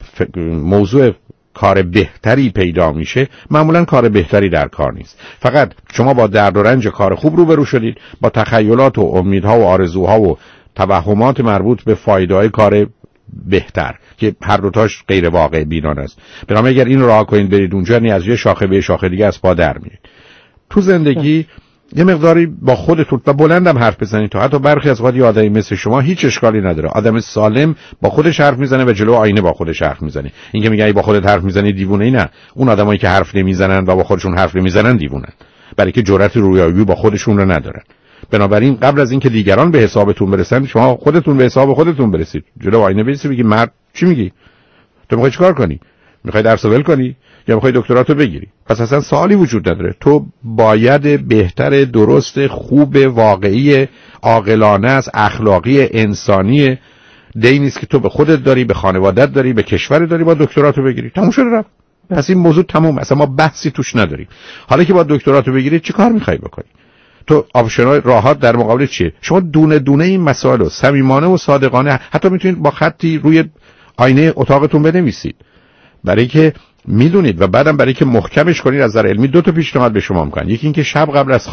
موضوع کار بهتری پیدا میشه، معمولا کار بهتری در کار نیست. فقط شما با درد و رنج کار خوب روبرو شدید، با تخیلات و امیدها و آرزوها و توهمات مربوط به فایده‌های کار بهتر که هر دوتاش غیر واقع بینانه است. بنابراین اگر این راه کنید برید اونجا، یعنی از یه شاخه به شاخه دیگه از پا در میرید. تو زندگی یه مقداری با خودتون و بلندم حرف بزنید. تو حتی برخی از وقت آدمی مثل شما هیچ اشکالی نداره. آدم سالم با خودش حرف میزنه و جلو آینه با خودش حرف میزنه. این که میگه ای با خودت حرف میزنی دیوونه ای، نه. اون آدمایی که حرف نمیزنن و با خودشون حرف نمیزنن دیوونن، برای که جرأت رویارویی با خودشون رو ندارن. بنابراین قبل از اینکه دیگران به حسابتون برسن، شما خودتون به حساب خودتون برسید. جلو آینه بایستید بگید مرد چی میگی؟ تو میخوای چیکار کنی؟ میخوای درس ول کنی یا میخوای دکتراتو بگیری؟ پس اصلا سوالی وجود نداره. تو باید بهتر، درست، خوب، واقعی، عاقلانه از اخلاقی، انسانی دی نیست که تو به خودت داری، به خانوادت داری، به کشور داری با دکتراتو بگیری. تموم شده رفت. پس این موضوع تموم. اصلا ما بحثی توش نداریم. حالا که با دکتراتو بگیری چیکار میخوای بکنی؟ تو آپشن‌های راحت در مقابل چیه؟ شما دونه دونه این مسائل رو صمیمانه و صادقانه حتی میتونید با خطی روی آینه اتاقتون بنویسید. برای که میدونید و بعدم برای که محکمش کنید از نظر علمی 2 تا پیشنهاد به شما میکنن. یکی این که شب قبل از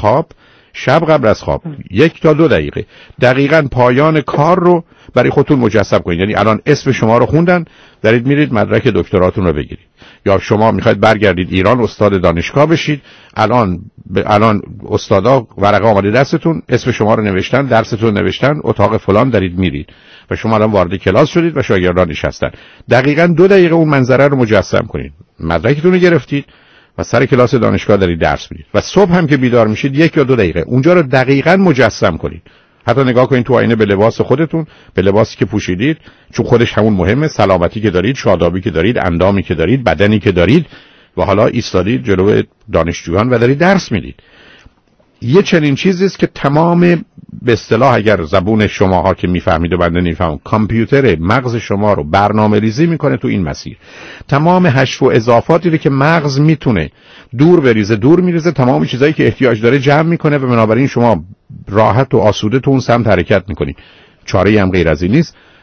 خواب 1 تا 2 دقیقه دقیقاً پایان کار رو برای خودتون مجسم کنید. یعنی الان اسم شما رو خوندن، دارید میرید مدرک دکتراتون رو بگیرید، یا شما میخواید برگردید ایران استاد دانشگاه بشید، الان استادا ورقه آماده دستتون، اسم شما رو نوشتن، درستون نوشتن، اتاق فلان دارید میرید و شما الان وارد کلاس شدید و شاگردان نشستن. دقیقاً 2 دقیقه اون منظره رو مجسم کنید. مدرکتون رو گرفتید و سر کلاس دانشگاه دارید درس میدید و صبح هم که بیدار میشید 1 یا 2 دقیقه اونجا رو دقیقاً مجسم کنید. حتی نگاه کنید تو آینه به لباس خودتون، به لباسی که پوشیدید، چون خودش همون مهمه، سلامتی که دارید، شادابی که دارید، اندامی که دارید، بدنی که دارید و حالا ایستادید جلو دانشجویان و دارید درس میدید. یه چنین چیزی است که تمام به اصطلاح اگر زبون شماها که میفهمید و بنده نمیفهمم، کامپیوتر مغز شما رو برنامه‌ریزی میکنه تو این مسیر. تمام حشو و اضافاتی رو که مغز میتونه دور بریزه دور میریزه، تمام چیزایی که احتیاج داره جمع میکنه و بنابراین شما راحت و آسوده تو اون سمت حرکت میکنید. چاره‌ای هم غیر از این نیست.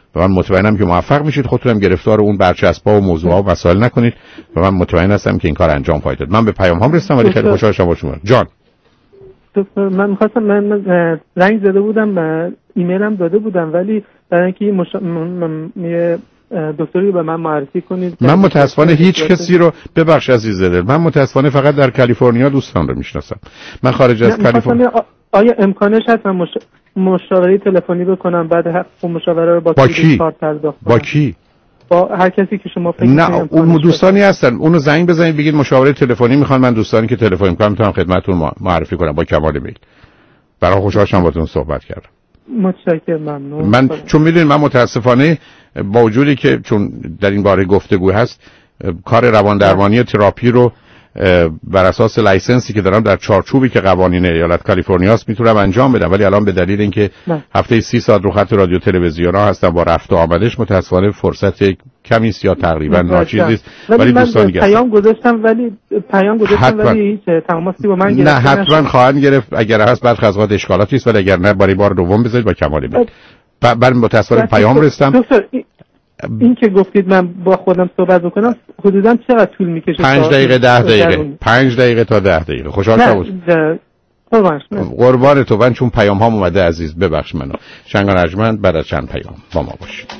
و من مطمئنم که موفق میشید. خودتونم گرفتار اون برچسب‌ها و موضوعات و مسائل نکنید و من مطمئن هستم که این کار انجام خواهید داد. من به پیام‌هام رسیدم ولی خیلی خوشحال شدم با شما. جان دکتر من می‌خواستم من رنگ زده بودم ایمیلم داده بودم ولی برای اینکه دکتری به من معرفی کنید. من متاسفانه هیچ کسی رو ببخش عزیز دل، من متاسفانه فقط در کالیفرنیا دوستان رو میشناسم. من خارج از کالیفرنیا آیا امکانش هست من مشاوره تلفنی بکنم بعد حق مشاوره رو با کی پرداخت کنم؟ با کی؟ با هر کسی که شما فکر کنید. نه اون دوستانی هستن، اونو زنگ بزنید بگید مشاوره تلفنی میخوان، من دوستانی که تلفن میکنم میتونم خدمتتون معرفی کنم با کمال میل. برای خوشحال شدم باهاتون صحبت کردم. متشکرم، ممنون. من چون میدونید من متاسفانه با وجودی که چون در این باره گفتگو هست کار روان درمانی و تراپی رو بر اساس لایسنسی که دارم در چارچوبی که قوانین ایالت کالیفرنیا است میتونم انجام بدم، ولی الان به دلیل اینکه هفته 30 ساعت رو خط رادیو تلویزیون ها هستم با رفت و آمدش متاسفانه فرصت کمی است یا تقریبا ناچیزی است. ولی دوستان پیام گذاشتم ولی هیچ تماسی با من گرفتن. نه حتما خواهند گرفت، اگر هست بعد خزوات اشکالاتی است، ولی اگر نه برای بار دوم بذارید با کمال میل. بعد متاسفانه پیام رسیدم. این که گفتید من با خودم صحبت بکنم حدوداً چقدر طول میکشه؟ 5 دقیقه 10 دقیقه 5 دقیقه تا 10 دقیقه. خوشحال شدم. قربان تو. من چون پیام هام اومده عزیز ببخش منو. شنگان ارجمند بعد از چند پیام با ما باشید.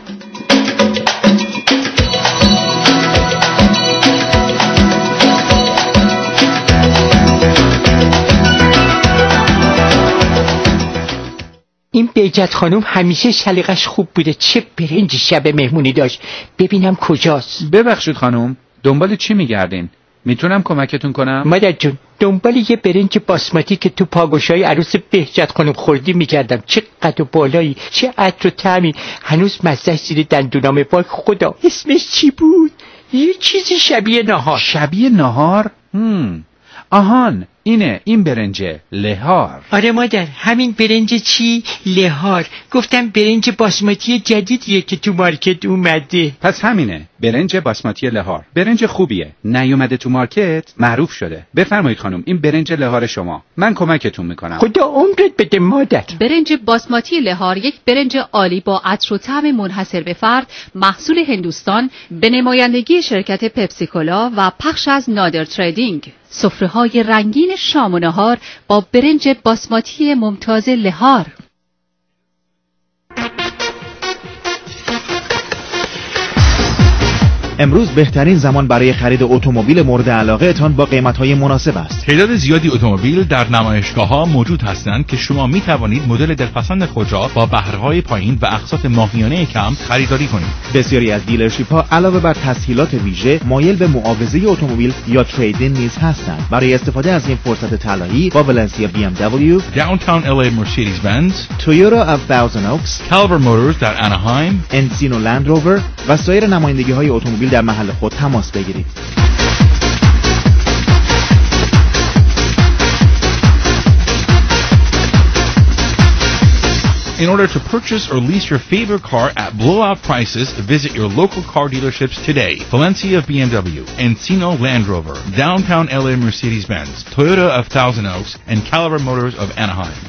این بهجت خانم همیشه سلیقش خوب بوده. چه برنج شب مهمونی داشت. ببینم کجاست. ببخشید خانم، دنبال چی میگردین؟ میتونم کمکتون کنم؟ مادر جون دنبال یه برنج باسماتی که تو پاگوشای عروس بهجت خانم خوردی میگردم. چه قد و بالایی، چه عطر و طعمی، هنوز مزهش زیر دندونام پاک. خدا اسمش چی بود؟ یه چیزی شبیه نهار. شبیه نهار؟ آهان این برنج لهار. آره مادر همین برنج چی؟ لهار. گفتم برنج باسماتی جدیدیه که تو مارکت اومده. پس همینه، برنج باسماتی لهار. برنج خوبیه، نیومده تو مارکت، معروف شده. بفرمایید خانم، این برنج لهار شما، من کمکتون میکنم. خدا عمرت بده مادر. برنج باسماتی لهار یک برنج عالی با عطر و طعم منحصر به فرد، محصول هندوستان، به نمایندگی شرکت پپسیکولا و پخش از نادر تریدینگ. سفره‌های رنگین شام و نهار با برنج باسماتی ممتاز لهار. امروز بهترین زمان برای خرید اتومبیل مورد علاقه تان با قیمت‌های مناسب است. تعداد زیادی اتومبیل در نمایشگاه‌ها موجود هستند که شما می‌توانید مدل دلپسند خود را با بهره‌های پایین و اقساط ماهیانه کم خریداری کنید. بسیاری از دیلرشیپ‌ها علاوه بر تسهیلات ویژه مایل به معاوضه اتومبیل یا تریدین نیز هستند. برای استفاده از این فرصت طلایی با ولنسیا BMW، Downtown LA Mercedes-Benz، تویوتا of Thousand Oaks، Caliber Motors در اناهایم، انسینو لند روور و سایر نمایندگی‌های اتومبیل در محل خود تماس بگیرید. In order to purchase or lease your favorite car at blowout prices, visit your local car dealerships today. Valencia BMW, Encino Land Rover, Downtown LA Mercedes-Benz, Toyota of Thousand Oaks, and Caliber Motors of Anaheim.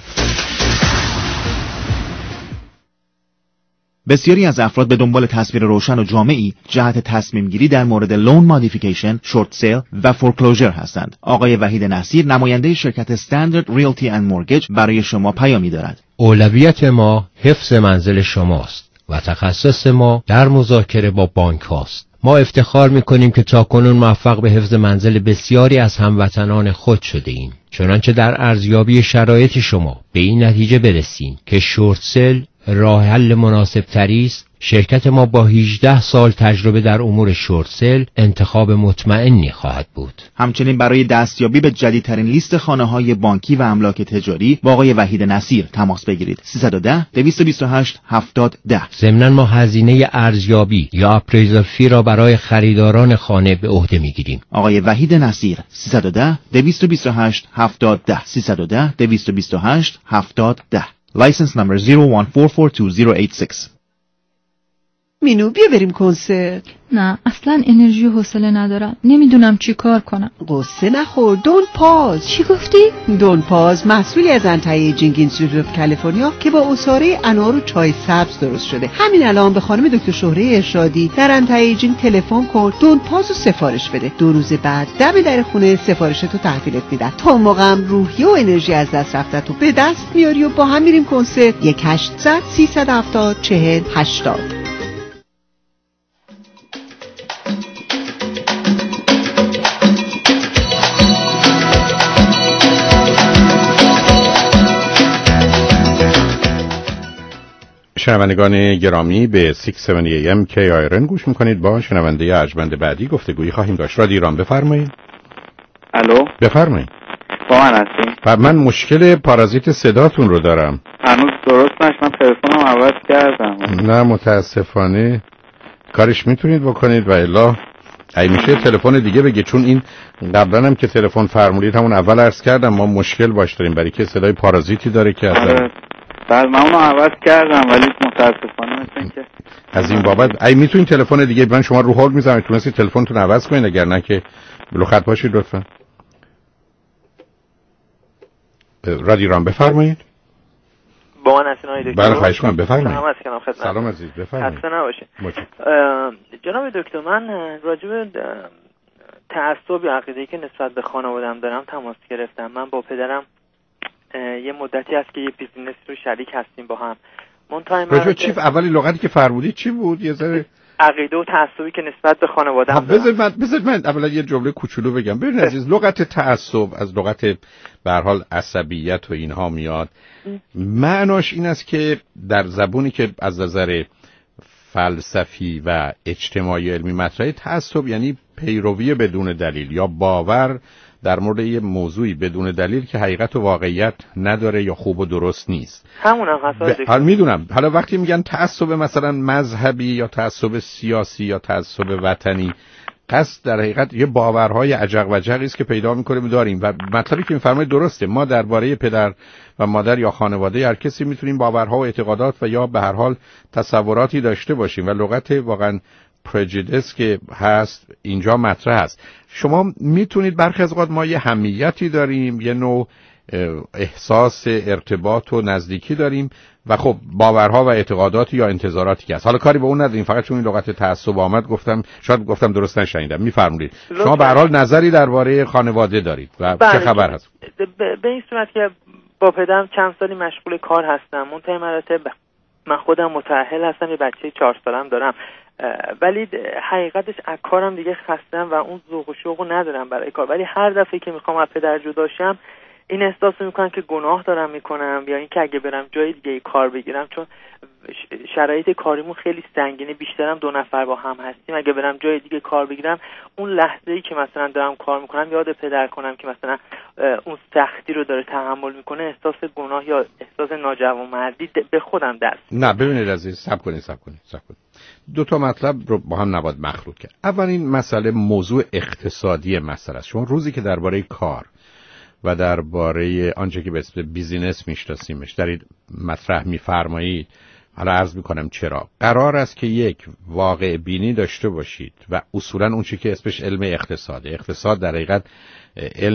بسیاری از افراد به دنبال تصویر روشن و جامعی جهت تصمیم گیری در مورد لون مودیفیکیشن، شورت سیل و فورکلوزر هستند. آقای وحید نصیر نماینده شرکت استندارد ریلتی اند مورگیج برای شما پیامی دارد. اولویت ما حفظ منزل شماست و تخصص ما در مذاکره با بانک هاست. ما افتخار می‌کنیم که تاکنون موفق به حفظ منزل بسیاری از هموطنان خود شده ایم. چنانچه در ارزیابی شرایط شما به این نتیجه برسیم که شورت سیل راه حل مناسب تری است، شرکت ما با 18 سال تجربه در امور شورت سیل انتخاب مطمئنی خواهد بود. همچنین برای دستیابی به جدیدترین لیست خانه‌های بانکی و املاک تجاری با آقای وحید نصیر تماس بگیرید. 310-228-7010. ضمناً ما هزینه ارزیابی یا اپریزال فی را برای خریداران خانه به عهده می‌گیریم. آقای وحید نصیر 310-228-7010. 310-228-7010. License number 0144286. مینو بیا بریم کنسرت. نه اصلا انرژی و حوصله ندارم، نمیدونم چی کار کنم. قصه نخور. دون پاز. چی گفتی؟ دون پاز محصولی از انتای اینستیتوت اف کالیفرنیا که با عصاره انار و چای سبز درست شده. همین الان به خانم دکتر شهره ارشادی در انتای تلفن کن، دون پاز رو سفارش بده. 2 روز بعد دم در خونه سفارشتو تحویلت میدن. تا موقع روحیه و انرژی از دست رفتتو به دست میاری و با هم میریم کنسرت. 1-800-370-4080. شنوندگان گرامی به 670 AM KIRN گوش میکنید. با شنونده ارجمند بعدی گفتگویی خواهیم داشت. رادیو ایران بفرمایید. الو بفرمایید. با من هستین؟ من مشکل پارازیت صداتون رو دارم. هنوز درست نشد. من تلفنم عوض کردم. نه متاسفانه کارش میتونید بکنید و الا ای میشه تلفن دیگه بگید، چون این قبلا هم که تلفن فرمودید همون اول عرض کردم ما مشکل باش داریم برای که صدای پارازیتی داره که بعد من اونو عوض کردم ولی متاسفانه مثل که از این بابت ای میتونین تلفن دیگه من شما رو هولد میذارم تونستی تلفنتون عوض کنین، اگر نه که بلو خط باشید لطفا. رادیو ایران بفرمایید. با من هستین آقای دکتر؟ بله خواهش کنم بفرمایید. سلام عزیز بفرمایید. خسته نباشید. جناب دکتر من راجع به تعصب یا عقیده‌ای که نسبت به خانواده‌ام دارم تماس گرفتم. من با پدرم یه مدتی است که یه بیزینس رو شریک هستیم با هم. راجع چی اولی لغتی که فرمودید چی بود؟ یه ذره عقیده و تعصبی که نسبت به خانواده‌ام دارم. بذار من اولا یه جمله کوچولو بگم. ببین عزیز، لغت تعصب از لغت به هر حال عصبیت و اینها میاد. معناش این است که در زبونی که از نظر فلسفی و اجتماعی علمی مطرحه، تعصب یعنی پیروی بدون دلیل یا باور در مورد یه موضوعی بدون دلیل که حقیقت و واقعیت نداره یا خوب و درست نیست. همونم هست. حالا میدونم حالا وقتی میگن تعصب مثلا مذهبی یا تعصب سیاسی یا تعصب وطنی، قصد در حقیقت یه باورهای عجق و جقی است که پیدا میکنیم داریم و مطلبی که میفرمایید درسته. ما درباره پدر و مادر یا خانواده هر کسی میتونیم باورها و اعتقادات و یا به هر حال تصوراتی داشته باشیم و لغت واقعا پرجودیس که هست اینجا مطرح هست. شما میتونید برخی از اوقات ما یه همیتی داریم، یه نوع احساس ارتباط و نزدیکی داریم و خب باورها و اعتقاداتی یا انتظاراتی که هست. حالا کاری به اون نداریم، فقط چون این لغت تعصب آمد گفتم، شاید گفتم درست نشنیدم. میفرمایید شما به هر حال نظری درباره خانواده دارید و چه خبر هست؟ به این صورت که با پدرم چند سالی مشغول کار هستم. منتهی مراتب من خودم متأهل هستم، یه بچه 4 سالم دارم، ولی حقیقتش از کارم دیگه خستم و اون ذوق و شوقو ندارم برای کار. ولی هر دفعه که میخوام از پدر جدا شم این احساس میکنم که گناه دارم میکنم، یا اینکه اگه برم جای دیگه کار بگیرم، چون شرایط کاریمون خیلی سنگینه، بیشترم 2 نفر با هم هستیم، اگه برم جای دیگه کار بگیرم اون لحظه‌ای که مثلا دارم کار میکنم یاد پدر کنم که مثلا اون سختی رو داره تحمل میکنه، احساس گناه یا احساس ناجوانمردی به خودم دست. نه ببینید عزیز، صبر کنید. 2 تا مطلب رو با هم نباید مخلوط کرد. اولین مسئله موضوع اقتصادی مسئله است. شما روزی که درباره کار و درباره آنچه که به اسم بیزینس میشناسیمش در این مطرح میفرمایید، حالا عرض میکنم چرا قرار است که یک واقع بینی داشته باشید و اصولا اون چیزی که اسمش علم اقتصاده. اقتصاد در حقیقت علم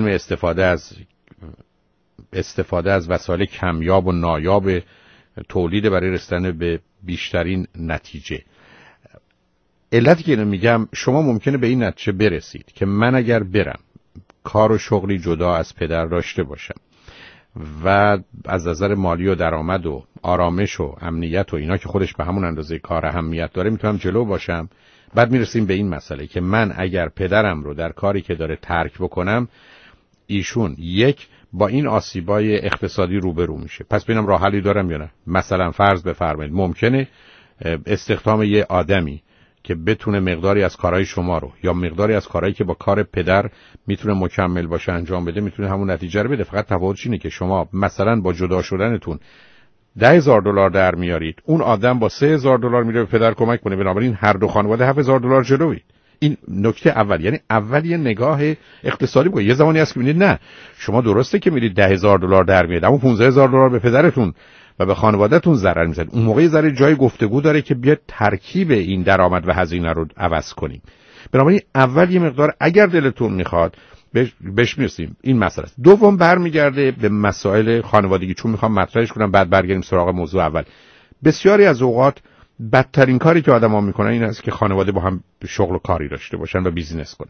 استفاده از وسایل کمیاب و نایاب تولید برای رسیدن به بیشترین نتیجه. علتی که اینو میگم، شما ممکنه به این نتیجه برسید که من اگر برم کار و شغلی جدا از پدر داشته باشم و از نظر مالی و درآمد و آرامش و امنیت و اینا که خودش به همون اندازه کار اهمیت داره میتونم جلو باشم. بعد میرسیم به این مسئله که من اگر پدرم رو در کاری که داره ترک بکنم، ایشون یک با این آسیبای اقتصادی روبرو میشه. پس ببینم راه حلی دارم یا نه. مثلا فرض بفرمایید ممکنه استخدام یه آدمی که بتونه مقداری از کارهای شما رو یا مقداری از کارهایی که با کار پدر میتونه مکمل باشه انجام بده، میتونه همون نتیجه رو بده. فقط تفاوتش اینه که شما مثلا با جدا شدنتون $10,000 در میارید، اون آدم با $3,000 میره به پدر کمک کنه، بنابراین هر دو خانواده $7,000 جلوید. این نکته اول. یعنی اول یه نگاه اقتصادی بکنید. یه زمانی هست که میبینید نه شما درسته که میرید $10,000 در میاد، اما $15,000 به پدرتون و به خانوادهتون ضرر میزنید، اون موقع ذره جای گفتگو داره که بیاد ترکیب این درآمد و هزینه رو عوض کنیم. بنابراین اول یه مقدار اگر دلتون میخواد بهش میرسیم، این مسئله است. دوم برمیگرده به مسائل خانوادگی، چون میخوام مطرحش کنم بعد برگردیم سراغ موضوع اول. بسیاری از اوقات بدترین کاری که آدم‌ها میکنن این است که خانواده با هم شغل و کاری داشته باشن و بیزینس کنن.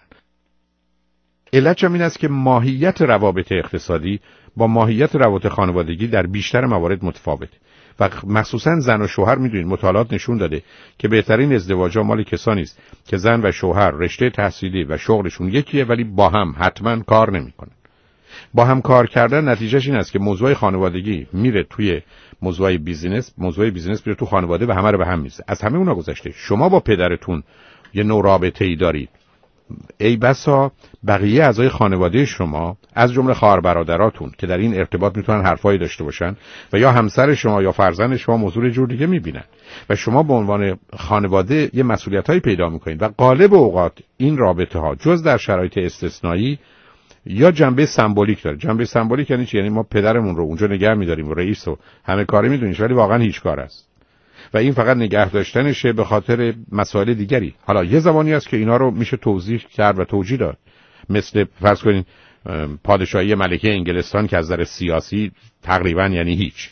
علتش هم این است که ماهیت روابط اقتصادی با ماهیت روابط خانوادگی در بیشتر موارد متفاوته و مخصوصا زن و شوهر میدونید مطالعات نشون داده که بهترین ازدواج‌ها مال کسانی است که زن و شوهر رشته تحصیلی و شغلشون یکیه ولی با هم حتما کار نمی‌کنن. با هم کار کردن نتیجهش این است که موضوع خانوادگی میره توی موضوع بیزینس میره تو خانواده و همه رو به هم میزه. از همه اونا گذشته شما با پدرتون یه نوع رابطه‌ای دارید، ای بسا بقیه اعضای خانواده شما از جمله خواهر برادراتون که در این ارتباط میتونن حرفایی داشته باشن و یا همسر شما یا فرزند شما موضوع جور دیگه میبینن و شما به عنوان خانواده یه مسئولیتایی پیدا میکنید و غالب اوقات این رابطه ها جز در شرایط استثنایی یا جنبه سمبولیک داره. جنبه سمبولیک یعنی چی؟ یعنی ما پدرمون رو اونجا نگه می‌داریم و رئیس و همه کاری می‌دونیش ولی واقعا هیچ کار است و این فقط نگه داشتنشه به خاطر مسائل دیگری. حالا یه زمانی هست که اینا رو میشه توضیح کرد و توجیه داد، مثل فرض کنین پادشاهی ملکه انگلستان که از نظر سیاسی تقریبا یعنی هیچ.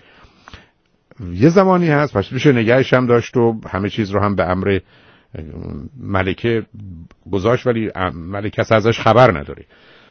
یه زمانی هست پس میشه نگهش هم داشت و همه چیز رو هم به امر ملکه گذاشت ولی ملکه ازش خبر نداره.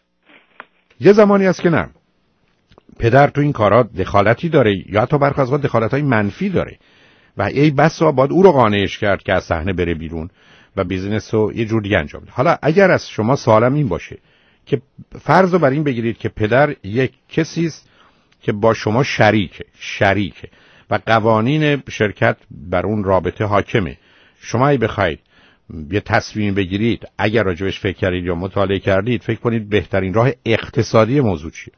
یه زمانی هست که نه، پدر تو این کارا دخالتی داره یا حتی برخی از وقت دخالت‌های منفی داره و ای بسا باید او رو قانعش کرد که از صحنه بره بیرون و بیزینس رو یه جور دیگه انجام بده. حالا اگر از شما سوالم این باشه که فرض رو بر این بگیرید که پدر یک کسی است که با شما شریکه و قوانین شرکت بر اون رابطه حاکمه، شما ای بخواید یه تصمیم بگیرید اگر راجبش فکر کردید یا مطالعه کردید فکر کنید بهترین راه اقتصادی موضوع چیه؟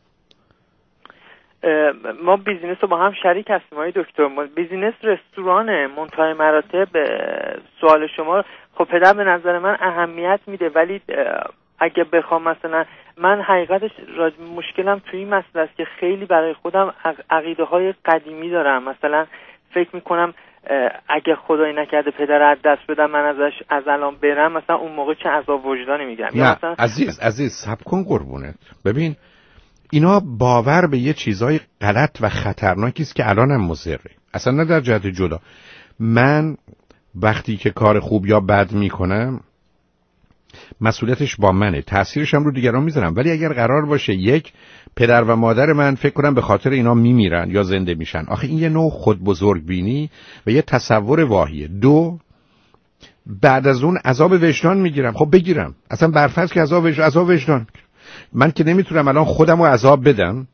ما بیزینس رو با هم شریک هستیم آقای دکتر. بیزینس رستوران منتهی مراتب. سوال شما خب پدر به نظر من اهمیت میده ولی اگه بخوام مثلا من حقیقتش مشکلم توی این مسئله است که خیلی برای خودم عقیده های قدیمی دارم. مثلا فکر میکنم اگه خدایی نکرده پدر از دست بدم من ازش از الان برم مثلا اون موقع چه عذاب وجدانی میگم. نه مثلا عزیز صبر کن قربونت. ببین اینا باور به یه چیزای غلط و خطرناکی است که الانم مضره، اصلا نه در جهت جدا. من وقتی که کار خوب یا بد میکنم مسئولیتش با منه، تأثیرش هم رو دیگران میذارم، ولی اگر قرار باشه یک پدر و مادر من فکر کنم به خاطر اینا میمیرن یا زنده میشن، آخه این یه نوع خود بزرگبینی و یه تصور واهیه. دو، بعد از اون عذاب وجدان میگیرم. خب بگیرم، اصلا برفرض که عذاب وجدان من که نمیتونم الان خودم رو عذاب بدم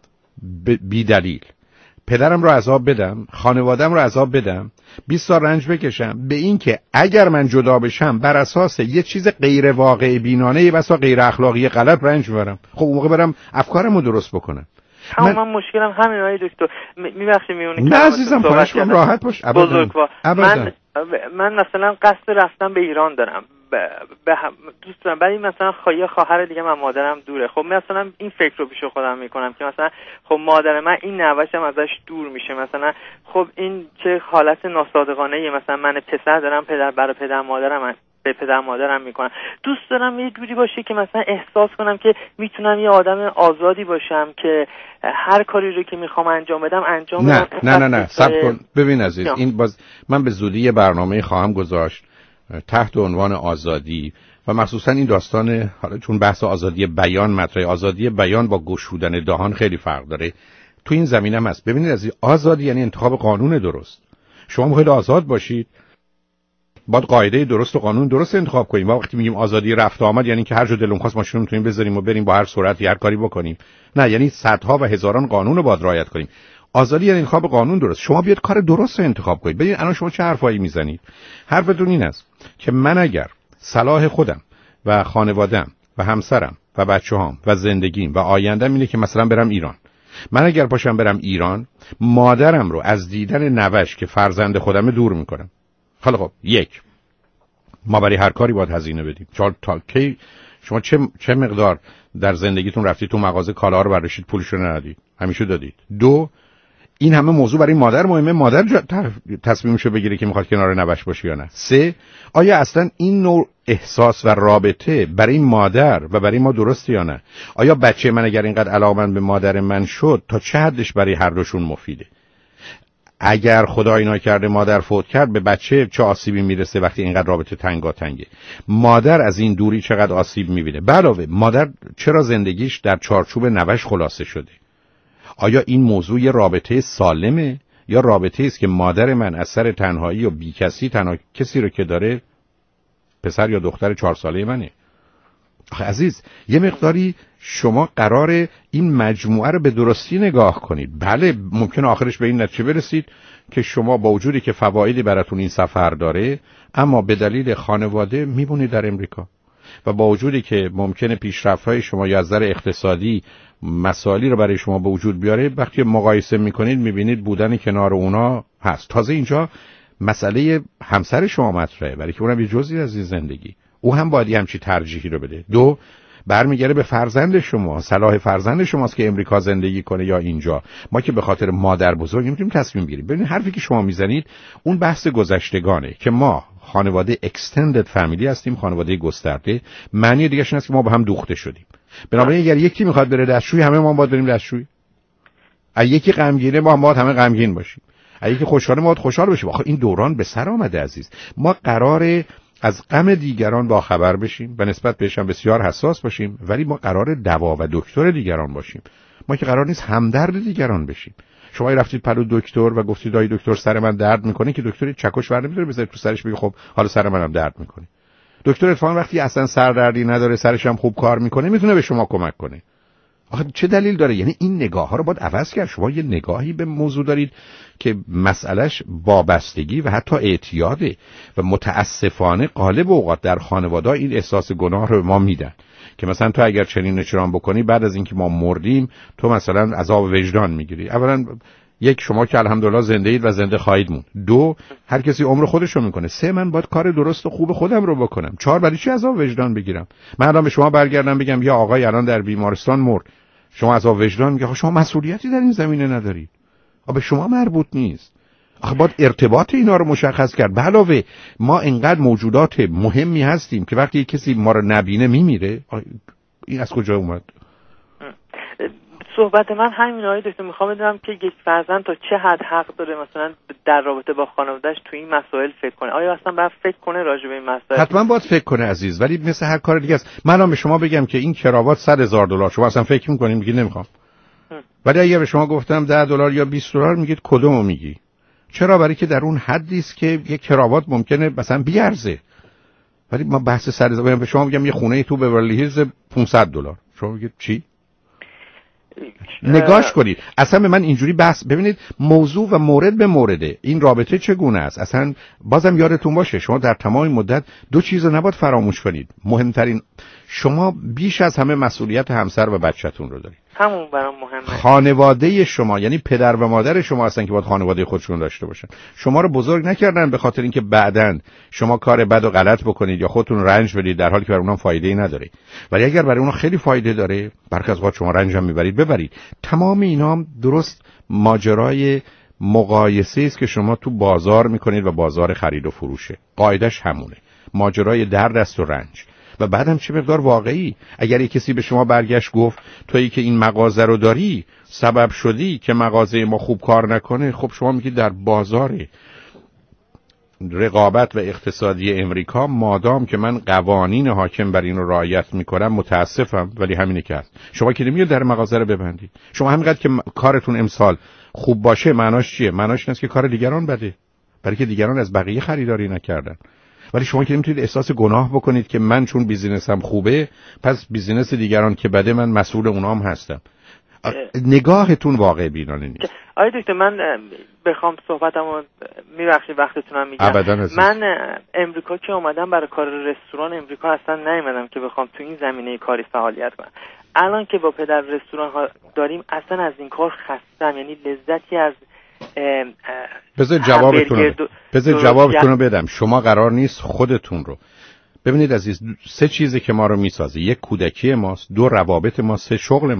بی دلیل، پدرم رو عذاب بدم، خانوادم رو عذاب بدم، 20 سال رنج بکشم به این که اگر من جدا بشم بر اساس یه چیز غیر واقع بینانه بسا غیر اخلاقی غلط رنج میبرم. خب اون موقع برم افکارمو درست بکنم. من مشکلم همین آقای دکتر. میبخشی میونه نه عزیزم خواهش کنم راحت باش. بزرگوار من مثلا قصد رفتن به ایران دارم دوست دارم ولی مثلا خواهر دیگه من مادرم دوره. خب مثلا این فکر رو پیش خودم میکنم که مثلا خب مادر من این نوه‌شم ازش دور میشه، مثلا خب این چه حالت ناصادقانه ایه. مثلا من پسر دارم برای پدر مادرم به پدر مادرم میکنم. دوست دارم یه جوری باشه که مثلا احساس کنم که میتونم یه آدم آزادی باشم که هر کاری رو که میخوام انجام بدم انجام بدم. نه صبر کن. ببین عزیز این من به زودی یه برنامه خواهم گذاشت تحت عنوان آزادی و مخصوصا این داستان، حالا چون بحث آزادی بیان مطرحه، آزادی بیان با گشودن دهان خیلی فرق داره، تو این زمینه هم هست. ببینید عزیز آزادی یعنی انتخاب قانون درست. شما میخواید آزاد باشید باید قاعده درست و قانون درست انتخاب کنیم. ما وقتی میگیم آزادی رفت و آمد یعنی که هر جا دلمون خواست ماشین رو میتونیم بذاریم و بریم با هر سرعتی هر کاری بکنیم. نه، یعنی صدها و هزاران قانون رو باید رعایت کنیم. آزادی یعنی انتخاب قانون درست. شما بیاد کار درست رو انتخاب کنید. ببین الان شما چه حرفایی میزنید. حرفتون این است که من اگر صلاح خودم و خانواده‌ام و همسرم و بچه‌هام و زندگیم و آینده‌ام اینه که مثلا برم ایران، من اگر پاشم برم ایران مادرم رو از دیدن نوش که فرزند خودمه دور میکنم. حالا خب یک، ما برای هر کاری باید هزینه بدیم. تا کی شما چه مقدار در زندگیتون رفتید تو مغازه کالا رو برداشتید پولش رو ندادید؟ همیشه دادید. دو، این همه موضوع برای مادر مهمه، مادر تصمیمشو بگیره که میخواد کنار نوش باشه یا نه. 3 آیا اصلا این نوع احساس و رابطه برای مادر و برای ما درسته یا نه؟ آیا بچه من اگر اینقدر علاقه‌مند به مادر من شد تا چه حدش برای هر دوشون مفیده؟ اگر خدای ناکرده مادر فوت کرد به بچه چه آسیبی میرسه وقتی اینقدر رابطه تنگاتنگه؟ مادر از این دوری چقدر آسیب میبینه؟ علاوه مادر چرا زندگیش در چارچوب نوش خلاصه شده؟ آیا این موضوع یه رابطه سالمه یا رابطه است که مادر من از سر تنهایی و بیکسی تنها کسی رو که داره پسر یا دختر 4 ساله منه؟ آخه عزیز یه مقداری شما قراره این مجموعه رو به درستی نگاه کنید. بله ممکن آخرش به این نتیجه برسید که شما با وجودی که فوایدی براتون این سفر داره اما به دلیل خانواده میمونید در امریکا و با وجودی که ممکنه پیشرفت‌های شما یا از نظر اقتصادی مسائلی رو برای شما به وجود بیاره، وقتی مقایسه میکنید میبینید بودن کنار اونا هست. تازه اینجا مسئله همسر شما مطرحه، برای که اونم یه جزئی از این زندگی، او هم باید همچی ترجیحی رو بده. 2 برمیگره به فرزند شما، صلاح فرزند شماست که امریکا زندگی کنه یا اینجا. ما که به خاطر مادر بزرگ نمیتونیم تصمیم بگیریم. ببینید حرفی که شما میزنید اون بحث گذشتگانه که ما خانواده اکستندد فامیلی هستیم، خانواده گسترده. معنی دیگه‌ش این است که ما با هم دوخته شدیم. بنابراین اگر یکی میخواد بره دستشویی همه ما باید بریم دستشویی. اگه یکی غمگینه ما باید همه غمگین باشیم. اگه یکی خوشحاله ما باید خوشحال باشیم. آخه این دوران به سر آمده عزیز. ما قراره از غم دیگران با خبر بشیم و نسبت بهش هم بسیار حساس باشیم، ولی ما قراره دوا و دکتر دیگران باشیم. ما که قرار نیست همدرد دیگران بشیم. شما رفتید پلو دکتر و گفتید آی دکتر سر من درد میکنه، که دکتر چکش ور نمیذاره بذاره تو سرش بگه خب حالا سر منم درد میکنه. دکتر اتفاقا وقتی اصلا سردردی نداره سرش هم خوب کار میکنه میتونه به شما کمک کنه. آخه چه دلیل داره؟ یعنی این نگاه ها رو باید عوض کرد. شما یه نگاهی به موضوع دارید که مسئلهش وابستگی و حتی اعتیاده و متاسفانه غالب اوقات در خانواده‌ها این احساس گناه رو به ما میدن که مثلا تو اگر چنین چرام بکنی بعد از اینکه ما مردیم تو مثلا عذاب وجدان میگیری. اولا یک، شما که الحمدلله زنده اید و زنده خواهید موند. 2، هر کسی عمر خودش رو میکنه. 3، من باید کار درست و خوب خودم رو بکنم. 4، برای چی عذاب وجدان بگیرم؟ من الان به شما برگردم بگم یا آقای الان در بیمارستان مرد، شما عذاب وجدان میگه شما مسئولیتی در این زمینه ندارید، به شما مربوط نیست. آخه باید ارتباط اینا رو مشخص کرد. به علاوه ما اینقدر موجودات مهمی هستیم که وقتی کسی ما رو نبینه میمیره. این از کجا اومد؟ صحبت من همین آقای دکتر، میخوام بدونم که یک فرزند تا چه حد حق داره مثلا در رابطه با خانواده‌اش تو این مسائل فکر کنه؟ آیا اصلا باید فکر کنه راجع به این مسائل؟ حتما باید فکر کنه عزیز، ولی مثل هر کار دیگه است. من به شما بگم که این کراوات $100,000 شما اصلا فکر می‌کنید میگید نمیخوام. ولی اگه به شما گفتم $10 یا $20 میگید کدومو میگی؟ چرا؟ برای که در اون حدی است که یک کراوات ممکنه مثلا بیارزه. ولی ما بحث $100,000 به شما میگم یه خونه تو بورلی هیلز $500. شما میگید چی؟ نگاش کنید. اصلا به من اینجوری بحث ببینید موضوع و مورد به مورده. این رابطه چگونه است؟ اصلا بازم یادتون باشه شما در تمام مدت 2 چیز رو نباید فراموش کنید. مهمترین، شما بیش از همه مسئولیت همسر و بچه‌تون رو دارید. همون برام مهمه. خانواده شما یعنی پدر و مادر شما هستن که باید خانواده خودشون داشته باشن. شما رو بزرگ نکردن به خاطر اینکه بعداً شما کار بد و غلط بکنید یا خودتون رنج بدید در حالی که برای اونها فایده‌ای نداره. ولی اگر برای اونها خیلی فایده داره، برخی از اوقات شما رنج هم میبرید ببرید. تمام اینا درست ماجرای مقایسه است که شما تو بازار میکنید و بازار خرید و فروشه. قاعدش همونه. ماجرای درد است و رنج. و بعدم چه مقدار واقعی. اگر یک کسی به شما برگشت گفت تویی که این مغازه رو داری سبب شدی که مغازه ما خوب کار نکنه، خب شما میگید در بازار رقابت و اقتصادی امریکا مادام که من قوانین حاکم بر این رو رعایت میکنم متاسفم، ولی همینه که هست. شما که نمیاد در مغازه رو ببندید. شما همینقدر که کارتون امسال خوب باشه معناش چیه؟ معناش این است که کار دیگران بده، برای که دیگران از بقیه خریداری نکردن. ولی شما که نمیتونید احساس گناه بکنید که من چون بیزینسم خوبه پس بیزینس دیگران که بده من مسئول اونام هستم. نگاهتون واقع بینانه نیست. آقای دکتر من بخوام صحبتمو میبخشید وقتتونم میگم. من امریکا که اومدم برای کار رستوران امریکا اصلا نیومدم که بخوام تو این زمینه کاری فعالیت کنم. الان که با پدر رستوران ها داریم اصلا از این کار خستم، یعنی لذتی از بذار جوابتون رو بدم. شما قرار نیست خودتون رو ببینید عزیز. 3 چیزی که ما رو میسازه: 1 کودکی ماست، 2 روابط ماست، 3 شغل ماست.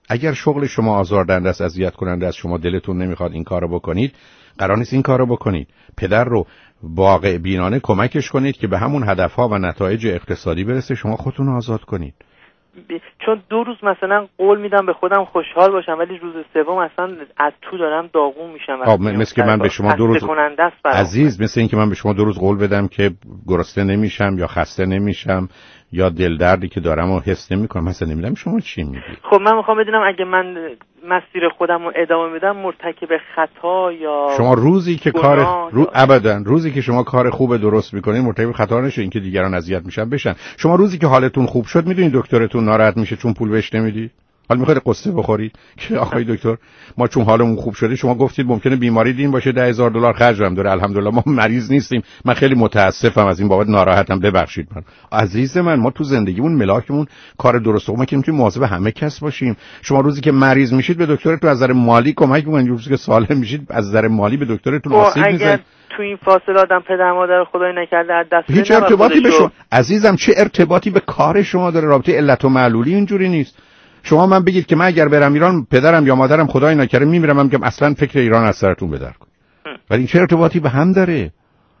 اگر شغل شما آزاردهنده است، اذیت کننده است، شما دلتون نمیخواد این کارو بکنید، قرار نیست این کارو بکنید. پدر رو واقع بینانه کمکش کنید که به همون هدفها و نتایج اقتصادی برسه، شما خودتون رو آزاد کنید. چون 2 روز مثلا قول میدم به خودم خوشحال باشم، ولی روز سوم اصلا از تو دارم داغون میشم. مثل که من به شما 2 روز عزیز، مثل این که من به شما 2 روز قول بدم که گرسنه نمیشم یا خسته نمیشم یا دل دردی که دارم رو حس نمیکنم. مثلا نمیدونم شما چی میگی. خب من میخوام بدونم اگه من مسیر خودم رو ادامه میدم مرتکب خطا یا شما روزی که ابدا روزی که شما کار خوب درست میکنین مرتکب خطا نشه، این که دیگران اذیت میشن بشن. شما روزی که حالتون خوب شد میدونید دکترتون ناراحت میشه چون پول بهش نمیدی. حالا میخواید قصه بخورید که آقای دکتر ما چون حالمون خوب شده، شما گفتید ممکنه بیماری دین باشه $10,000 خرجم داره، الحمدلله ما مریض نیستیم، من خیلی متاسفم از این بابت، ناراحتم، ببخشید. من عزیز من، ما تو زندگیمون ملاکمون کار درست ما که میتونیم مواظب همه کس باشیم. شما روزی که مریض میشید به دکترتون از نظر مالی کمک میکنید، روزی که سالم میشید از نظر مالی به دکترتون آسیب میزنید. تو این فاصله آدم پدر مادر خدای نکرده از دست هیچ ارتباطی به شما عزیزم، چه ارتباطی به کار شما داره؟ رابطه علت و معلولی اینجوری نیست. شما من بگید که من اگر برم ایران پدرم یا مادرم خدای نکره میمیرم، من میگم اصلا فکر ایران از سرتون بدر کنید. ولی این چه ارتباطی به هم داره؟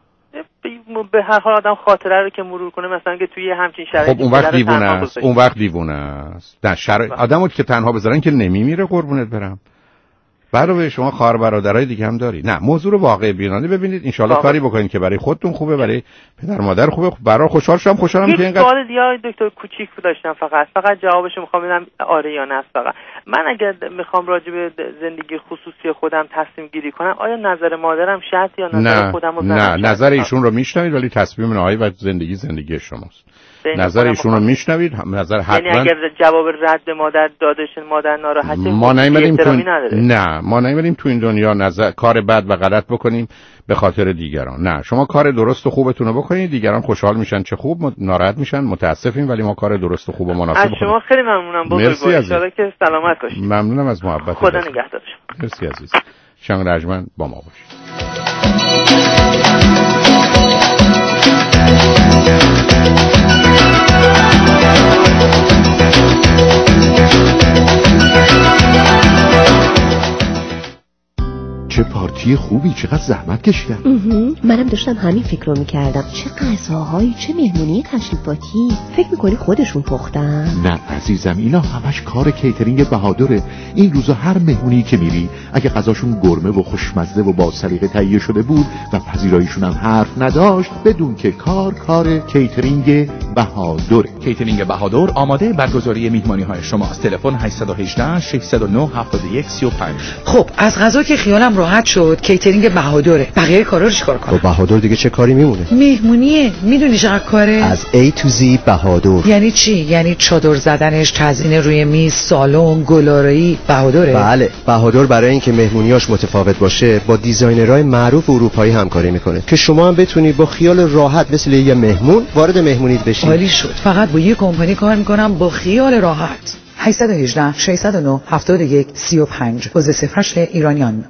به هر حال آدم خاطره رو که مرور کنه، مثلا که توی همچین شرایطی خب اون وقت دیوونه است. نه آدمو که تنها بذارن که نمیمیره قربونت برم. برای شما خواهر برادرای دیگه هم داری. نه، موضوع رو واقع بینانه ببینید، ان شاءالله کاری بکنید که برای خودتون خوبه، برای پدر مادر خوبه. برای خوشحال شدم که اینقدر سوال دیگه دکتر کوچیک داشتم، فقط جوابش رو میخوام بدم آره یا نه. فقط من اگر میخوام راجع به زندگی خصوصی خودم تصمیم گیری کنم، آیا نظر مادرم شرط یا نظر خودم رو؟ نه، نظر ایشون رو میشنوید ولی تصمیم نهایی و زندگی شماست. نظر ایشون رو میشنوید، نظر حتما. یعنی اگر جواب رد مادر دادش مادر ناراحته، ما نمی‌ریم تو این دنیا کار بد و غلط بکنیم به خاطر دیگران. نه، شما کار درست و خوبتون رو بکنید، دیگران خوشحال میشن چه خوب، ناراحت میشن متاسفیم، ولی ما کار درست و خوب و مناسب بکنیم. از شما خیلی ممنونم، بزرگوار، ان شاءالله که سلامت باشید. ممنونم از محبت. خدا نگهدار شما. مرسی عزیز. شنگ رجمن با ما باشید. چه پارتی خوبی، چقدر زحمت کشیدن. منم داشتم همین فکر رو میکردم. چه غذاهایی، چه مهمونی تشریفاتی. فکر میکنی خودشون پختن؟ نه عزیزم، اینا همش کار کیترینگ بهادره. این روزا هر مهمونی که میری اگه غذاشون گرمه و خوشمزه و با سلیقه تهیه شده بود و پذیراییشون هم حرف نداشت، بدون که کار کیترینگ بهادره. کیترینگ بهادر آماده برگزاری مهمانی‌های شماست. تلفن 818 609 7135. خب از غذا که خیالم راحت شد، کیترینگ بهادره. بقیه کارا رو چیکار کنم؟ بهادر دیگه چه کاری میمونه؟ مهمونیه. میدونی چقدر کاره؟ از A to Z بهادر. یعنی چی؟ یعنی چادر زدنش، تزیین روی میز، سالن، گلارایی، بهادره. بله، بهادر برای اینکه مهمونیاش متفاوت باشه با دیزاینرهای معروف اروپایی همکاری میکنه که شما هم بتونی با خیال راحت مثل یه مهمون وارد مهمونیت بشی. عالی شد. فقط با یه کمپانی کار میکنم با خیال راحت. 818 609 71 35 08 ایرانیان.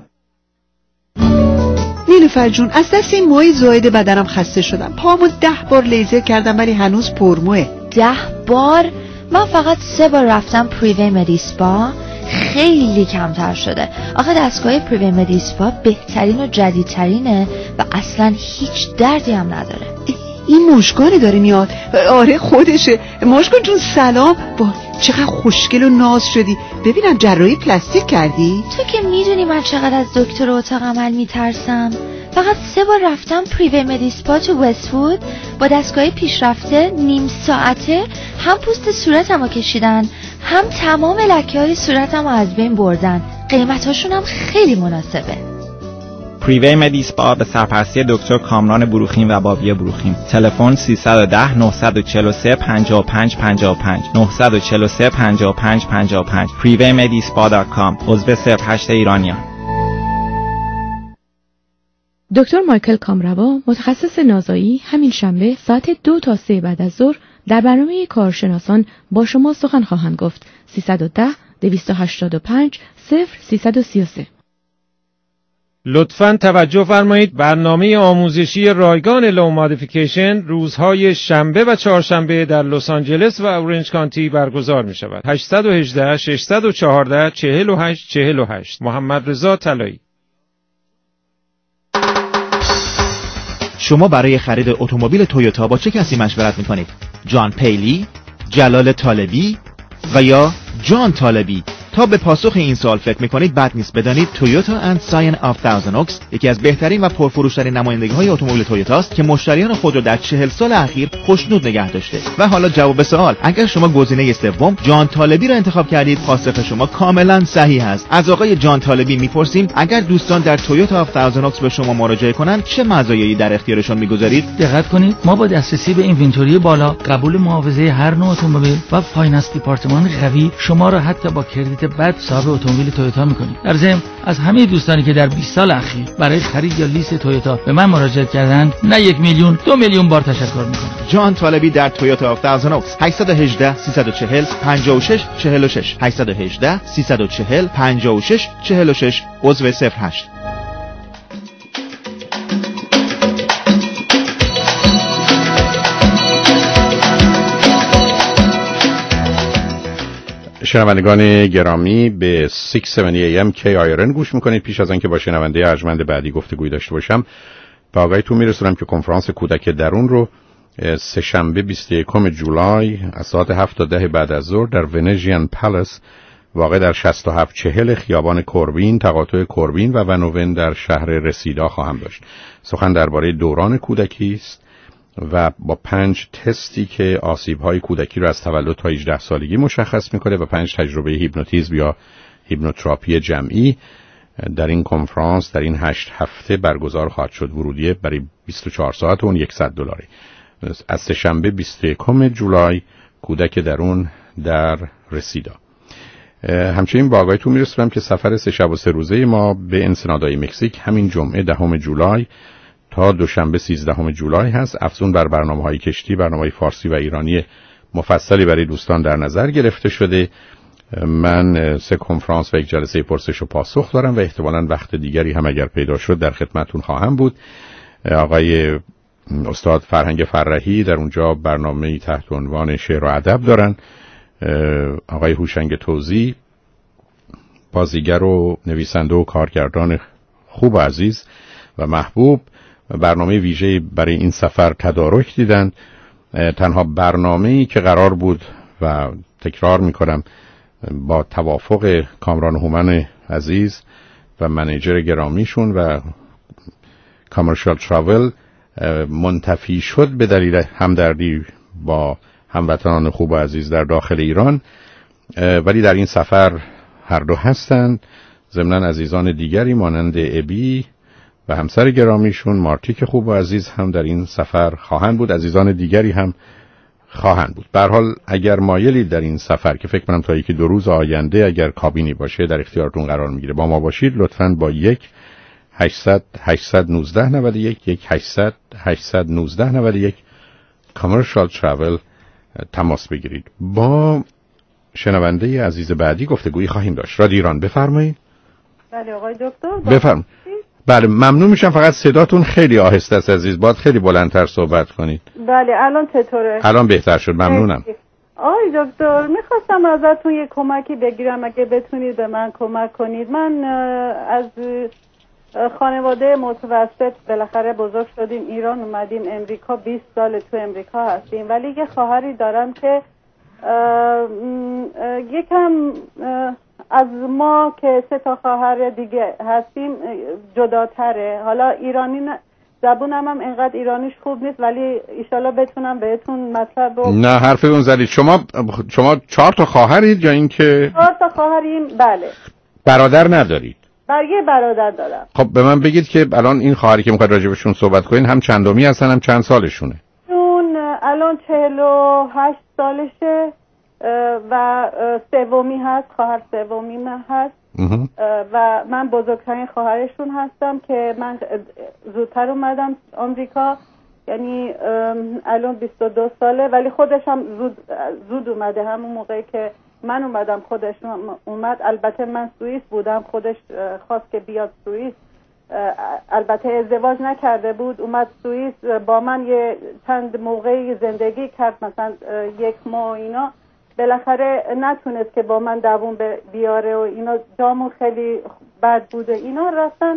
نیلوفر جون، از دست این موهای زائد بدنم خسته شدم. پامو 10 بار لیزر کردم ولی هنوز پرموه. 10 بار؟ من فقط 3 بار رفتم پریوی مدیسپا، خیلی کمتر شده. آخه دستگاه پریوی مدیسپا بهترین و جدیدترینه و اصلا هیچ دردی هم نداره. این مشکانی داره میاد. آره خودشه. مشکان جون سلام. با چقدر خوشگل و ناز شدی. ببینم جراحی پلاستیک کردی؟ تو که میدونی من چقدر از دکتر اتاق عمل میترسم. فقط 3 بار رفتم پریوی مدیسپا تو وست‌وود با دستگاه پیشرفته، نیم ساعته هم پوست صورتمو کشیدن هم تمام لکه‌های صورتمو از بین بردن. قیمتاشون هم خیلی مناسبه. پریوی مدیسپا به سرپرستی دکتر کامران بروخیم و بابی بروخیم. تلفن 310 943 55 55 943 55 55. privymedispa.com. عضو 08 ایرانیان. دکتر مایکل کامروا، متخصص نازایی، همین شنبه ساعت 2 تا 3 بعد از ظهر در برنامه کارشناسان با شما سخن خواهند گفت. 310 285 0333. لطفاً توجه فرمایید. برنامه آموزشی رایگان لو مادیفیکیشن روزهای شنبه و چهارشنبه در لس آنجلس و اورنج کانتی برگزار می شود. 818 614 48 48. محمد رضا طلایی. شما برای خرید اتومبیل تویوتا با چه کسی مشورت میکنید؟ جان پیلی، جلال طالبی و یا جان طالبی؟ تا به پاسخ این سوال فکر میکنید بد نیست بدانید تویوتا اند ساین آف تاوزند اوکس یکی از بهترین و پرفروشترین نمایندگی‌های اتومبیل تویوتا است که مشتریان خود را در 40 سال اخیر خوشنود نگه داشته. و حالا جواب سوال، اگر شما گزینه سوم جان طالبی را انتخاب کردید، پاسخ شما کاملا صحیح است. از آقای جان طالبی میپرسیم اگر دوستان در تویوتا آف تاوزند اوکس به شما مراجعه کنند چه مزایایی در اختیارشان میگذارید؟ دقت کنید، ما با دسترسی به اینونتوری بالا، قبول معاوضه هر نوع اتومبیل و فایننس دیپارتمان قوی شما را حتی با کردیت بد صاحب اتومبیل تویوتا می‌کنیم. در ضمن از همه دوستانی که در 20 سال اخیر برای خرید یا لیز تویوتا به من مراجعه کردند، نه 1 میلیون 2 میلیون بار تشکر می‌کنم. جان طالبی در تویوتا آف تاوزند اوکس. 818 340 56 46 818 340 56 46 عضو 08. شنوندگان گرامی به 670 AM KIRN گوش میکنید. پیش از آنکه با شنونده ارجمند بعدی گفتگوی داشته باشم به آگاهیتون میرسونم که کنفرانس کودک درون رو سه‌شنبه 21 جولای از ساعت 7 تا 10 بعد از ظهر در ونژین پالاس واقع در 6740 خیابان کوربین، تقاطع کوربین و ونوون در شهر رسیدا خواهم داشت. سخن درباره دوران کودکی است و با 5 تستی که آسیب‌های کودکی رو از تولد تا 18 سالگی مشخص می‌کنه و 5 تجربه هیپنوتیزم یا هیپنوتراپی جمعی در این کنفرانس در این 8 هفته برگزار خواهد شد. ورودی برای 24 ساعت اون $100. از سه‌شنبه 21 جولای کودک درون در رسیدا. همچنین با آگاهیتون می‌رسونم که سفر 3 شب و 3 روزه ما به انسنادای مکزیک همین جمعه 10 جولای تا دوشنبه 13 جولای هست. افزون بر برنامه‌های کشتی، برنامه‌های فارسی و ایرانی مفصلی برای دوستان در نظر گرفته شده. من 3 کنفرانس و 1 جلسه پرسش و پاسخ دارم و احتمالاً وقت دیگری هم اگر پیدا شد در خدمتتون خواهم بود. آقای استاد فرهنگ فرحی در اونجا برنامه‌ای تحت عنوان شعر و ادب دارن. آقای هوشنگ توزی بازیگر و نویسنده و کارگردان خوب و عزیز و محبوب برنامه ویژه برای این سفر تدارک دیدن. تنها برنامه‌ای که قرار بود و تکرار می‌کنم با توافق کامران هومن عزیز و منیجر گرامیشون و کامرشال تراول منتفی شد به دلیل همدردی با هموطنان خوب و عزیز در داخل ایران، ولی در این سفر هر دو هستند. ضمناً عزیزان دیگری مانند ابی و همسر گرامیشون مارتیک خوب و عزیز هم در این سفر خواهند بود. عزیزان دیگری هم خواهند بود. به هر حال اگر مایلید در این سفر که فکر کنم تا 1-2 روز آینده اگر کابینی باشه در اختیارتون قرار میگیره با ما باشید، لطفاً با 1-800-819-91 کامرشال تراول تماس بگیرید. با شنونده عزیز بعدی گفتگویی خواهیم داشت. رادیو ایران بفرمایید. بله آقای دکتر بفرمایید. بله ممنون میشم، فقط صداتون خیلی آهسته است عزیز، باید خیلی بلندتر صحبت کنید. بله الان چطوره؟ الان بهتر شد، ممنونم. آقای دکتر میخواستم ازتون یه کمکی بگیرم اگه بتونید به من کمک کنید. من از خانواده متوسط بالاخره بزرگ شدیم ایران، اومدیم امریکا، 20 سال تو امریکا هستیم، ولی یه خواهری دارم که یکم از ما که 3 خواهر دیگه هستیم جداتره. حالا ایرانی زبونم هم اینقدر ایرانیش خوب نیست، ولی ایشالا بتونم بهتون مطلب رو. نه حرفتون زدید. شما 4 خواهرید یا اینکه 4 خواهریم؟ بله. برادر ندارید؟ یه برادر دارم. خب به من بگید که الان این خواهری که میخواید راجبشون صحبت کنین هم چندمی هستن هم چند سالشونه؟ اون الان 48 سالشه و سومی هست، خواهر سومیم هست و من بزرگترین خواهرشون هستم که من زودتر اومدم آمریکا، یعنی الان 22 ساله، ولی خودش هم زود اومده. همون موقعی که من اومدم خودش اومد. البته من سوئیس بودم، خودش خواست که بیاد سوئیس البته ازدواج نکرده بود، اومد سوئیس با من یه چند موقعی زندگی کرد، مثلا 1 ماه اینا. بالاخره نتونست که با من دووم بیاره و اینا، جامون خیلی بد بود و اینا.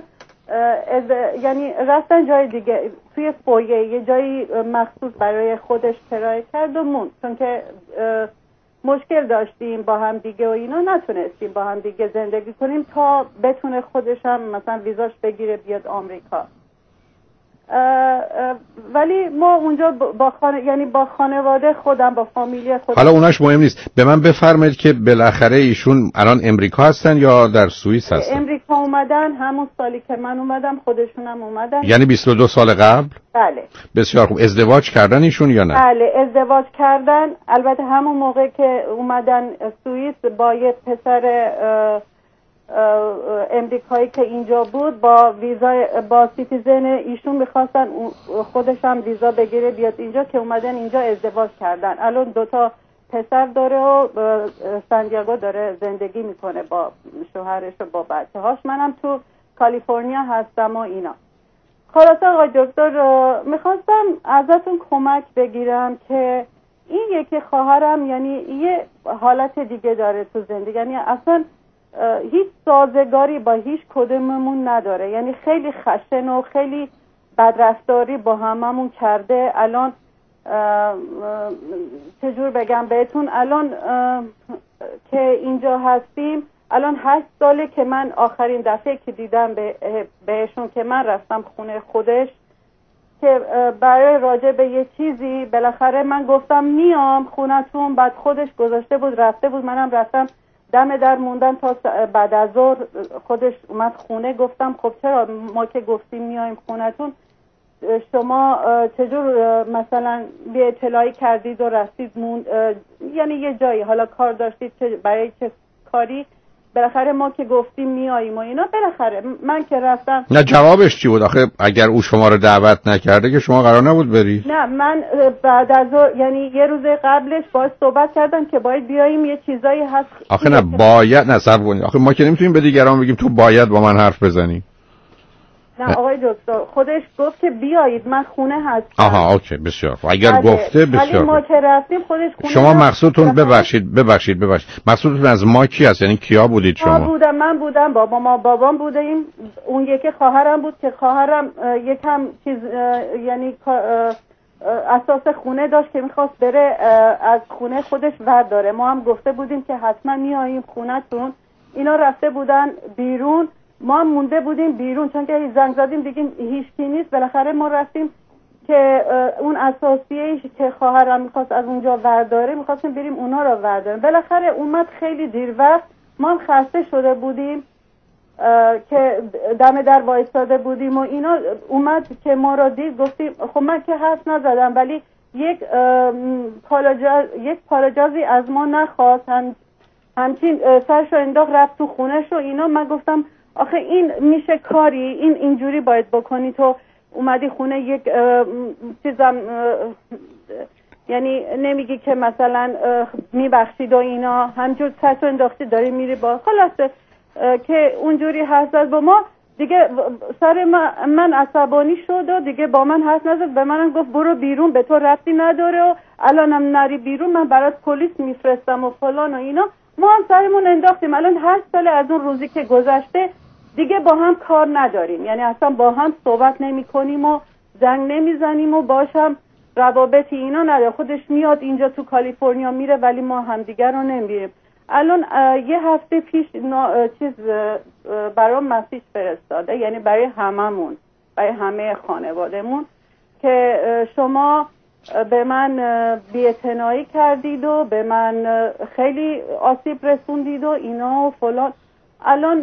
یعنی رفتن جای دیگه، توی فویه یه جایی مخصوص برای خودش کرایه کرد و مون، چون که مشکل داشتیم با هم دیگه و اینا، نتونستیم با هم دیگه زندگی کنیم تا بتونه خودش هم مثلا ویزاش بگیره بیاد آمریکا. ولی ما اونجا با خانواده خودم، با فامیلی خودم. حالا اوناش مهم نیست. به من بفرمایید که بالاخره ایشون الان امریکا هستن یا در سوئیس هستن؟ امریکا اومدن همون سالی که من اومدم، خودشون هم اومدن. یعنی 22 سال قبل؟ بله. بسیار خوب. ازدواج کردن ایشون یا نه؟ بله ازدواج کردن. البته همون موقع که اومدن سوئیس با یه پسر امریکایی که اینجا بود، با سیتیزن ایشون میخواستن خودش هم ویزا بگیره بیاد اینجا، که اومدن اینجا ازدواج کردن. الان 2 پسر داره و سندیاگو داره زندگی میکنه با شوهرش و با بچه‌هاش. منم تو کالیفرنیا هستم و اینا. خلاصه آقای دکتر، میخواستم ازتون کمک بگیرم که این یکی خواهرم یعنی یه حالت دیگه داره تو زندگی، یعنی اصلا هیچ سازگاری با هیچ کدوممون نداره، یعنی خیلی خشن و خیلی بدرفتاری با هممون کرده. الان چجور بگم بهتون، الان که اینجا هستیم الان 8 ساله که من آخرین دفعه که دیدم بهشون که من رفتم خونه خودش که برای راجع به یه چیزی، بالاخره من گفتم میام خونتون، بعد خودش گذاشته بود رفته بود، منم رفتم دم در موندن تا بعد از ظهر خودش اومد خونه. گفتم خب چرا ما که گفتیم میایم خونتون شما چجور مثلا بی اطلاعی کردید و رفتید یعنی یه جایی حالا کار داشتید برای چه کاری؟ بالاخره ما که گفتیم میاییم و اینا، بالاخره من که رفتم. نه جوابش چی بود آخه؟ اگر او شما رو دعوت نکرده که شما قرار نبود بری؟ نه من بعد از یعنی یه روز قبلش باهاش صحبت کردم که باید بیاییم، یه چیزایی هست. آخه نه باید، نه صبر کنید، آخه ما که نمیتونیم به دیگران بگیم تو باید با من حرف بزنی. نه آقای دکتر خودش گفت که بیایید من خونه هستم. آها اوکی بسیار خوب. اگر گفته بسیار ولی ما که رفتیم خودش خونه. شما مقصودتون ببخشید مقصودتون از ما کی است؟ یعنی کیا بودید شما؟ من بودم، بابام بودیم، اون یکی خواهرم بود که خواهرم یکم چیز یعنی اساس خونه داشت که میخواست بره از خونه خودش ورداره. ما هم گفته بودیم که حتما میاییم خونتون. اینا رفته بودن بیرون، ما هم مونده بودیم بیرون، چون که زنگ زدیم دیگه هیچکی نیست. بالاخره ما رفتیم که اون اساسیه که خواهرم میخواست از اونجا ورداره، میخواستیم بریم اونا رو ورداریم. بالاخره اومد خیلی دیر وقت، ما هم خسته شده بودیم که دم در وایساده بودیم و اینا. اومد که ما را دید، گفتیم خب من که حرف نزدم، ولی یک پاراجازی از ما نخواست، همچین سرشو انداخت رفت تو خونش و اینا. من گفتم آخه این میشه کاری؟ این اینجوری باید بکنی؟ تو اومدی خونه یک چیزم یعنی نمیگی که مثلا میبخشید و اینا، همجور سرشو انداختی داری میری با خلاصه که اونجوری حرف زد با ما دیگه. سر من عصبانی شد و دیگه با من حرف نزد، به منم گفت برو بیرون، به تو ربطی نداره و الانم نری بیرون من برات پلیس میفرستم و فلان و اینا. ما هم سرمون انداختیم. الان 8 سال از اون روزی که گذشته دیگه با هم کار نداریم، یعنی اصلا با هم صحبت نمی کنیم و زنگ نمی زنیم و باشم روابطی اینا نداره. خودش میاد اینجا تو کالیفرنیا میره ولی ما هم دیگر رو نمیریم. الان یه هفته پیش چیز برام مسیج فرستاده، یعنی برای هممون، برای همه خانوادهمون، که شما به من بی‌اعتنایی کردید و به من خیلی آسیب رسوندید و اینا و فلان. الان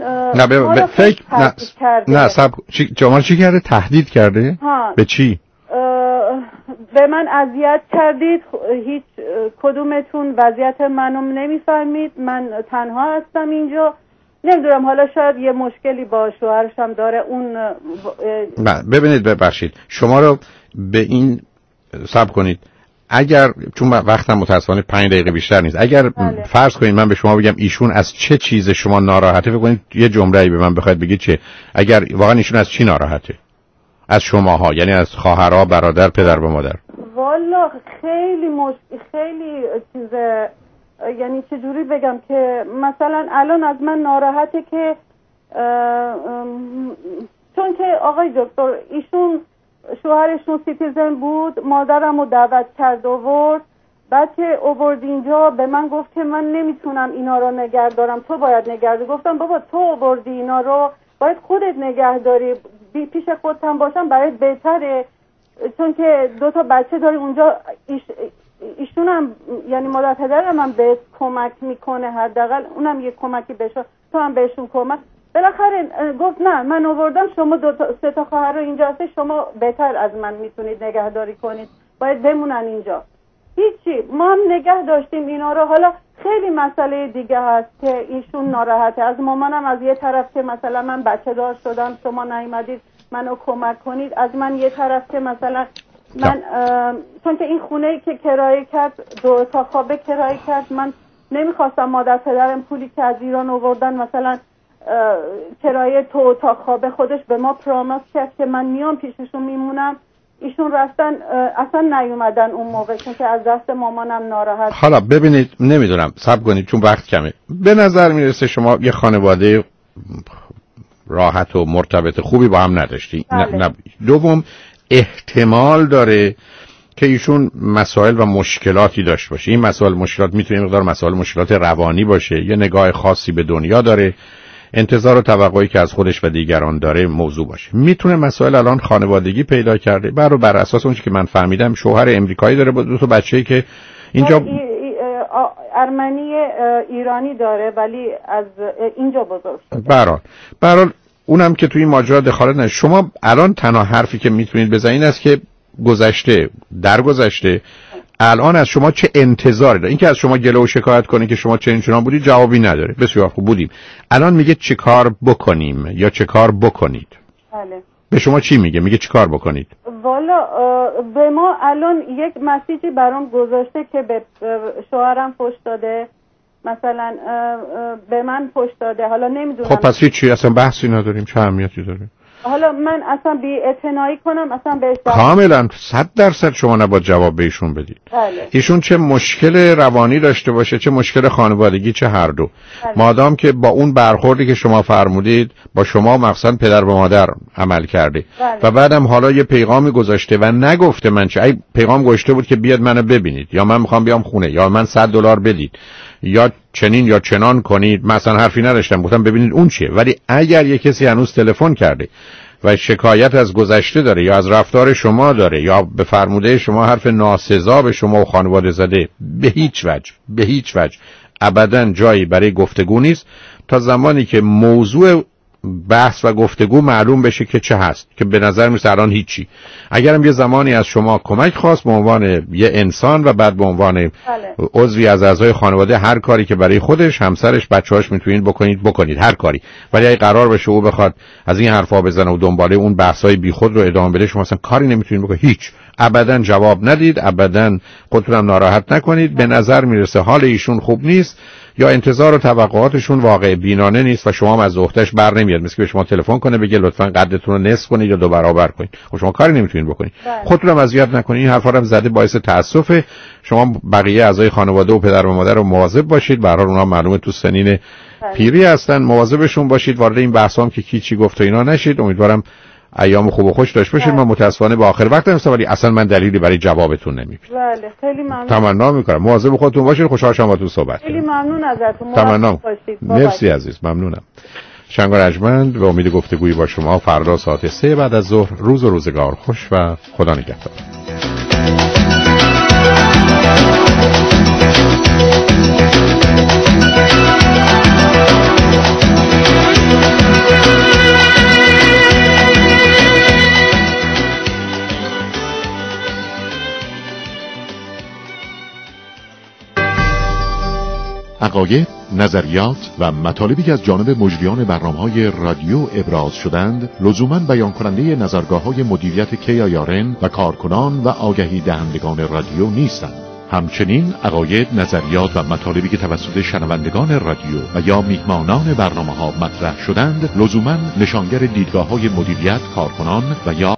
نه شما چی کرده؟ تهدید کرده؟ به چی؟ به من اذیت کردید، هیچ کدومتون وضعیت منو نمیفهمید، من تنها هستم اینجا. نمیدونم حالا شاید یه مشکلی با شوهرشم داره اون. ببینید ببخشید شما رو به این صبر کنید، اگر چون وقتم متاسفانه 5 دقیقه بیشتر نیست، اگر فرض کنید من به شما بگم ایشون از چه چیز شما ناراحته، فکر کنید یه جمله‌ای به من بخواید بگید چه، اگر واقعا ایشون از چی ناراحته؟ از شماها، یعنی از خواهرها، برادر، پدر و مادر؟ والا خیلی چیز، یعنی چجوری بگم که مثلا الان از من ناراحته که چون که آقای دکتر ایشون شوهرشون سیتیزن بود، مادرم رو دعوت کرد آورد، بعد که آورد اینجا به من گفت که من نمیتونم اینا رو نگه دارم، تو باید نگه داری. گفتم بابا تو آوردی اینا رو، باید خودت نگه داری، پیش خودت باشم برای بهتره، چون که 2 تا بچه داری اونجا. ایشونم یعنی مادر پدرم هم بهت کمک میکنه، حداقل اونم یه کمکی بشه، تو هم بهشون کمک. بالاخره گفت نه من آوردم، شما 2-3 تا خواهر رو اینجا هست، شما بهتر از من میتونید نگهداری کنید، باید بمونن اینجا. هیچی، ما هم نگه داشتیم اینا رو. حالا خیلی مسئله دیگه هست که ایشون ناراحته از مامانم، از یه طرف که مثلا من بچه دار شدم شما نیومدید منو کمک کنید، از من یه طرف که مثلا من چون که این خونه‌ای که کرایه کرد 2 تا خوابه کرایه کرد، من نمیخواستم مادر پدرم پولی که از ایران آوردن مثلا کرایه تو اتاق خوابه خودش به ما پرومیس کرد که من میام پیششون میمونم، ایشون رفتن اصلا نیومدن اون موقع، چون که از دست مامانم ناراحت. حالا ببینید نمیدونم، صبر کنید چون وقت کمه. به نظر میرسه شما یه خانواده راحت و مرتبط خوبی با هم نداشتی. دوم احتمال داره که ایشون مسائل و مشکلاتی داشت باشه. این مسائل مشکلات میتونه مقدار مسائل مشکلات روانی باشه، یه نگاه خاصی به دنیا داره، انتظار و توقعی که از خودش و دیگران داره موضوع باشه. میتونه مسائل الان خانوادگی پیدا کرده، بر اساس اون چیزی که من فهمیدم شوهر امریکایی داره با 2 تا بچه‌ای که اینجا ارمنی ایرانی داره ولی از اینجا بزرگ شده. برحال اونم که توی این ماجرا دخالت نشه. شما الان تنها حرفی که میتونید بزنید است که گذشته درگذشته، الان از شما چه انتظاری داره؟ این که از شما گله و شکایت کنه که شما چنین بودید جوابی نداره. بسیار خوب بودیم. الان میگه چه کار بکنیم یا چه کار بکنید؟ بله. به شما چی میگه؟ میگه چه کار بکنید؟ والا به ما الان یک مسیجی برام گذاشته که به شوهرم فحش داده، مثلا به من فحش داده. حالا نمیدونم. خب پس هیچی، اصلا بحثی نداریم، چه اهمیتی داره؟ حالا من اصلا بی‌اعتنایی کنم اصلا بهش کاملا 100% شما نباید جواب به ایشون بدید. بله. ایشون چه مشکل روانی داشته باشه، چه مشکل خانوادگی، چه هر دو، بله. مادام که با اون برخوردی که شما فرمودید با شما مخصوصا پدر و مادر عمل کرده، بله. و بعدم حالا یه پیغامی گذاشته و نگفته من چه، ای پیغام گذاشته بود که بیاد منو ببینید، یا من میخوام بیام خونه، یا من $100 بدید، یا چنین یا چنان کنید، مثلا حرفی نداشتم، گفتم ببینید اون چیه. ولی اگر یه کسی هنوز تلفن کرده و شکایت از گذشته داره یا از رفتار شما داره یا به فرموده شما حرف ناسزا به شما و خانواده زده، به هیچ وجه ابداً جایی برای گفتگو نیست تا زمانی که موضوع بحث و گفتگو معلوم بشه که چه هست، که به نظر میاد الان هیچی. اگرم یه زمانی از شما کمک خواست به عنوان یه انسان و بعد به عنوان عضوی از اعضای خانواده، هر کاری که برای خودش، همسرش، بچه‌هاش میتونید بکنید هر کاری. ولی اگه قرار بشه او بخواد از این حرفا بزنه و دنباله اون بحث‌های بیخود رو ادامه بده، شما اصلا کاری نمیتونید بکنید. هیچ، ابداً جواب ندید، ابداً خودتون ناراحت نکنید. به نظر میرسه حال ایشون خوب نیست یا انتظار و توقعاتشون واقع بینانه نیست و شما هم از عهده‌اش بر نمیاد، مثل که به شما تلفن کنه بگه لطفاً قدتون رو نصف کنید یا 2 برابر کنید. خب شما کاری نمیتونید بکنید. خودتون هم اذیت نکنید. این حرفا رو زده باعث تأسفه. شما بقیه اعضای خانواده و پدر و مادر رو مواظب باشید. به هر حال اونها معلومه تو سنین پیری هستن، مواظبشون باشید. وارد این بحثام که کی چی گفت و اینا نشید. امیدوارم ایام خوب و خوش داشته باشید. من متاسفانه با آخر وقت هستم ولی اصلا من دلیلی برای جوابتون نمیبینم. بله خیلی ممنون. تمنا میکنم مواظب خودتون باشید. خوشحال شدم باهاتون صحبت کردم. خیلی ممنون ازتون. تمنا. مرسی عزیز، ممنونم. شنگار ارجمند به امید گفتگویی با شما فردا ساعت 3 بعد از ظهر. روز و روزگار خوش و خدا نگهدار. عقاید، نظریات و مطالبی که از جانب مجریان برنامه‌های رادیو ابراز شدند لزوماً بیان کننده نظرگاه‌های مدیریت KIRN و کارکنان و آگهی دهندگان رادیو نیستند. همچنین عقاید، نظریات و مطالبی که توسط شنوندگان رادیو و یا میهمانان برنامه‌ها مطرح شدند لزوماً نشانگر دیدگاه‌های مدیریت، کارکنان و یا